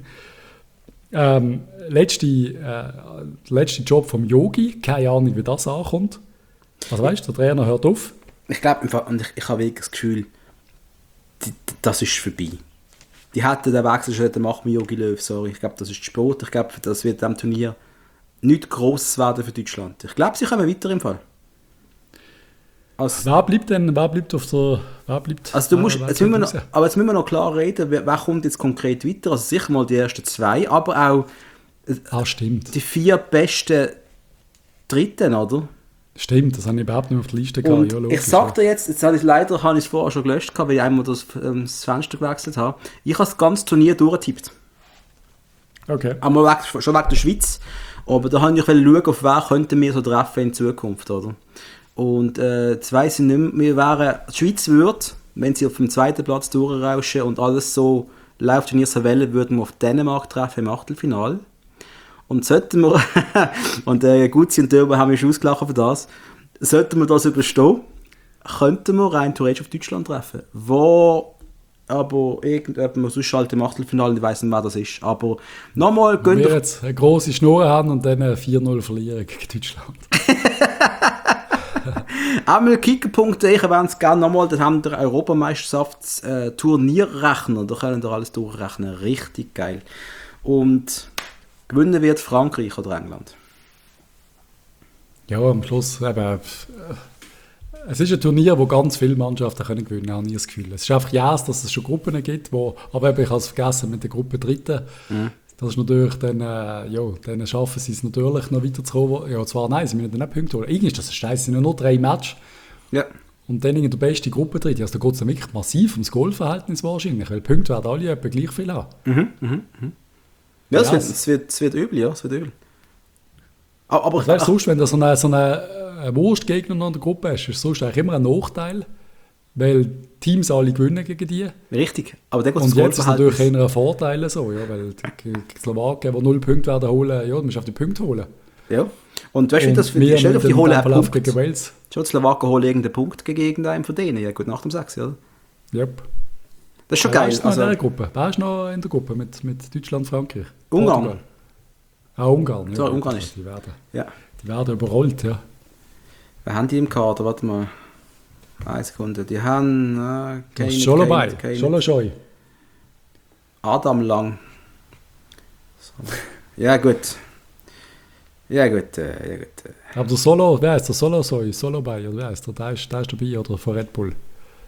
Letzte Job vom Yogi, keine Ahnung, wie das ankommt. Also weißt du, der Trainer hört auf. Ich glaube, ich habe wirklich das Gefühl, das ist vorbei. Die hätten den Wechsel schon machen mit Jogi Löw, sorry. Ich glaube, das ist Sport. Ich glaube, das wird am Turnier nichts Grosses werden für Deutschland. Ich glaube, sie kommen weiter im Fall. Wer bleibt auf der... Jetzt müssen wir noch klar reden, wer kommt jetzt konkret weiter. Also sicher mal die ersten 2, aber auch stimmt. Die 4 besten Dritten, oder? Stimmt, das habe ich überhaupt nicht auf der Liste gehabt. Ja, ich sage dir jetzt habe ich es vorher schon gelöscht, weil ich einmal das Fenster gewechselt habe. Ich habe das ganze Turnier durchgetippt. Okay. Aber schon wegen der Schweiz. Aber da habe ich schauen, auf wer könnten wir so treffen in Zukunft, oder? Und jetzt weiss ich nicht mehr, die Schweiz würde, wenn sie auf dem 2. Platz durchrauschen und alles so läuft in ihrer Welle, würden wir auf Dänemark treffen im Achtelfinale. Und sollten wir, und Gutzi und Dörber haben mich ausgelacht für das, sollten wir das überstehen, könnten wir rein theoretisch auf Deutschland treffen. Wo aber irgendjemand sonst halt im Achtelfinale, ich weiss nicht, wer das ist. Aber nochmal... Wenn wir jetzt eine grosse Schnur haben und dann 4-0 verlieren gegen Deutschland. Einmal kicker.de, ich erwähne es gerne nochmal, dann haben wir Europameisterschafts-Turnierrechner, da können wir alles durchrechnen, richtig geil. Und gewinnen wird Frankreich oder England. Ja, am Schluss eben, es ist ein Turnier, wo ganz viele Mannschaften können gewinnen, habe ich das Gefühl. Es ist einfach dass es schon Gruppen gibt, aber eben, ich habe es vergessen mit der Gruppe Dritten. Das ist natürlich dann, dann schaffen sie es natürlich noch weiterzukommen. Ja, zwar nein, sie müssen dann nicht Punkte holen. Irgendwie ist das Scheiße, es sind nur 3 Matches. Ja. Und dann in der besten Gruppe drin. Also da geht es dann wirklich massiv ums Goalverhältnis wahrscheinlich, weil Punkte werden alle etwa gleich viel haben. Ja, es wird übel, ja, es wird übel. Aber was weißt du, sonst, wenn du so einen Wurstgegner in der Gruppe hast, ist sonst eigentlich immer ein Nachteil, weil Teams alle gewinnen gegen die. Richtig, aber dann geht und jetzt ist es natürlich eher ein Vorteil so, ja, weil die Slowaken, die 0 Punkte werden holen, ja, du musst auf die Punkte holen. Ja, und weißt du, das für die Stelle auf die holen einen Punkt. Gegen Wales. Schon die Slowaken holen irgendeinen Punkt gegen irgendeinen von denen, ja gut, nach dem 6, oder? Yep. Das ist schon geil. Wer ist noch in der Gruppe mit Deutschland, Frankreich? Ungarn. Ungarn. Ja, Ungarn ist. Die werden überrollt, ja. Wer haben die im Kader? Warte mal. 1 Sekunde. Die haben... Scholoscheu. Adam Lang. So. Ja, gut. Aber der Solo, wer ist der Solo bei, oder wer ist der? Der ist dabei, oder von Red Bull?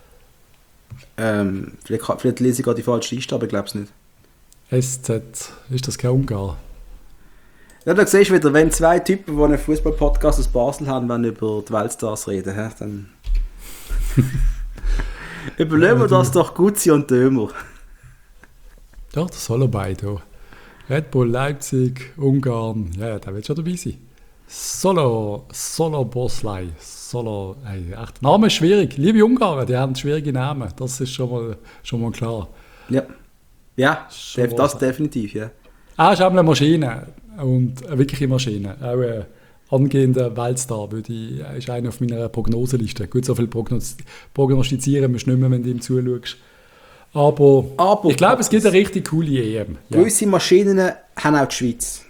Vielleicht lese ich gerade die falsche Liste, aber ich glaube es nicht. SZ, ist das kein Ungar? Ja, da siehst du wieder, wenn 2 Typen, die einen Fußball-Podcast aus Basel haben, wenn über die Weltstars reden, dann überlegen wir das doch Gutzi und Dömer. Ja, der Solo bei, da. Red Bull, Leipzig, Ungarn, ja, der wird schon dabei sein. Solo Bosley, echt. Name ist schwierig. Liebe Ungarn, die haben schwierige Namen. Das ist schon mal klar. Ja, das definitiv, ja. Ist auch eine Maschine. Und eine wirkliche Maschine. Auch ein angehender Weltstar ist einer auf meiner Prognoseliste. Gut, so viel prognostizieren musst du nicht mehr, wenn du ihm zuschaust. Aber ich glaube, es gibt eine richtig coole EM. Ja. Gewisse Maschinen haben auch die Schweiz.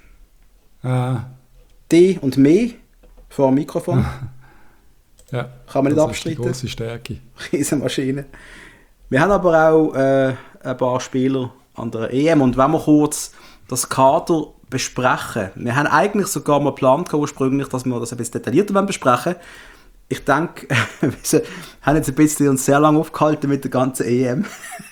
Die und mehr vor dem Mikrofon. Ja, kann man nicht abstreiten. Das ist die grosse Stärke. Diese Maschine. Wir haben aber auch ein paar Spieler an der EM. Und wenn wir kurz das Kader besprechen. Wir haben eigentlich sogar mal geplant ursprünglich, dass wir das ein bisschen detaillierter besprechen. Ich denke, wir haben jetzt ein bisschen uns sehr lange aufgehalten mit der ganzen EM.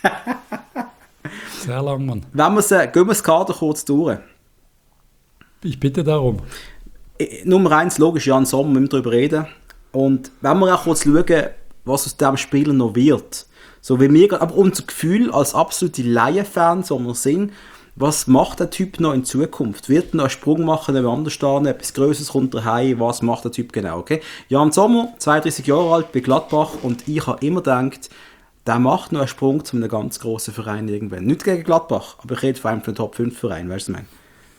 Sehr lang, Mann. Gehen wir das Kader kurz durch. Ich bitte darum. Nummer 1, logisch, Jan Sommer, müssen wir darüber reden. Und wenn wir auch kurz schauen, was aus diesem Spieler noch wird. So wie wir, aber unser Gefühl als absolute Laienfans, wo wir sind, was macht der Typ noch in Zukunft? Wird er noch einen Sprung machen, wenn wir anders stehen, etwas Größeres kommt daheim, was macht der Typ genau? Okay? Jan Sommer, 32 Jahre alt, bei Gladbach, und ich habe immer gedacht, der macht noch einen Sprung zu einem ganz grossen Verein irgendwann. Nicht gegen Gladbach, aber ich rede vor allem von einem Top-5-Verein, weißt du, was ich meine?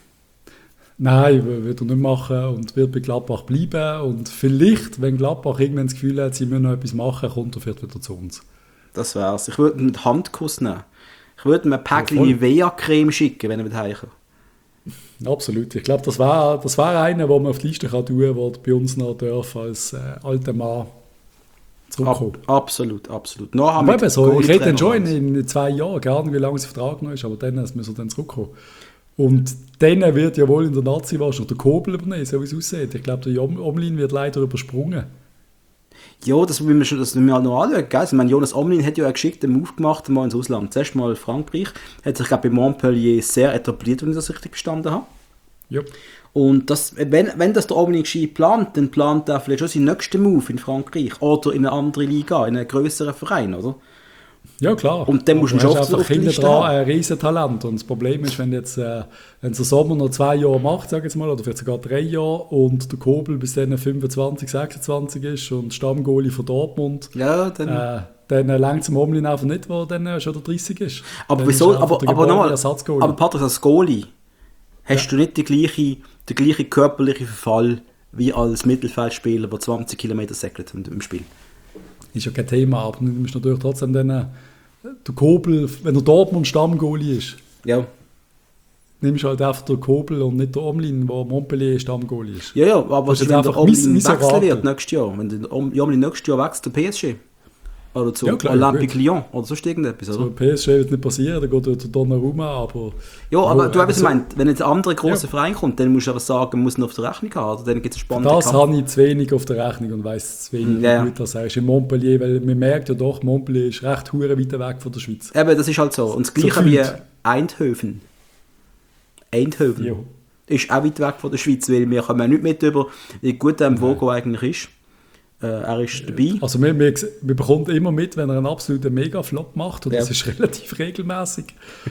Nein, wird er nicht machen und wird bei Gladbach bleiben. Und vielleicht, wenn Gladbach irgendwann das Gefühl hat, sie müssen noch etwas machen, kommt er vielleicht wieder zu uns. Das wär's. Ich würde ihn mit Handkuss nehmen. Ich würde ihm ein Päckchen Nivea-Creme schicken, wenn er wieder heimkommt. Absolut. Ich glaube, das wär einer, den man auf die Liste tun kann, der bei uns noch darf, als alter Mann zurückkommen. Absolut. Aber eben so, ich rede dann schon in 2 Jahren, gar nicht, wie lange sein Vertrag noch ist, aber dann müssen wir dann zurückkommen. Und dann wird ja wohl in der Nazi wahrscheinlich der Kobel übernehmen, so wie es aussieht. Ich glaube, der Omlin wird leider übersprungen. Ja, das müssen wir halt noch anschauen. Gell? Also, ich meine, Jonas Omlin hat ja einen geschickten Move gemacht, mal ins Ausland. Zuerst mal Frankreich. Hat sich, glaube ich, bei Montpellier sehr etabliert, wenn ich das richtig verstanden habe. Ja. Und das, wenn das der Omlin gescheit plant, dann plant er vielleicht schon seinen nächsten Move in Frankreich oder in eine andere Liga, in einen grösseren Verein, oder? Ja, klar. Und dann musst du schon einfach hinten dran ein Riesentalent. Und das Problem ist, wenn jetzt wenn der Sommer noch 2 Jahre macht, sag ich jetzt mal, oder vielleicht sogar 3 Jahre, und der Kobel bis dann 25, 26 ist und Stammgoalie von Dortmund, ja, dann langt es im Omlin einfach nicht, wo dann schon der 30 ist. Aber dann wieso? Ist aber nochmal, aber Patrick, als Goalie hast du nicht den gleichen körperlichen Verfall wie als Mittelfeldspieler, der 20 Kilometer säckelt im Spiel. Ist ja kein Thema, aber du musst natürlich trotzdem dann der Kobel, wenn der Dortmund Stammgoalie ist, ja, nimmst du halt einfach den Kobel und nicht den Omlin, der Montpellier Stammgoalie ist. Ja, aber das wenn der Omlin wechseln wird nächstes Jahr, wenn der Omlin nächstes Jahr wechselt zu PSG oder zu Olympique Lyon oder sonst irgendetwas, oder? So PSG wird nicht passieren, dann geht er zu Donnarumma, aber... Ja, aber du hast gemeint, wenn jetzt ein anderer grosser Verein kommt, dann musst du aber sagen, muss ihn auf der Rechnung haben, oder dann gibt es spannende Das habe ich zu wenig auf der Rechnung und weiss zu wenig, wie gut das ist in Montpellier, weil man merkt ja doch, Montpellier ist recht verdammt weit weg von der Schweiz. Eben, das ist halt so. Und das Gleiche wie Eindhoven. Ja. Ist auch weit weg von der Schweiz, weil wir kommen nicht mit über, wie gut der Vogo eigentlich ist. Er ist dabei. Also wir bekommen immer mit, wenn er einen absoluten Mega-Flop macht, und das ist relativ regelmäßig.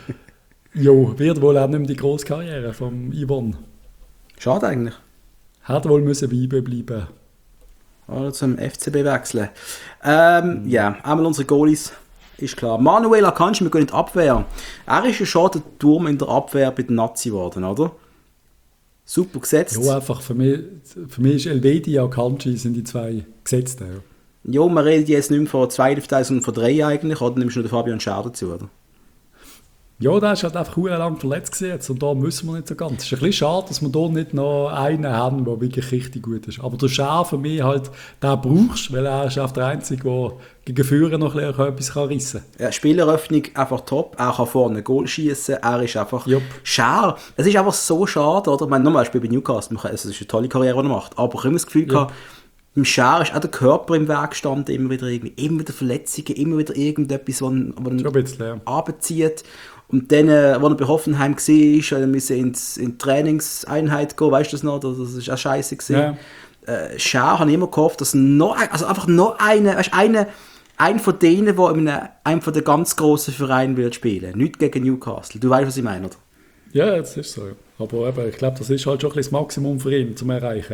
Jo, wird wohl auch nicht mehr die grosse Karriere von Yvonne. Schade eigentlich. Hätte wohl müssen bei IB bleiben. Oder zum FCB wechseln. Ja, einmal unsere Goalies. Ist klar. Manuel Akanji, wir gehen in die Abwehr. Er ist ja schon der Turm in der Abwehr bei den Nazi geworden, oder? Super gesetzt. Ja, einfach für mich ist Elvedi und Akanji sind die 2 Gesetzten. Ja, man redet jetzt nicht mehr von 2003 eigentlich, oder nimmst du noch den Fabian Schär dazu, oder? Ja, der ist halt einfach sehr lange verletzt jetzt, und da müssen wir nicht so ganz. Es ist ein bisschen schade, dass wir hier nicht noch einen haben, der wirklich richtig gut ist. Aber der Schär für mich halt, den brauchst du, weil er ist der Einzige, der gegen Führer noch etwas rissen kann. Ja, Spieleröffnung einfach top, er kann vorne ein Goal schießen, er ist einfach... Schär, es ist einfach so schade, oder? Ich meine, nochmal, er spielt bei Newcastle, es ist eine tolle Karriere, die er macht, aber ich habe immer das Gefühl gehabt, im Schär ist auch der Körper im Weg gestanden, immer wieder Verletzungen, immer wieder irgendetwas, was ihn abzieht. Und dann, als er bei Hoffenheim war, musste er in die Trainingseinheit gehen, weißt du das noch? Das war auch scheiße. Ja. Schär habe ich immer gehofft, dass einfach noch einer von denen, der in einem von den ganz grossen Vereinen wird spielen. Nicht gegen Newcastle. Du weißt, was ich meine, oder? Ja, das ist so. Aber eben, ich glaube, das ist halt schon das Maximum für ihn zum Erreichen.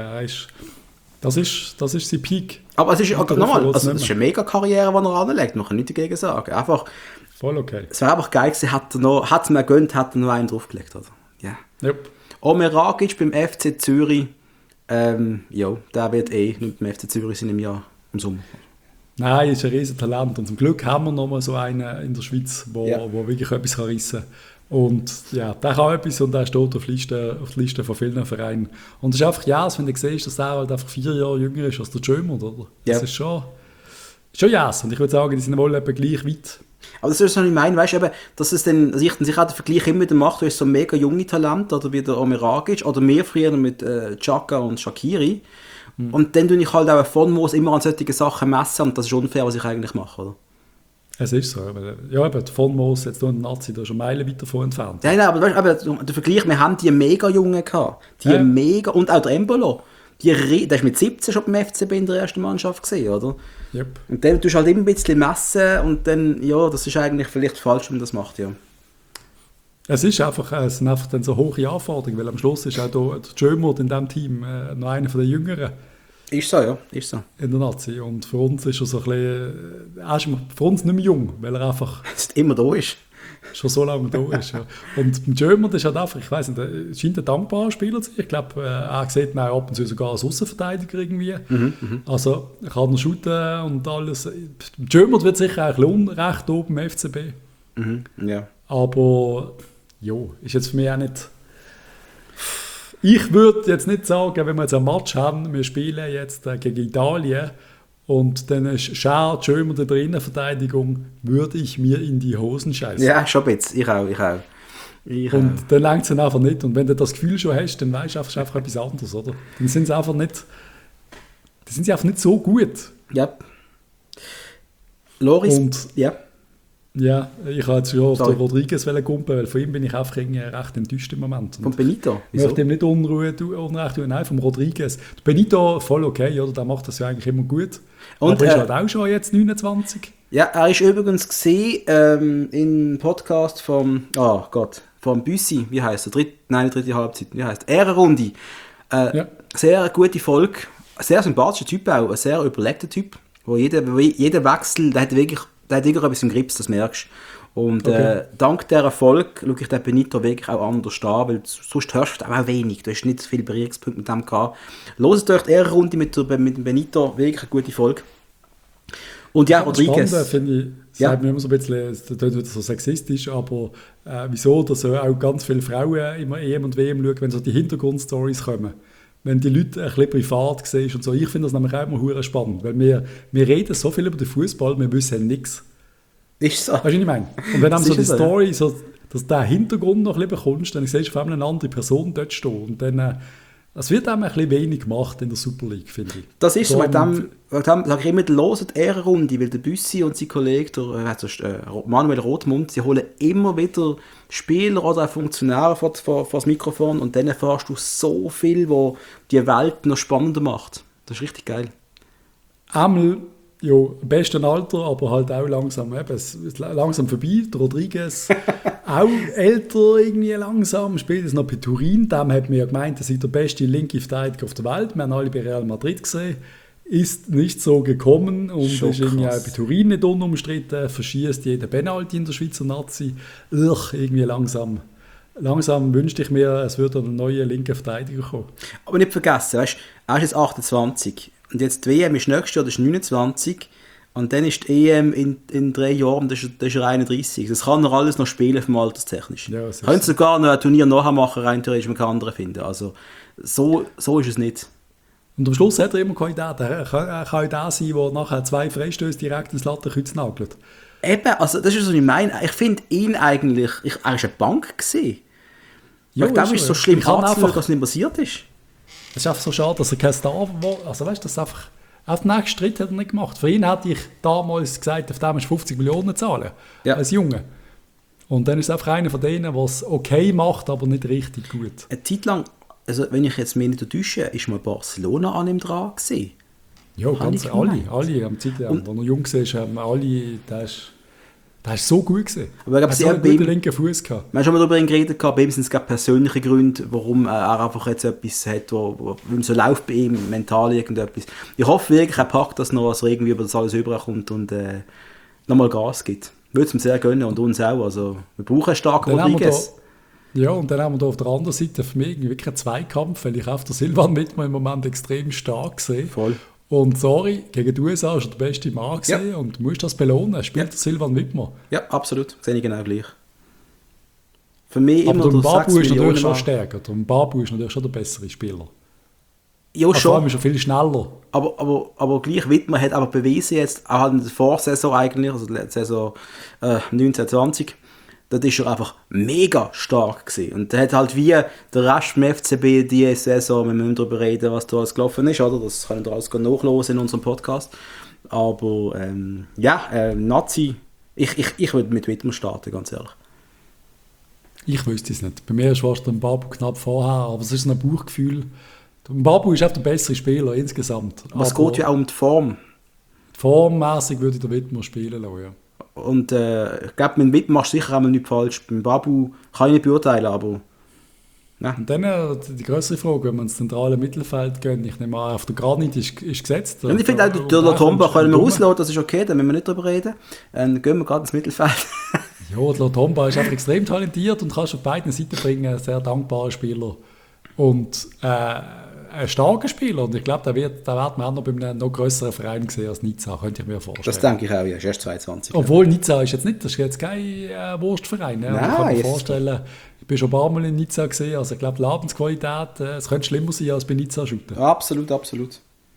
Das ist sein Peak. Aber es ist nochmal, es ist eine mega Karriere, die er anlegt. Man kann nichts dagegen sagen. Einfach, voll okay. Es wäre einfach geil gewesen, hat es mir gegönnt, hat er noch einen draufgelegt. Oder? Yeah. Yep. Omer Ragic beim FC Zürich, der wird nicht beim FC Zürich sein im Sommer. Nein, ist ein riesen Talent, und zum Glück haben wir noch mal so einen in der Schweiz, wo wirklich etwas rissen kann. Und ja, der kann etwas, und der steht auf der Liste von vielen Vereinen. Und es ist einfach wenn du siehst, dass der halt einfach 4 Jahre jünger ist als der Jömer, oder? Das ist schon und ich würde sagen, die sind wohl etwa gleich weit. Aber das ist was ich meine, weißt du, dass es dann, sich auch der Vergleich immer wieder macht, du hast so mega junge Talente, oder wie der Omer Ragic, oder mehr früher mit Xhaka und Shaqiri. Und dann tue ich halt auch von Moos immer an solche Sachen messen, und das ist unfair, was ich eigentlich mache, oder? Es ist so. Ja, aber von Moos jetzt in der Nazi, da ist schon Meilen weit davon entfernt. Nein, aber der Vergleich, wir haben die mega Jungen gehabt. Mega, und auch der Embolo. Der ist mit 17 schon beim FCB in der ersten Mannschaft gesehen, oder? Yep. Und dann tust du halt immer ein bisschen messen, und dann, das ist eigentlich vielleicht falsch, wenn man das macht, ja. Es sind einfach dann so hohe Anforderungen, weil am Schluss ist auch der Jömert in diesem Team noch einer der Jüngeren. Ist so, ja. Ist so. In der Nazi. Und für uns ist er so ein bisschen, er ist für uns nicht mehr jung, weil er einfach immer da ist. Schon so lange da ist. Ja. Und beim Jömert ist halt einfach, ich weiss nicht, er scheint ein dankbarer Spieler zu sein. Ich glaube, er sieht ihn auch ab und zu sogar als Aussenverteidiger irgendwie. Also er kann er shooten und alles. Jömert wird sicher auch ein bisschen unrecht oben im FCB. Ja. Aber ja, ist jetzt für mich auch nicht. Ich würde jetzt nicht sagen, wenn wir jetzt einen Match haben, wir spielen jetzt gegen Italien und dann ist Schär, Jömert in der Innenverteidigung, würde ich mir in die Hosen scheißen. Ja, schon jetzt. Ich auch. Und dann langt es dann einfach nicht. Und wenn du das Gefühl schon hast, dann weißt du einfach etwas anderes, oder? Dann sind sie einfach nicht so gut. Ja. Loris, und, ja. Ja, ich habe jetzt schon auf den Rodriguez kumpen, weil von ihm bin ich einfach recht enttäuscht im Moment. Von Benito? Ich möchte ihm nicht Unrecht tun, nein, vom Rodriguez. Benito, voll okay, oder? Der macht das ja eigentlich immer gut. Und aber ist halt auch schon jetzt 29. Ja, er ist übrigens gesehen im Podcast vom Büssi, wie heisst er? Dritte Halbzeit, wie heisst er? Ehrenrunde. Ja. Sehr gute Folge, sehr sympathischer Typ auch, ein sehr überlegter Typ, wo jeder Wechsel, der hat wirklich etwas im Grips, das merkst du. Und dank dieser Erfolg schaue ich den Benito wirklich auch anders an, weil sonst hörst du auch wenig. Du hast nicht so viele Berührungspunkte mit dem gehabt. Hört euch die Ehrenrunde mit dem Benito, wirklich eine gute Folge. Und ja, Rodriguez. Spannend finde ich, sagt mir immer so ein bisschen, das klingt wieder so sexistisch, aber wieso, dass auch ganz viele Frauen immer EM und WM schauen, wenn so die Hintergrundstories kommen. Wenn die Leute ein bisschen privat sehen und so. Ich finde das nämlich auch immer verdammt spannend, weil wir reden so viel über den Fußball, wir wissen nichts. Ist so. Weißt du, was ich meine? Und wenn dann so die Story, ja. So, dass du den Hintergrund noch ein bisschen bekommst, dann siehst du auf einmal eine andere Person dort stehen. Und dann, das wird einem ein bisschen wenig gemacht in der Super League, finde ich. Das ist so, mit dem sage ich immer, hört die Ehrenrunde, weil der Büssi und sein Kollege, Manuel Rothmund, sie holen immer wieder Spieler oder auch Funktionäre vor das Mikrofon und dann erfährst du so viel, was die Welt noch spannender macht. Das ist richtig geil. Einmal, ja, im besten Alter, aber halt auch langsam. Es ist langsam vorbei. Der Rodriguez, auch älter irgendwie langsam, spielt es noch bei Turin. Dem hat man ja gemeint, er sei der beste linke Verteidiger auf der Welt. Wir haben alle bei Real Madrid gesehen. Ist nicht so gekommen und schon ist irgendwie auch bei Turin nicht unumstritten. Verschießt jeden Penalty in der Schweizer Nazi. Irgendwie langsam wünschte ich mir, es würde einen neuen linken Verteidiger kommen. Aber nicht vergessen, weißt, er ist jetzt 28 und jetzt die WM ist nächstes Jahr, das ist 29 und dann ist die EM in 3 Jahren, das ist er 31. Das kann er alles noch spielen vom Alterstechnisch. Ja, könnte sogar noch ein Turnier nachher machen, rein theoretisch, man kann andere finden. Also so ist es nicht. Und am Schluss hat er immer Kandidaten. Er kann der sein, der nachher 2 Freistöße direkt ins Lattenkreuz nagelt. Eben, also das ist was ich meine. Ich finde ihn eigentlich, er war eine Bank gewesen. Ja, ich glaube, es ist so schlimm anzuschauen, dass es nicht passiert ist. Es ist einfach so schade, dass er kein Star war. Also weißt du, das einfach auf den nächsten Schritt hat er nicht gemacht. Für ihn hätte ich damals gesagt, auf dem ist 50 Millionen zahlen. Ja. Als Junge. Und dann ist es einfach einer von denen, der es okay macht, aber nicht richtig gut. Eine Zeit lang, also wenn ich jetzt mich nicht täusche, ist mal Barcelona an ihm dran gewesen. Ja, ganz alle am Zeit, als er jung war, haben alle, das ist so gut gewesen. Aber ich glaube, einen guten linken Fuß gehabt. Wir haben schon mal darüber geredet, bei ihm sind es persönliche Gründe, warum er einfach jetzt etwas hat, wo so läuft bei ihm, mental irgendetwas. Ich hoffe wirklich, er packt das noch, dass er irgendwie über das alles rüberkommt und nochmal Gas gibt. Ich würde es ihm sehr gönnen und uns auch. Also, wir brauchen einen starken Rodriguez. Ja, und dann haben wir da auf der anderen Seite für mich wirklich einen Zweikampf, weil ich auf der Silvan Wittmer im Moment extrem stark sehe. Voll. Und sorry, gegen die USA ist er der beste Mann gesehen, ja. Und du musst das belohnen. Er spielt der Silvan Wittmer. Ja, absolut. Sehe ich genau gleich. Für mich aber immer der Babu ist natürlich schon stärker. Der Babu ist natürlich schon der bessere Spieler. Ja, schon. Vor allem ist er viel schneller. Aber gleich Wittmer hat aber bewiesen jetzt, auch in der Vorsaison eigentlich, also die Saison 1920, da ist er einfach mega stark gewesen. Und der hat halt wie der Rest vom FCB diese Saison, wir müssen darüber reden, was da alles gelaufen ist, oder? Das können wir alles nachlesen in unserem Podcast. Aber Nazi, ich würde mit Wittmer starten, ganz ehrlich. Ich wüsste es nicht. Bei mir ist fast der Babu knapp vorher, aber es ist ein Bauchgefühl. Der Babu ist einfach der bessere Spieler insgesamt. Es geht ja auch um die Form. Formmäßig würde ich den Wittmer spielen lassen, ja. Und ich glaube, mit Witt machst du sicher einmal nichts falsch. Beim Babu kann ich nicht beurteilen, aber... Ja. Und dann die größere Frage, wenn man ins zentrale Mittelfeld geht, ich nehme an, auf der Granit ist gesetzt. Und ich finde auch, der Lotomba können wir auslassen, das ist okay, da müssen wir nicht drüber reden. Dann gehen wir gerade ins Mittelfeld. Ja, der Lotomba ist einfach extrem talentiert und kannst auf beiden Seiten bringen, ein sehr dankbarer Spieler. Und ein starker Spieler. Und ich glaube, da wird man auch noch bei einem noch grösseren Verein sehen als Nizza, könnte ich mir vorstellen. Das denke ich auch, ja. Ist erst 22. Obwohl Nizza ist jetzt nicht, das ist jetzt kein Wurstverein. Ne? Nein, ich kann mir vorstellen, ich bin schon ein paar Mal in Nizza gesehen, also ich glaube, die Lebensqualität, es könnte schlimmer sein als bei Nizza shooten. Absolut, absolut.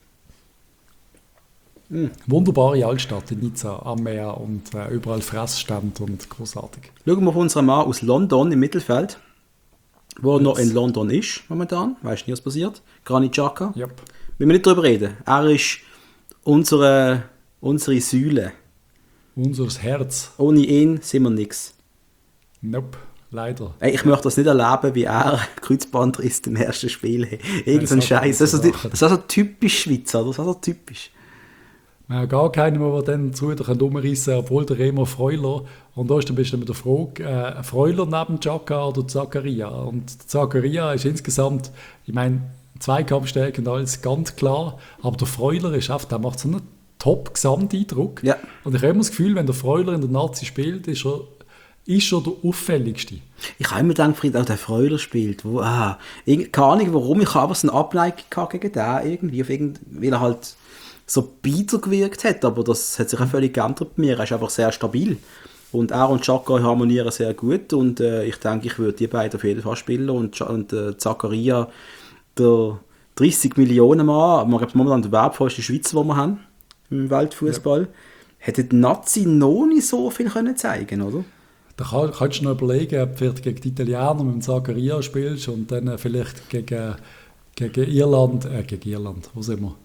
Wunderbare Altstadt in Nizza am Meer und überall Fressstände und großartig. Schauen wir auf unseren Mann aus London im Mittelfeld, der noch in London ist momentan. Weißt du nicht, was passiert? Granit Xhaka. Yep. Wir müssen nicht darüber reden. Er ist unsere Säule. Unser Herz. Ohne ihn sind wir nichts. Nope, leider. Ey, ich möchte das nicht erleben, wie er Kreuzbandriss im ersten Spiel hat. Irgend so ein Scheiß. Das ist so typisch Schweizer. Das ist so typisch. Wir haben gar keinen mehr, der dann zu wieder umreissen kann, obwohl der Remo Freuler. Und da ist dann mit der Frage, Freuler neben Xhaka oder Zakaria. Und Zakaria ist insgesamt, ich meine, Zweikampfstärke und alles ganz klar. Aber der Freuler ist einfach, der macht so einen Top-Gesamteindruck. Ja. Und ich habe immer das Gefühl, wenn der Freuler in der Nazi spielt, ist er der auffälligste. Ich habe immer gedacht, Fried, auch der Freuler spielt. Keine Ahnung warum, ich habe aber so eine Abneigung gegen den irgendwie, weil er halt so bitter gewirkt hat, aber das hat sich auch völlig geändert bei mir. Er ist einfach sehr stabil. Und er und Xhaka harmonieren sehr gut und ich denke, ich würde die beiden auf jeden Fall spielen und Zakaria, der 30 Millionen Mann, man gibt momentan den wertvollsten Schweizer, den wir haben im Weltfußball, ja. Hätte die Nazi noch nicht so viel können zeigen, oder? Da kannst du noch überlegen, ob du gegen die Italiener mit dem Zakaria spielst und dann vielleicht gegen Irland, wo sind wir?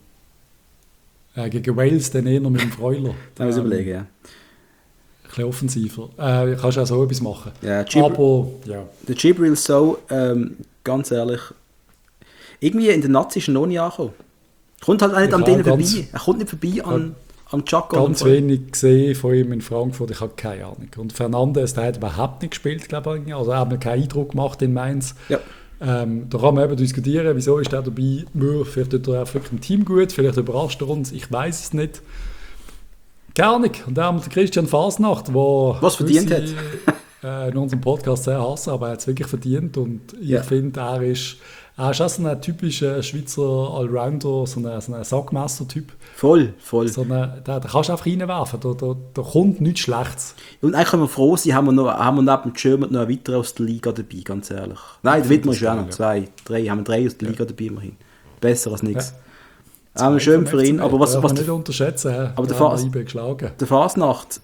Gegen Wales dann eher mit dem Freuler. Da muss ich überlegen, ja. Ein bisschen offensiver. Kannst du auch so etwas machen. Ja, aber, ja. Der Djibril Sow, ganz ehrlich, irgendwie in den Nazi ist er noch nicht angekommen. Er kommt halt auch nicht an denen vorbei. Er kommt nicht vorbei an Xhaka. Ganz wenig gesehen von ihm in Frankfurt, ich habe keine Ahnung. Und Fernandes, der hat überhaupt nicht gespielt, glaube ich. Also er hat mir keinen Eindruck gemacht in Mainz. Ja. Da kann man eben diskutieren, wieso ist er dabei, vielleicht tut er auch wirklich im Team gut, vielleicht überrascht er uns, ich weiß es nicht. Keine Ahnung. Und dann haben wir den Christian Fasnacht, der was verdient hat. In unserem Podcast sehr hassen, aber er hat es wirklich verdient und ich finde, er ist auch so ein typischer Schweizer Allrounder, so ein Sackmesser-Typ. Voll. Da kannst du einfach reinwerfen, da kommt nichts Schlechtes. Und eigentlich können wir froh sein, haben wir neben German noch einen weiteren aus der Liga dabei, ganz ehrlich. Nein, der Wittmer ist ja noch 2, 3, haben wir 3 aus der Liga dabei immerhin. Besser als nichts. Ja. Haben wir schön für ihn, aber was nicht unterschätzen, aber der Fasnacht,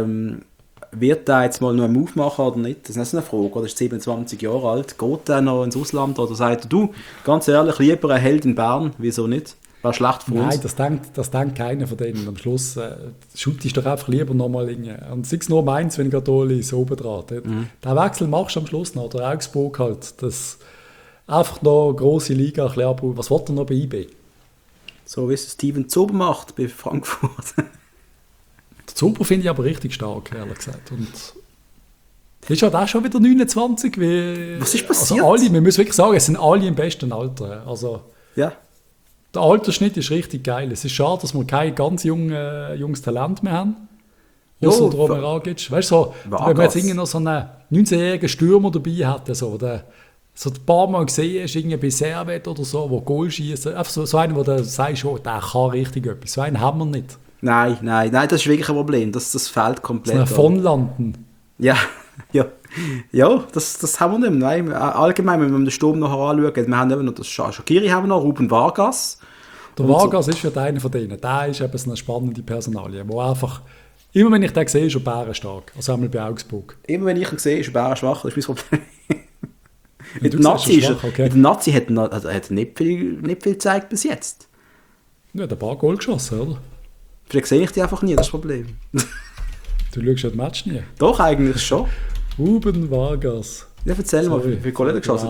wird der jetzt mal noch einen Move machen oder nicht? Das ist nicht so eine Frage. Oder ist 27 Jahre alt? Geht der noch ins Ausland? Oder sagt er, du, ganz ehrlich, lieber ein Held in Bern? Wieso nicht? Wäre schlecht für uns. Nein, das denkt keiner von denen. Am Schluss shootest du doch einfach lieber nochmal in. Und sei es nur Mainz, wenn Gatoli so oben dran. Den Wechsel machst du am Schluss noch. Oder Augsburg halt. Das einfach noch grosse Liga. Was will er noch bei IB? So wie es Steven Zuber macht bei Frankfurt. Der Zuber finde ich aber richtig stark, ehrlich gesagt. Und ist halt auch schon wieder 29. Was ist passiert? Also wir müssen wirklich sagen, es sind alle im besten Alter. Also, ja. Der Altersschnitt ist richtig geil. Es ist schade, dass wir kein ganz junges Talent mehr haben. Außer der Roman Ragic. Weißt du, so, wenn man jetzt irgendwie noch so einen 19-jährigen Stürmer dabei hätte, so ein paar Mal gesehen hast, irgendwie bei Servet oder so, der Goal schießt. Einfach so einen, wo du sagst, oh, der kann richtig etwas. So einen haben wir nicht. Nein, das ist wirklich ein Problem. Das fehlt komplett. Das ist ein von Landen. Ja, das haben wir nicht mehr. Nein, allgemein, wenn wir den Sturm noch anschauen, wir haben eben noch das Shaqiri, haben wir noch, Ruben Vargas. Der Vargas ist ja einer von denen. Der ist eben so eine spannende Personalie, wo einfach, immer wenn ich den sehe, ist er bärenstark. Also einmal bei Augsburg. Immer wenn ich ihn sehe, ist er bärenschwach. Das ist mein Problem. Mit dem Nazi hat er nicht viel gezeigt bis jetzt. Ja, der paar Goal geschossen, oder? Vielleicht sehe ich die einfach nie, das ist das Problem. Du schaust ja das Match nie? Doch, eigentlich schon. Ruben Vargas. Ja, erzähl mal, wie viele Goal hat er geschossen?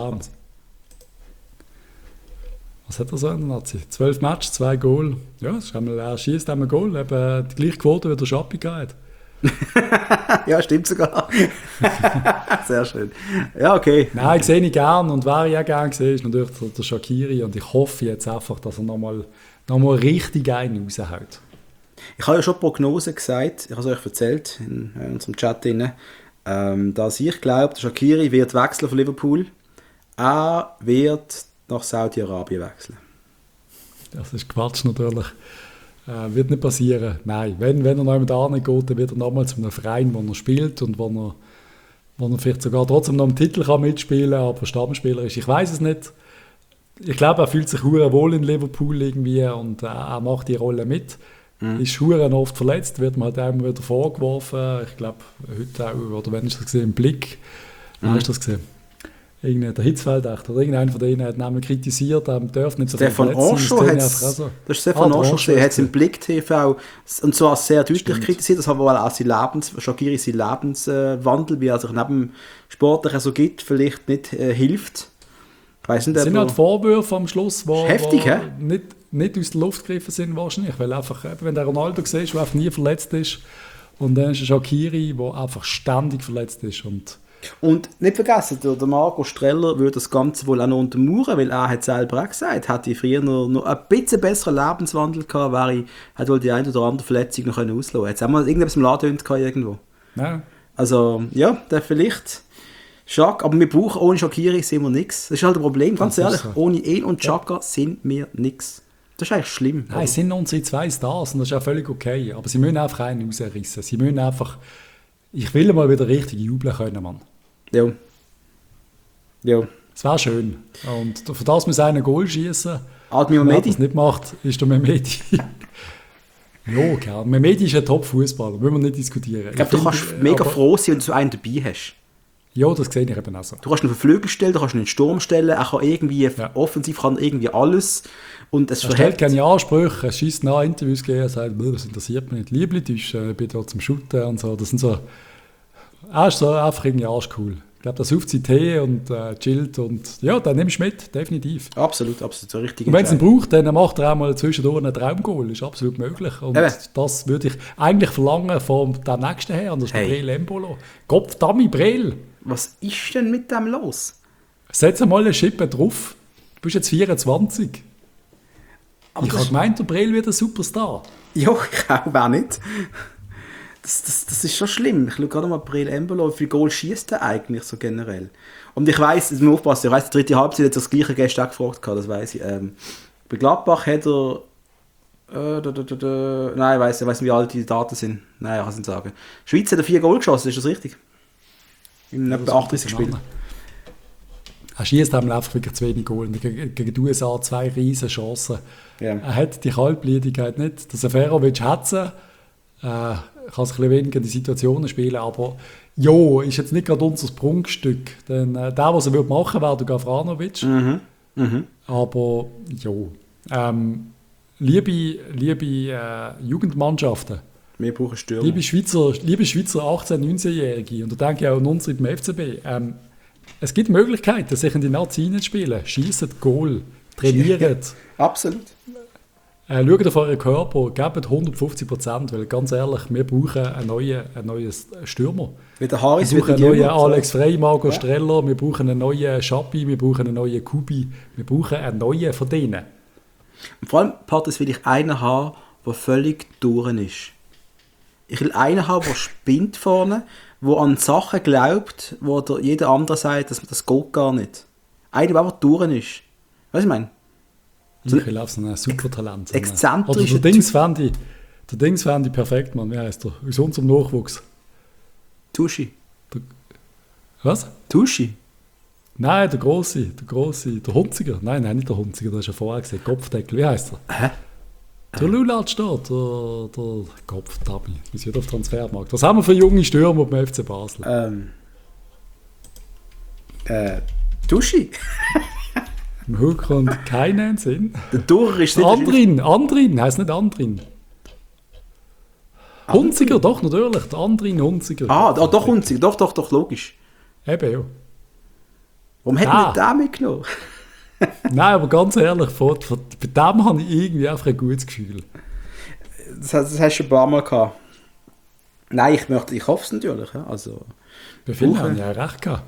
Was hat er so in der Nazi? 12 Matches, 2 Goal. Ja, er schießt einmal Goal. Eben die gleiche Quote wie der Schappi gehabt. Ja, stimmt sogar. Sehr schön. Ja, okay. Nein, sehe ich gern und wer ich auch gerne sehe, ist natürlich der Shaqiri und ich hoffe jetzt einfach, dass er nochmal richtig einen raushaut. Ich habe ja schon Prognosen gesagt, ich habe es euch erzählt in unserem Chat drin, dass ich glaube, der Shaqiri wird wechseln von Liverpool. Er wird nach Saudi-Arabien wechseln. Das ist Quatsch natürlich. Wird nicht passieren. Nein, wenn er noch da nicht geht, dann wird er nochmal zu einem Verein, wo er spielt und wo er vielleicht sogar trotzdem noch einen Titel kann mitspielen kann, aber Stammspieler ist. Ich weiß es nicht. Ich glaube, er fühlt sich hure wohl in Liverpool irgendwie und er macht die Rolle mit. Ist hure oft verletzt, wird man halt immer wieder vorgeworfen. Ich glaube, heute auch, oder wenn ich das gesehen im Blick, hast du das gesehen? Der Hitzfeld oder irgendeiner von denen hat nämlich kritisiert, dürfen nicht so viel verletzt sein. Das ist Stefan Anschau, er hat es im Blick TV und zwar sehr deutlich kritisiert, das hat wohl auch Shaqiri sein Lebenswandel, wie er sich neben Sportlichen so gibt, vielleicht nicht hilft. Es sind halt Vorwürfe am Schluss, die heftig, nicht aus der Luft gegriffen sind wahrscheinlich, weil einfach, wenn der Ronaldo siehst, der einfach nie verletzt ist und dann ist ein Shaqiri, der einfach ständig verletzt ist und nicht vergessen, der Marco Streller würde das Ganze wohl auch noch untermauern, weil er hat selber auch gesagt, hätte ich früher noch ein bisschen besseren Lebenswandel gehabt, hätte wohl die eine oder andere Verletzung noch auslösen können. Jetzt haben wir irgendetwas im Laden irgendwo. Ja. Also, ja, der vielleicht Shaq, aber wir brauchen ohne Shaqiri sind wir nichts. Das ist halt ein Problem, ganz ehrlich, so. Ohne ihn und Xhaka sind wir nichts. Das ist eigentlich schlimm. Nein, es sind unsere zwei Stars und das ist auch völlig okay, aber sie müssen einfach einen rausrissen. Sie müssen einfach, ich will mal wieder richtig jubeln können, Mann. Ja. Es wäre schön. Und für das muss einer ein Goal schießen. Admir Mehmedi? Wer das nicht macht, ist der Mehmedi. Ja, klar. Mehmedi ist ein Top-Fußballer, müssen wir nicht diskutieren. Ich glaube, du kannst mega froh sein, wenn du so einen dabei hast. Ja, das sehe ich eben auch so. Du kannst ihn auf den Flügel stellen, du kannst ihn in den Sturm stellen, er kann irgendwie, offensiv kann irgendwie alles. Und es stellt keine Ansprüche, er schießt nach Interviews gehen, er sagt, das interessiert mich nicht, Lieblitsch, ich bin da zum Shooten und so. Das sind so, er ist so einfach irgendwie arschcool. Ich glaube, das sauft sie Tee und chillt und ja, dann nimmst du mit, definitiv. Absolut, so richtig. Und wenn es ihn braucht, dann macht er auch mal zwischendurch einen Traumgoal, ist absolut möglich. Und das würde ich eigentlich verlangen von dem nächsten her, und das ist Breel Embolo. Gott, Dami Breel. Was ist denn mit dem los? Setz mal eine Schippe drauf. Du bist jetzt 24. Aber ich habe gemeint, der Breel wird ein Superstar. Ja, ich auch nicht. Das ist schon schlimm. Ich schaue gerade mal Breel Embolo, wie viel Goal schießt er eigentlich so generell? Und ich weiss, jetzt muss man aufpassen, ich weiss, die dritte Halbzeit hat das gleiche gestern gefragt, das weiss ich. Bei Gladbach hat er nein, ich weiss nicht, wie alt die Daten sind. Nein, ich kann es nicht sagen. Schweiz hat er 4 Goal geschossen, ist das richtig? In etwa 38 Spielen. Er schießt einfach wirklich zu wenig Goal. Gegen die USA 2 riesen Chancen. Ja. Er hat die Kaltblütigkeit nicht. Der Seferovic hat sie. Kann sich ein bisschen weniger in die Situationen spielen, aber ja, ist jetzt nicht gerade unser Prunkstück. Denn der, was er machen würde, wäre der Gavranovic. Aber ja, liebe Jugendmannschaften, wir brauchen Stürmer. Liebe Schweizer 18-, 19-Jährige, und da denke ich auch an uns im FCB, es gibt Möglichkeiten, sich in die Nazi hineinzuspielen. Schiessen Goal, trainieren. Absolut. Schaut auf euren Körper, gebt 150%, weil ganz ehrlich, wir brauchen einen neuen Stürmer. Wie der Harris, wir brauchen einen neuen Alex Frey, Marco Streller, wir brauchen einen neuen Schappi, wir brauchen einen neuen Kubi, wir brauchen einen neuen von denen. Und vor allem, Patrick, will ich einen haben, der völlig durch ist. Ich will einen haben, der spinnt vorne, der an Sachen glaubt, wo jeder andere sagt, dass das geht gar nicht. Einer, der einfach durch ist. Weißt du, was ich meine? So ich will auch so ein Supertalent. Exzentrischer der Dings fände ich perfekt, Mann. Wie heißt der? Aus unserem Nachwuchs. Tuschi. Was? Tuschi? Nein, der Grosse. Der Hunziger. Nein, nicht der Hunziger, das hast du ja vorher gesehen. Kopfdeckel, wie heißt er? Hä? Der Lulat steht, der Kopftabi. Wir sind auf Transfermarkt. Was haben wir für junge Stürmer beim FC Basel? Tuschi? Im Hook kommt keinen Sinn. Der Durch ist nicht... Andrin, heisst nicht Andrin. Hunziger, doch, natürlich. Der Andrin Hunziger. Doch, Hunziger. Doch, logisch. Eben, ja. Warum hätten wir den mitgenommen? Nein, aber ganz ehrlich, bei dem habe ich irgendwie einfach ein gutes Gefühl. Das hast du schon ein paar Mal gehabt. Nein, ich hoffe es natürlich. Ja. Also, Bei vielen haben ja recht gehabt.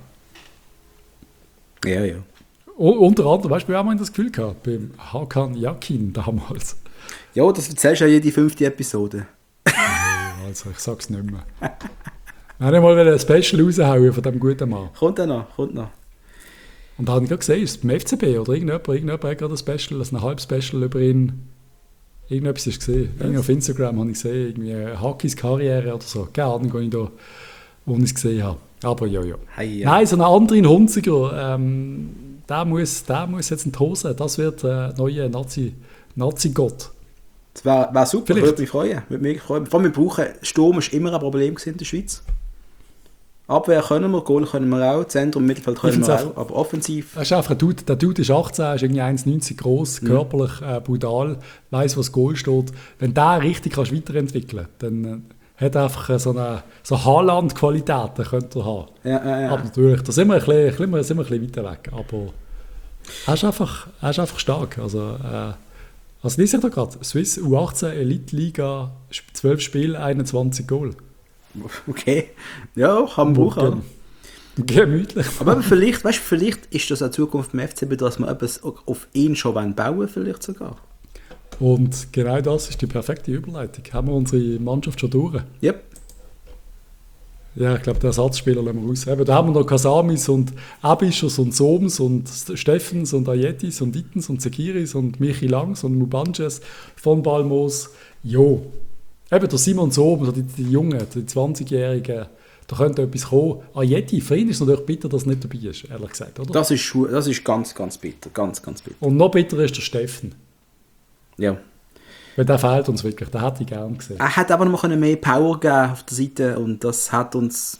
Ja. Unter anderem, weißt du, wir haben mal das Gefühl gehabt, beim Hakan Yakin damals. Ja, das erzählst du ja jede 5. Episode. Also, ich sag's nicht mehr. Wir haben mal ein Special raushauen von diesem guten Mann. Kommt noch. Und da habe ich gerade gesehen, ist es beim FCB oder irgendjemand hat gerade ein Special, ein halbes Special über ihn. Irgendetwas ist gesehen. Irgendwie auf Instagram habe ich gesehen, irgendwie Hakis Karriere oder so. Keine Ahnung, wo ich es gesehen habe. Aber ja. Hey, ja. Nein, so einen anderen Hunziger, der muss jetzt in die Hose. Das wird der neue Nazi-Gott. Das wäre super, Vielleicht. würde mich freuen. Vor allem, wir brauchen, Sturm ist immer ein Problem in der Schweiz. Abwehr können wir, Goal können wir auch, Zentrum, Mittelfeld können wir auch, aber offensiv... Er ist einfach der Dude ist 18, ist irgendwie 1,90 groß, körperlich brutal, weiss, was Goal steht. Wenn der richtig kannst weiterentwickeln kannst, dann hat er einfach so Haaland-Qualitäten könnte er haben. Ja. Aber natürlich, da sind wir ein bisschen weiter weg. Aber er ist einfach stark. Also lese ich da gerade, Swiss U18 Elite Liga, 12 Spiele, 21 Goal. Okay, ja, kann man brauchen. Gemütlich. Aber vielleicht ist das eine Zukunft im FCB, dass wir etwas auf ihn schon bauen wollen, vielleicht sogar. Und genau das ist die perfekte Überleitung. Haben wir unsere Mannschaft schon durch? Yep. Ja, ich glaube, den Ersatzspieler lassen wir raus. Eben, da haben wir noch Kasamis und Abischers und Soms und Steffens und Ayetis und Ittens und Sekiris und Michi Langs und Mubanches von Balmos. Jo. Eben, der Simon Sohm, die Jungen, die 20-Jährigen, da könnte etwas kommen. Ayeti, für ihn ist es natürlich bitter, dass er nicht dabei ist, ehrlich gesagt, oder? Das ist ganz, ganz bitter. Ganz, ganz bitter. Und noch bitterer ist der Steffen. Ja. Weil der fehlt uns wirklich, den hätte ich gerne gesehen. Er hat aber noch mehr Power geben auf der Seite und das hat uns...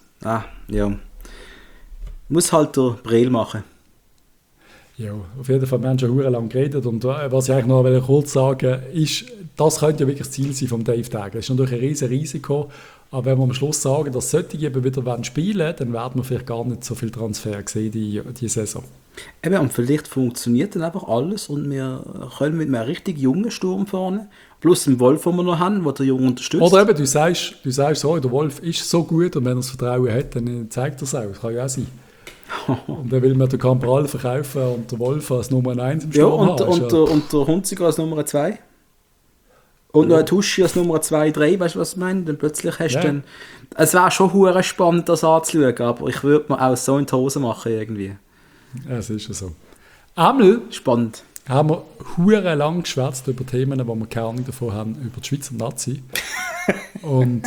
Muss halt der Breel machen. Ja, auf jeden Fall, wir haben schon lange geredet und was ich eigentlich noch kurz sagen ist, das könnte ja wirklich das Ziel sein von Dave Dagger. Das ist natürlich ein riesiges Risiko, aber wenn wir am Schluss sagen, dass solche eben wieder spielen wollen, dann werden wir vielleicht gar nicht so viel Transfer sehen die Saison. Eben, und vielleicht funktioniert dann einfach alles und wir können mit einem richtig jungen Sturm vorne, plus dem Wolf, den wir noch haben, der den Jungen unterstützt. Oder eben, du sagst so, der Wolf ist so gut und wenn er das Vertrauen hat, dann zeigt er es auch. Das kann ja auch sein. Und dann will man den Cabral verkaufen und der Wolf als Nummer 1 im Sturm haben. Und der Hunziger als Nummer 2. Und noch ein Tuschi als Nummer 2, 3, weißt du, was ich meine? Dann plötzlich hast du dann... Es wäre schon hure spannend, das anzuschauen, aber ich würde mir auch so in die Hose machen irgendwie. Ja, es ist ja so. Einmal spannend. Haben wir hure lang geschwätzt über Themen, wo wir keine Ahnung davon haben, über die Schweizer Nazi. Und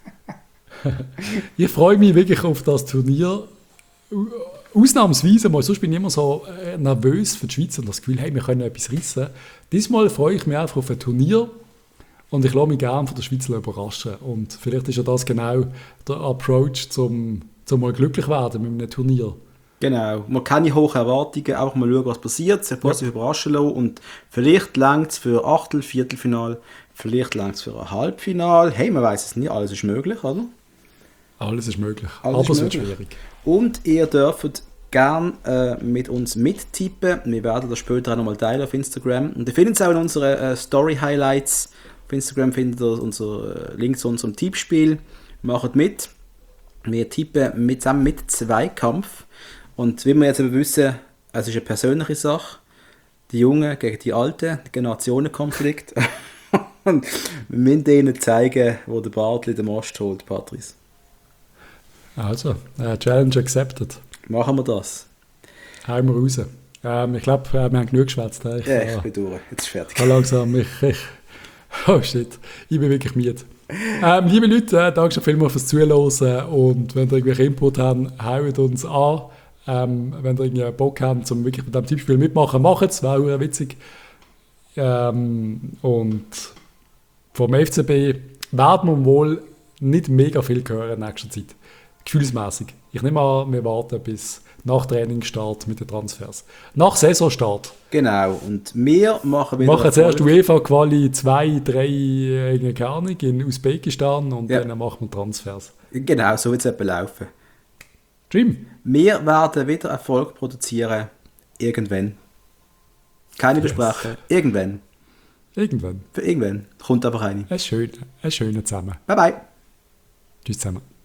ich freue mich wirklich auf das Turnier. Ausnahmsweise mal, sonst bin ich immer so nervös für die Schweiz und das Gefühl, hey, wir können etwas reissen. Diesmal freue ich mich einfach auf ein Turnier und ich lasse mich gerne von der Schweiz überraschen. Und vielleicht ist ja das genau der Approach, zum mal glücklich werden mit einem Turnier. Genau, man hat keine hohen Erwartungen, auch mal schauen, was passiert, sich positiv überraschen lassen und vielleicht reicht es für Achtel-, Viertelfinal, vielleicht reicht es für ein Halbfinal. Hey, man weiß es nicht, alles ist möglich, oder? Alles ist möglich, aber es wird schwierig. Und ihr dürft gerne mit uns mittippen. Wir werden das später auch nochmal teilen auf Instagram. Und ihr findet es auch in unseren Story-Highlights. Auf Instagram findet ihr unser Link zu unserem Tippspiel. Macht mit. Wir tippen zusammen mit Zweikampf. Und wie wir jetzt aber wissen, es ist eine persönliche Sache. Die Jungen gegen die Alten, der Generationenkonflikt. Und wir müssen ihnen zeigen, wo der Bartli den Most holt, Patrice. Also, Challenge accepted. Machen wir das. Hauen wir raus. Ich glaube, wir haben genug geschwätzt. Ich bin durch. Jetzt ist fertig. Langsam. Oh shit, ich bin wirklich müde. Liebe Leute, danke schon vielmals fürs Zuhören. Und wenn ihr irgendwelche Input habt, haut uns an. Wenn ihr irgendwie Bock habt, um wirklich mit diesem Tippspiel mitmachen, macht es. Wäre auch witzig. Und vom FCB werden wir wohl nicht mega viel hören in nächster Zeit. Gefühlsmäßig. Ich nehme an, wir warten bis nach Trainingsstart mit den Transfers. Nach Saisonstart. Genau. Und wir machen wieder... Wir machen zuerst UEFA-Quali 2, 3, keine Ahnung, in Usbekistan und dann machen wir Transfers. Genau, so wird es etwa laufen. Dream. Wir werden wieder Erfolg produzieren. Irgendwann. Keine Versprechen. Irgendwann. Irgendwann. Für irgendwann. Kommt einfach rein. Ein schöner zusammen. Bye bye. Tschüss zusammen.